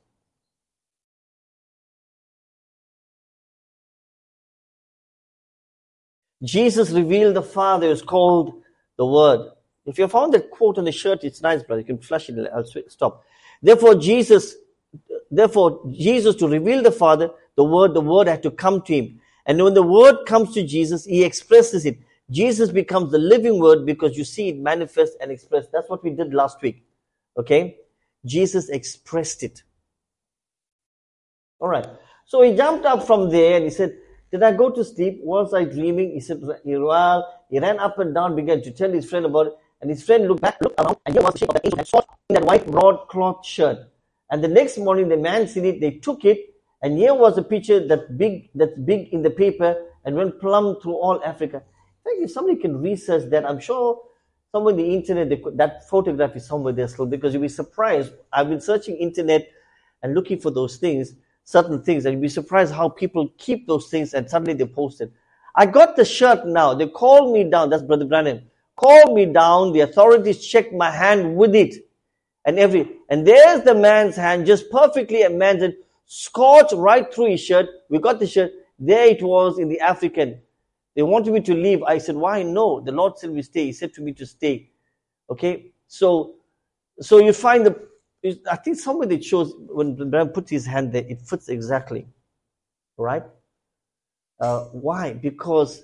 Jesus revealed the Father is called the Word. If you found that quote on the shirt, it's nice, brother. You can flash it. I'll stop. Therefore, Jesus, therefore, Jesus to reveal the Father, the Word, the Word had to come to him. And when the Word comes to Jesus, he expresses it. Jesus becomes the living Word because you see it manifest and expressed. That's what we did last week. Okay? Jesus expressed it. Alright. So he jumped up from there and he said, did I go to sleep? Was I dreaming? He said, well, he ran up and down, began to tell his friend about it. And his friend looked back, looked around, and here was the shape of the angel and saw in that white broadcloth shirt. And the next morning, the man seen it, they took it, and here was a picture that big, that's big in the paper and went plumb through all Africa. In fact, if somebody can research that, I'm sure somewhere in the internet, they could, that photograph is somewhere there still, because you'll be surprised. I've been searching internet and looking for those things, certain things, and you'll be surprised how people keep those things and suddenly they post it. I got the shirt now. They called me down. That's Brother Branham. Called me down. The authorities checked my hand with it. And every, and there's the man's hand, just perfectly a man's hand, scorched right through his shirt. We got the shirt. There it was in the African. They wanted me to leave. I said, why? No. The Lord said we stay. He said to me to stay. Okay. So, so you find the, I think somewhere it shows when Branham puts his hand there, it fits exactly. Right? Uh, why? Because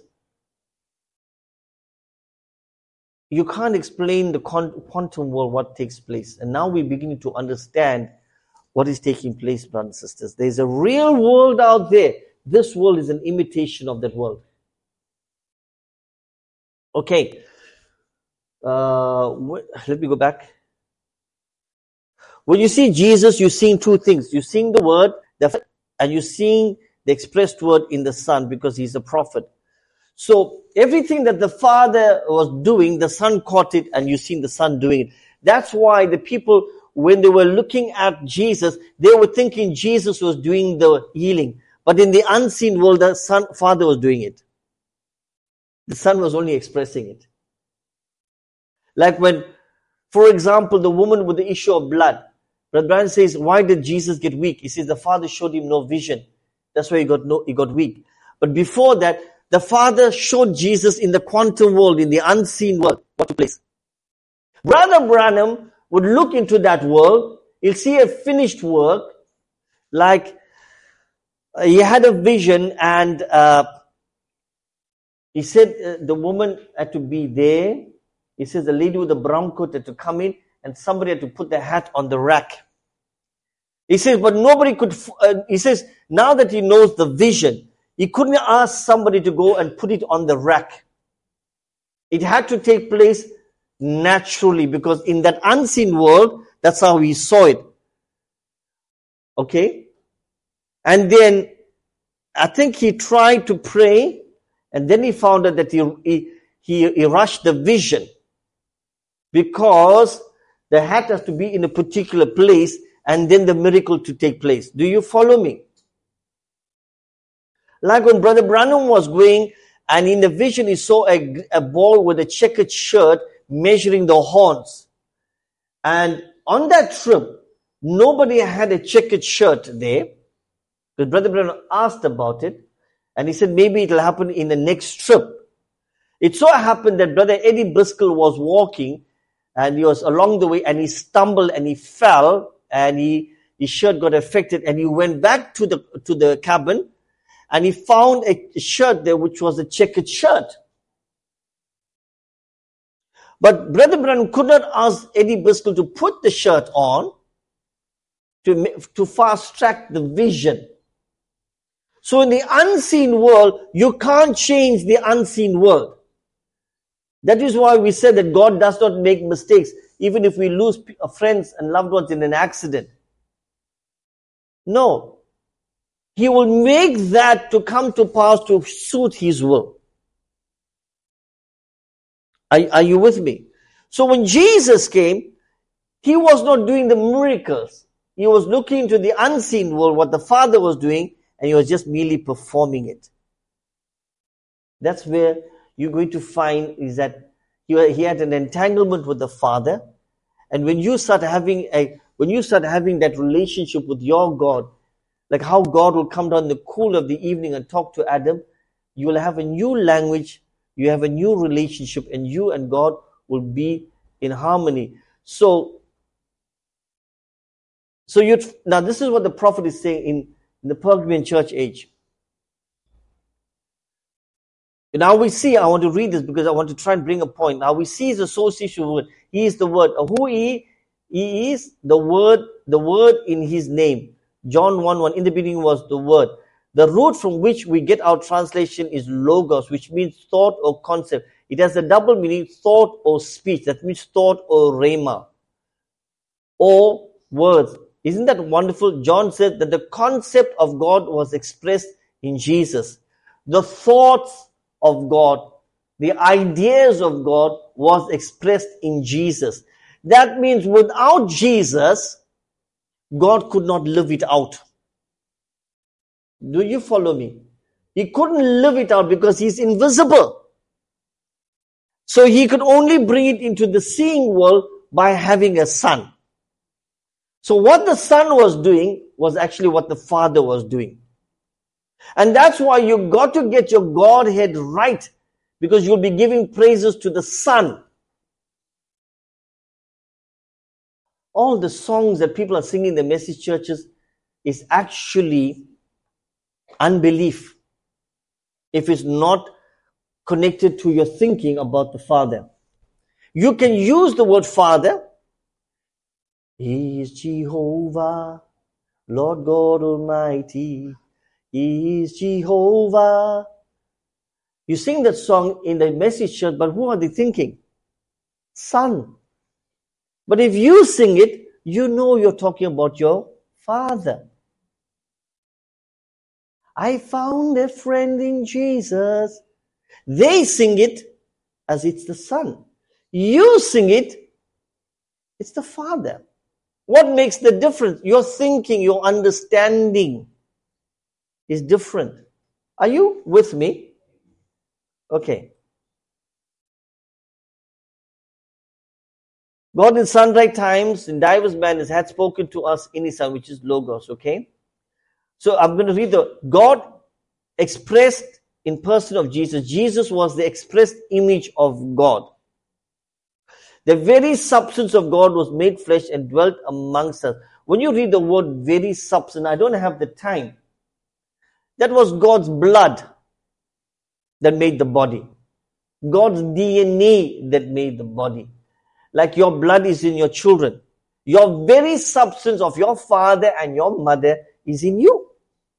you can't explain the quantum world, what takes place. And now we're beginning to understand what is taking place, brothers and sisters. There's a real world out there. This world is an imitation of that world. Okay. Uh, let me go back. When you see Jesus, you're seeing two things. You're seeing the Word, and you're seeing the expressed Word in the Son, because he's a prophet. So everything that the Father was doing, the Son caught it, and you've seen the Son doing it. That's why the people, when they were looking at Jesus, they were thinking Jesus was doing the healing. But in the unseen world, the Son, Father was doing it. The Son was only expressing it. Like when, for example, the woman with the issue of blood. Brother Brian says, why did Jesus get weak? He says the Father showed him no vision. That's why he got no, he got weak. But before that, the Father showed Jesus in the quantum world, in the unseen world, what took place. Brother Branham would look into that world. He'll see a finished work, like uh, he had a vision, and uh, he said uh, the woman had to be there. He says the lady with the brown coat had to come in, and somebody had to put the hat on the rack. He says, but nobody could, uh, he says, now that he knows the vision, he couldn't ask somebody to go and put it on the rack. It had to take place naturally, because in that unseen world, that's how he saw it. Okay? And then, I think he tried to pray, and then he found out that he, he, he, he rushed the vision. Because the hat has to be in a particular place, and then the miracle to take place. Do you follow me? Like when Brother Branham was going, and in the vision he saw a, a boy with a checkered shirt measuring the horns. And on that trip, nobody had a checkered shirt there. Because Brother Branham asked about it, and he said maybe it will happen in the next trip. It so happened that Brother Eddie Briscoe was walking, and he was along the way, and he stumbled and he fell, and he his shirt got affected, and he went back to the to the cabin, and he found a shirt there which was a checkered shirt. But Brother Branham could not ask Eddie Briscoe to put the shirt on to, to fast track the vision. So in the unseen world, you can't change the unseen world. That is why we said that God does not make mistakes, even if we lose friends and loved ones in an accident. No. He will make that to come to pass to suit His will. Are, are you with me? So when Jesus came, He was not doing the miracles. He was looking into the unseen world, what the Father was doing, and He was just merely performing it. That's where you're going to find is that he, he had an entanglement with the Father. And when you start having a, when you start having that relationship with your God, like how God will come down in the cool of the evening and talk to Adam, you will have a new language, you have a new relationship, and you and God will be in harmony. So, so you now this is what the prophet is saying in, in the Pergamean church age. Now we see, I want to read this because I want to try and bring a point. Now we see his association with word. He is the word. Who he? He is the word, the word in his name. John one one, in the beginning was the word. The root from which we get our translation is logos, which means thought or concept. It has a double meaning, thought or speech. That means thought or rhema. Or words. Isn't that wonderful? John said that the concept of God was expressed in Jesus. The thoughts of God, the ideas of God was expressed in Jesus. That means without Jesus, God could not live it out. Do you follow me? He couldn't live it out because He's invisible. So He could only bring it into the seeing world by having a Son. So what the Son was doing was actually what the Father was doing. And that's why you got to get your Godhead right, because you'll be giving praises to the Son. All the songs that people are singing in the message churches is actually unbelief if it's not connected to your thinking about the Father. You can use the word Father. He is Jehovah, Lord God Almighty. He is Jehovah. You sing that song in the message church, but who are they thinking? Son. But if you sing it, you know you're talking about your Father. I found a friend in Jesus. They sing it as it's the Son. You sing it, it's the Father. What makes the difference? Your thinking, your understanding is different. Are you with me? Okay. God in sundry times, in diverse manners, had spoken to us in His Son, which is Logos, okay? So I'm going to read the, God expressed in person of Jesus. Jesus was the expressed image of God. The very substance of God was made flesh and dwelt amongst us. When you read the word very substance, I don't have the time. That was God's blood that made the body. God's D N A that made the body. Like your blood is in your children. Your very substance of your father and your mother is in you.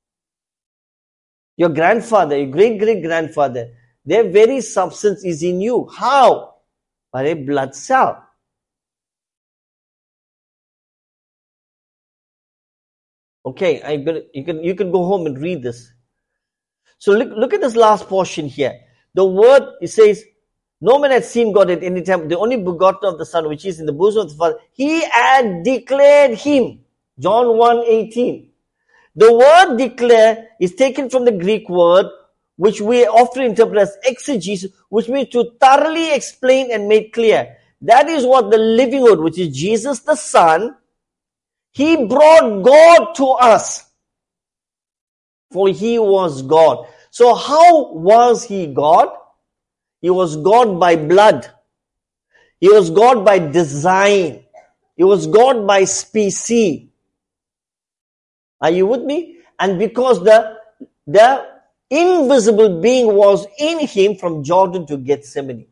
Your grandfather, your great-great-grandfather, their very substance is in you. How? By a blood cell. Okay, I you can you can go home and read this. So look, look at this last portion here. The word, it says, no man had seen God at any time, the only begotten of the Son, which is in the bosom of the Father. He had declared him. John one eighteen. The word declare is taken from the Greek word, which we often interpret as exegesis, which means to thoroughly explain and make clear. That is what the living word, which is Jesus the Son, he brought God to us. For he was God. So how was he God? He was God by blood. He was God by design. He was God by species. Are you with me? And because the, the invisible being was in him from Jordan to Gethsemane.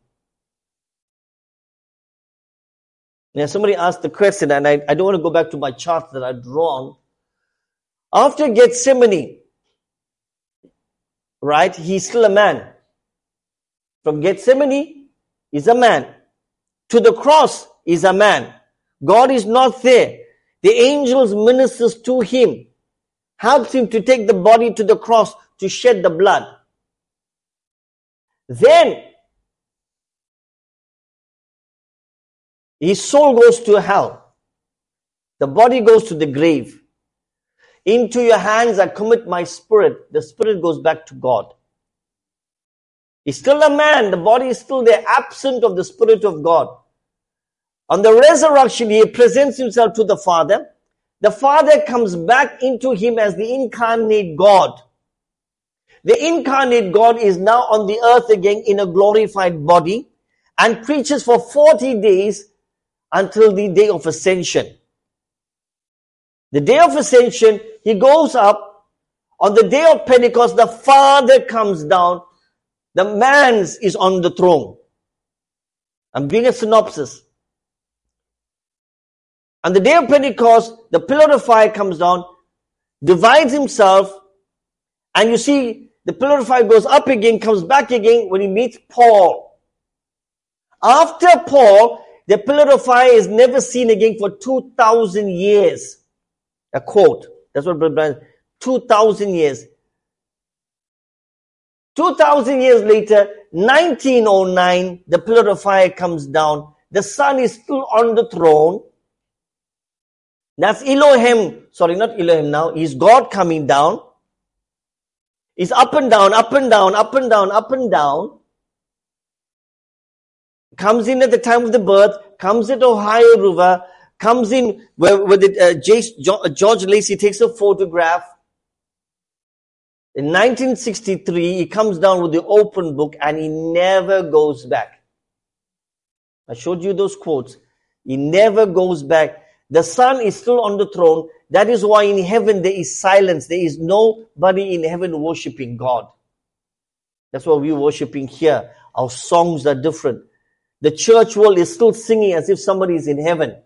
Now somebody asked the question, and I, I don't want to go back to my chart that I'd drawn. After Gethsemane, right, he's still a man. From Gethsemane, he's a man. To the cross, he's a man. God is not there. The angels ministers to him, helps him to take the body to the cross to shed the blood. Then, his soul goes to hell. The body goes to the grave. Into your hands I commit my spirit. The spirit goes back to God. He's still a man. The body is still there, absent of the Spirit of God. On the resurrection, he presents himself to the Father. The Father comes back into him as the incarnate God. The incarnate God is now on the earth again in a glorified body and preaches for forty days until the day of ascension. The day of ascension, he goes up. On the day of Pentecost, the Father comes down. The man is on the throne. I'm doing a synopsis. On the day of Pentecost, the pillar of fire comes down, divides himself, and you see the pillar of fire goes up again, comes back again when he meets Paul. After Paul, the pillar of fire is never seen again for two thousand years. A quote. That's what Brother Brian, two thousand years. two thousand years later, nineteen oh nine, the pillar of fire comes down. The Son is still on the throne. That's Elohim. Sorry, not Elohim now. He's God coming down. He's up and down, up and down, up and down, up and down. Comes in at the time of the birth, comes at Ohio River, comes in where, where the, uh, Jace, George Lacey takes a photograph. In nineteen sixty-three, he comes down with the open book and he never goes back. I showed you those quotes. He never goes back. The Son is still on the throne. That is why in heaven there is silence. There is nobody in heaven worshiping God. That's why we're worshiping here. Our songs are different. The church world is still singing as if somebody is in heaven.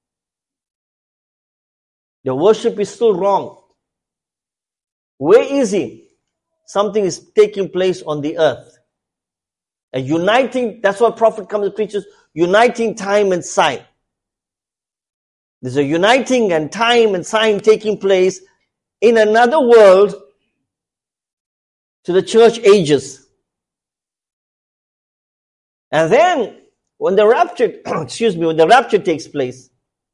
The worship is still wrong. Where is he? Something is taking place on the earth. A uniting, that's why prophet comes and preaches, uniting time and sign. There's a uniting and time and sign taking place in another world to the church ages. And then, when the rapture, excuse me, when the rapture takes place,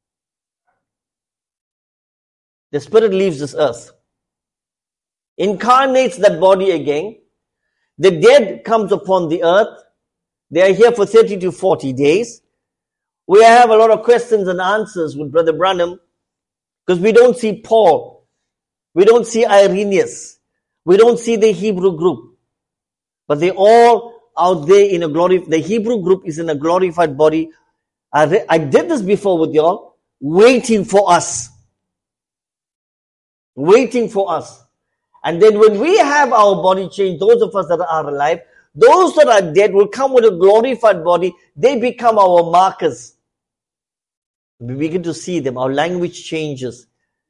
the Spirit leaves this earth, incarnates that body again. The dead comes upon the earth. They are here for thirty to forty days. We have a lot of questions and answers with Brother Branham because we don't see Paul. We don't see Irenaeus. We don't see the Hebrew group. But they all out there in a glory, the Hebrew group is in a glorified body. I, re, I did this before with y'all, waiting for us. Waiting for us. And then when we have our body changed, those of us that are alive, those that are dead will come with a glorified body. They become our markers. We begin to see them. Our language changes.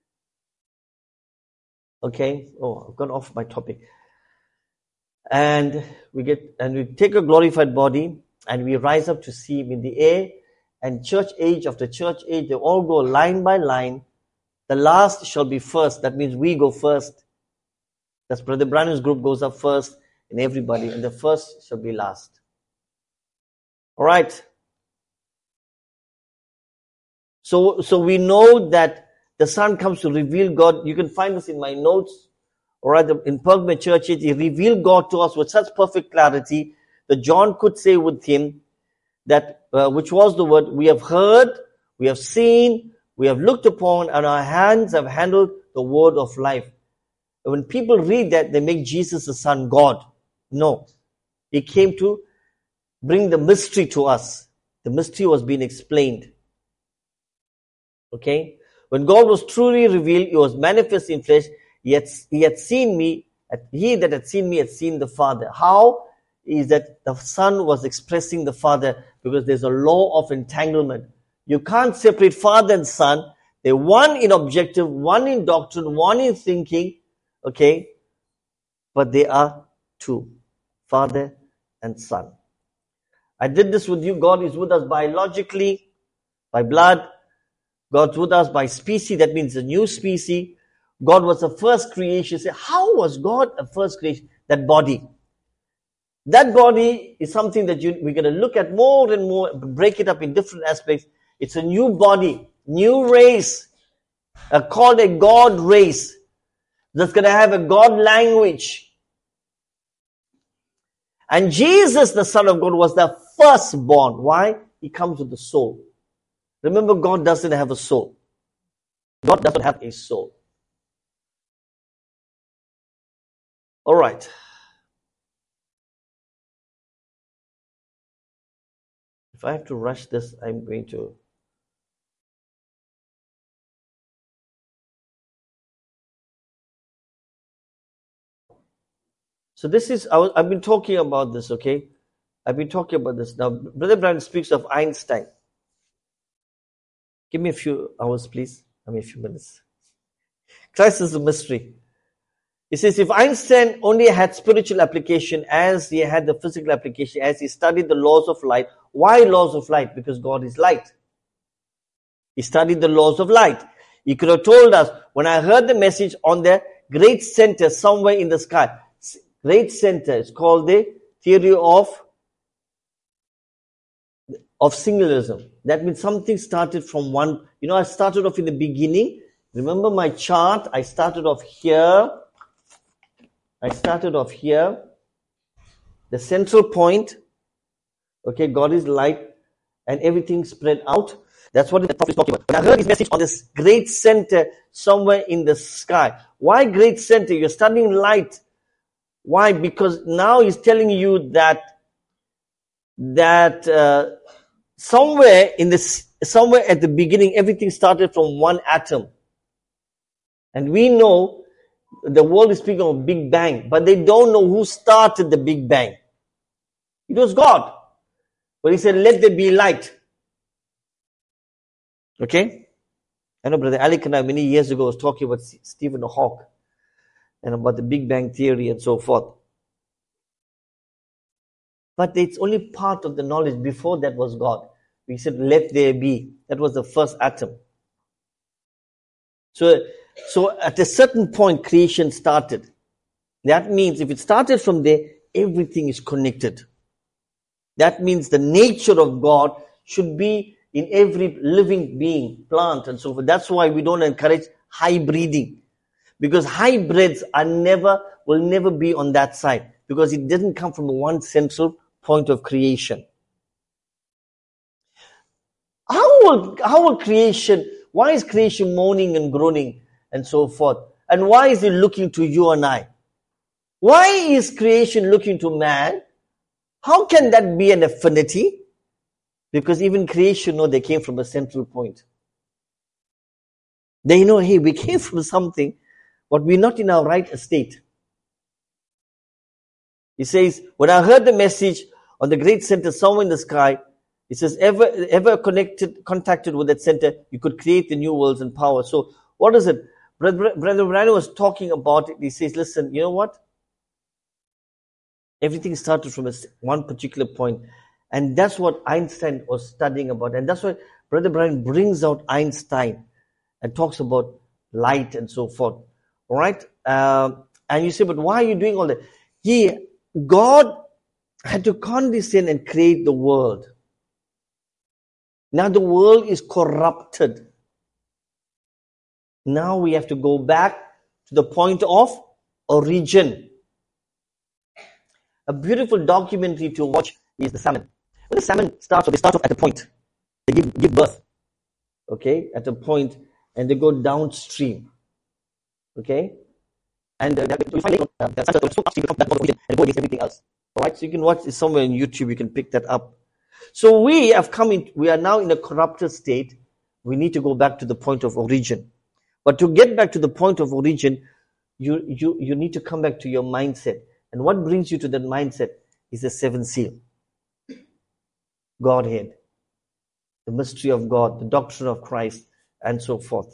Okay. Oh, I've gone off my topic. And we get, and we take a glorified body and we rise up to see him in the air. And church age after church age, they all go line by line. The last shall be first. That means we go first. That's Brother Branham's group goes up first and everybody. And the first shall be last. All right. So, so we know that the Son comes to reveal God. You can find this in my notes. Or rather, in Pergamum Church, he revealed God to us with such perfect clarity that John could say with him that, uh, which was the word, we have heard, we have seen, we have looked upon, and our hands have handled the word of life. And when people read that, they make Jesus the Son God. No. He came to bring the mystery to us. The mystery was being explained. Okay? When God was truly revealed, He was manifest in flesh. He had, he had seen me, he that had seen me had seen the Father. How is that the Son was expressing the Father? Because there's a law of entanglement. You can't separate Father and Son. They're one in objective, one in doctrine, one in thinking. Okay? But they are two. Father and Son. I did this with you. God is with us biologically, by blood. God's with us by species. That means a new species. God was the first creation. Say, how was God a first creation? That body. That body is something that you, we're going to look at more and more, break it up in different aspects. It's a new body, new race, uh, called a God race. That's going to have a God language. And Jesus, the Son of God, was the firstborn. Why? He comes with the soul. Remember, God doesn't have a soul. God doesn't have a soul. All right. If I have to rush this, I'm going to. So this is, I was, I've been talking about this, okay? I've been talking about this. Now, Brother Brand speaks of Einstein. Give me a few hours, please. I mean, a few minutes. Christ is a mystery. He says, if Einstein only had spiritual application as he had the physical application, as he studied the laws of light. Why laws of light? Because God is light. He studied the laws of light. He could have told us, when I heard the message on the great center somewhere in the sky, great center is called the theory of, of singularism. That means something started from one. You know, I started off in the beginning. Remember my chart? I started off here. I started off here, the central point, okay, God is light, and everything spread out. That's what the prophet is talking about. When I heard his message on this great center somewhere in the sky. Why great center? You're studying light. Why? Because now he's telling you that, that uh, somewhere in this, somewhere at the beginning, everything started from one atom. And we know the world is speaking of Big Bang, but they don't know who started the Big Bang. It was God. But he said, let there be light. Okay? I know Brother Alec and I many years ago was talking about Stephen Hawking and about the Big Bang theory and so forth. But it's only part of the knowledge. Before that was God. We said, let there be. That was the first atom. So, so at a certain point, creation started. That means if it started from there, everything is connected. That means the nature of God should be in every living being, plant and so forth. That's why we don't encourage hybriding. Because hybrids are never, will never be on that side. Because it doesn't come from one central point of creation. How will, how will creation, why is creation moaning and groaning and so forth? And why is it looking to you and I? Why is creation looking to man? How can that be an affinity? Because even creation know they came from a central point. They know, hey, we came from something, but we're not in our right estate. He says, when I heard the message on the great center somewhere in the sky, he says, ever, ever connected, contacted with that center, you could create the new worlds and power. So what is it? Brother Brandon was talking about it. He says, listen, you know what? Everything started from a, one particular point. And that's what Einstein was studying about. And that's why Brother Brian brings out Einstein and talks about light and so forth. All right? Um, and you say, but why are you doing all that? He, God had to condescend and create the world. Now the world is corrupted. Now we have to go back to the point of origin. A beautiful documentary to watch is the salmon. When the salmon starts off, they start off at a point. They give, give birth. Okay? At a point, and they go downstream. Okay? And uh, you find later, uh, the salmon goes so upstream, become that origin, and go against everything else. Alright? So you can watch this somewhere on YouTube, you can pick that up. So we have come in, we are now in a corrupted state. We need to go back to the point of origin. But to get back to the point of origin, you, you, you need to come back to your mindset. And what brings you to that mindset is the seventh seal. Godhead. The mystery of God, the doctrine of Christ, and so forth.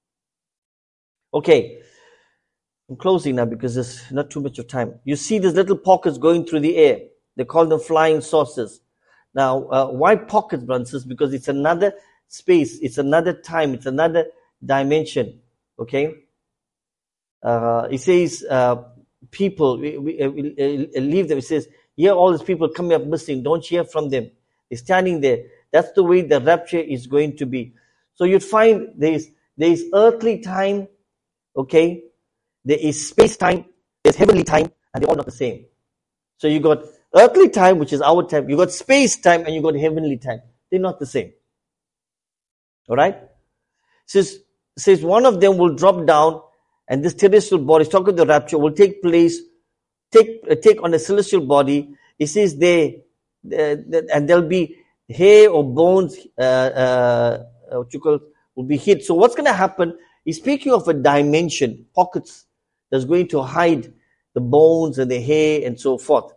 Okay. I'm closing now because there's not too much of time. You see these little pockets going through the air. They call them flying saucers. Now, uh, why pockets, brothers? Because it's another space. It's another time. It's another dimension. Okay? Uh, it says, uh, people, we, we, uh, we uh, leave them. It says, hear all these people coming up missing. Don't hear from them. They're standing there. That's the way the rapture is going to be. So you'd find there's, there's earthly time. Okay? There is space time. There's heavenly time. And they're all not the same. So you got earthly time, which is our time. You got space time and you got heavenly time. They're not the same. Alright? Says, says one of them will drop down and this terrestrial body, talking about the rapture, will take place, take, uh, take on a celestial body. It says they, uh, and there'll be hair or bones, uh, uh, what you call, will be hid. So what's going to happen? He's speaking of a dimension, pockets, that's going to hide the bones and the hair and so forth.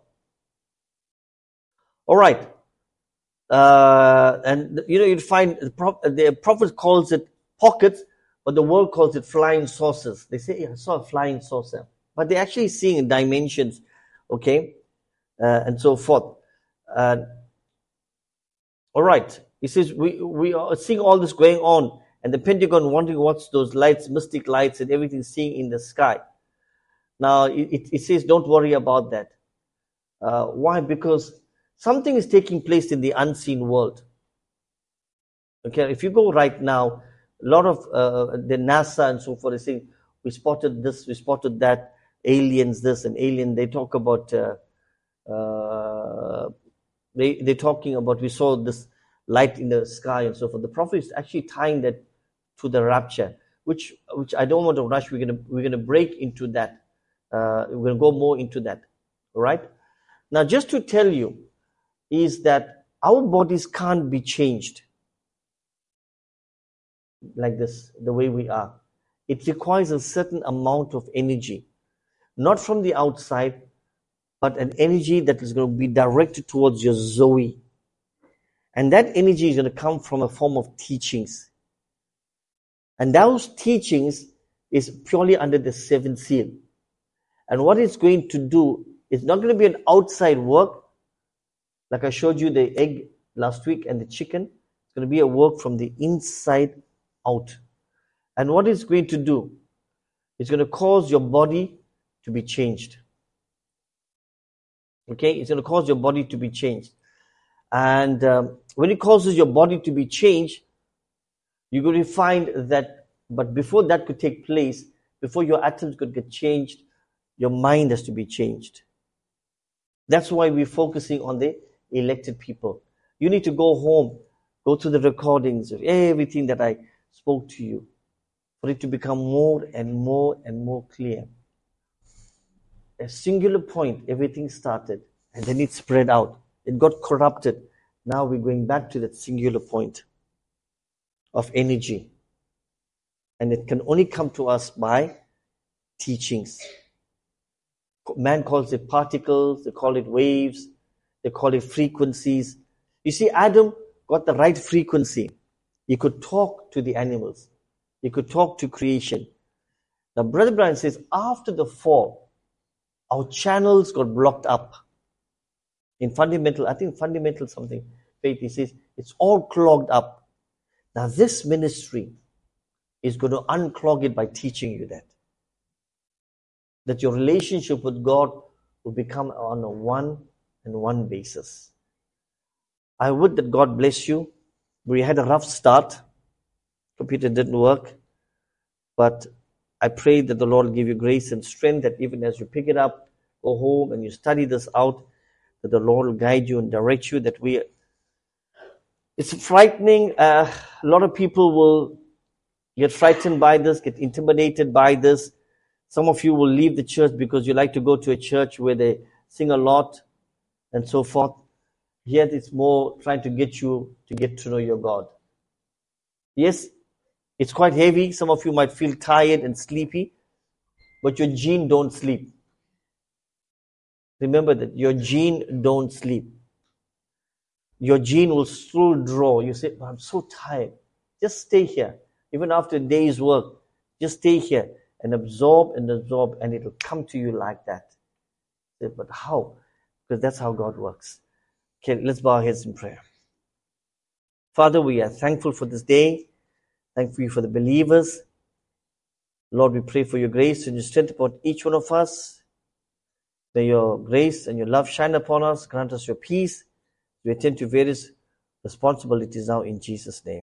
All right. Uh, and, you know, you'd find the, pro- the prophet calls it pockets, but the world calls it flying saucers. They say, yeah, I saw a flying saucer. But they're actually seeing dimensions, okay, uh, and so forth. Uh, all right. He says, we, we are seeing all this going on, and the Pentagon wondering what's those lights, mystic lights and everything seeing in the sky. Now, it, it says, don't worry about that. Uh, why? Because something is taking place in the unseen world. Okay, if you go right now, a lot of uh, the NASA and so forth is saying, we spotted this, we spotted that, aliens this and alien. They talk about, uh, uh, they, they're talking about, we saw this light in the sky and so forth. The prophet is actually tying that to the rapture, which which I don't want to rush. We're gonna we're gonna break into that. Uh, we're gonna go more into that. All right. Now, just to tell you, is that our bodies can't be changed like this, the way we are. It requires a certain amount of energy, not from the outside, but an energy that is going to be directed towards your Zoe. And that energy is going to come from a form of teachings. And those teachings is purely under the seventh seal. And what it's going to do is not going to be an outside work, like I showed you the egg last week and the chicken. It's going to be a work from the inside out. And what it's going to do, it's going to cause your body to be changed. Okay? It's going to cause your body to be changed. And um, when it causes your body to be changed, you're going to find that, but before that could take place, before your atoms could get changed, your mind has to be changed. That's why we're focusing on the elected people. You need to go home, go to the recordings of everything that I spoke to you, for it to become more and more and more clear. a singular point, everything started, and then it spread out. It got corrupted. Now we're going back to that singular point of energy. And it can only come to us by teachings. Man calls it particles, they call it waves, they call it frequencies. You see, Adam got the right frequency. He could talk to the animals. He could talk to creation. Now, Brother Brian says, after the fall, our channels got blocked up. In fundamental, I think fundamental something, faith, he says, it's all clogged up. Now, this ministry is going to unclog it by teaching you that. That your relationship with God will become on a one and one basis. I would that God bless you. We had a rough start. Computer didn't work. But I pray that the Lord will give you grace and strength, that even as you pick it up, go home and you study this out, that the Lord will guide you and direct you, that we... It's frightening. Uh, a lot of people will get frightened by this, get intimidated by this. Some of you will leave the church because you like to go to a church where they sing a lot and so forth. Yet it's more trying to get you to get to know your God. Yes, it's quite heavy. Some of you might feel tired and sleepy, but your gene don't sleep. Remember that your gene don't sleep. Your gene will still draw. You say, I'm so tired. Just stay here. Even after a day's work, just stay here and absorb and absorb, and it will come to you like that. But how? Because that's how God works. Okay, let's bow our heads in prayer. Father, we are thankful for this day. Thankful for the believers. Lord, we pray for your grace and your strength upon each one of us. May your grace and your love shine upon us. Grant us your peace. We attend to various responsibilities now in Jesus' name.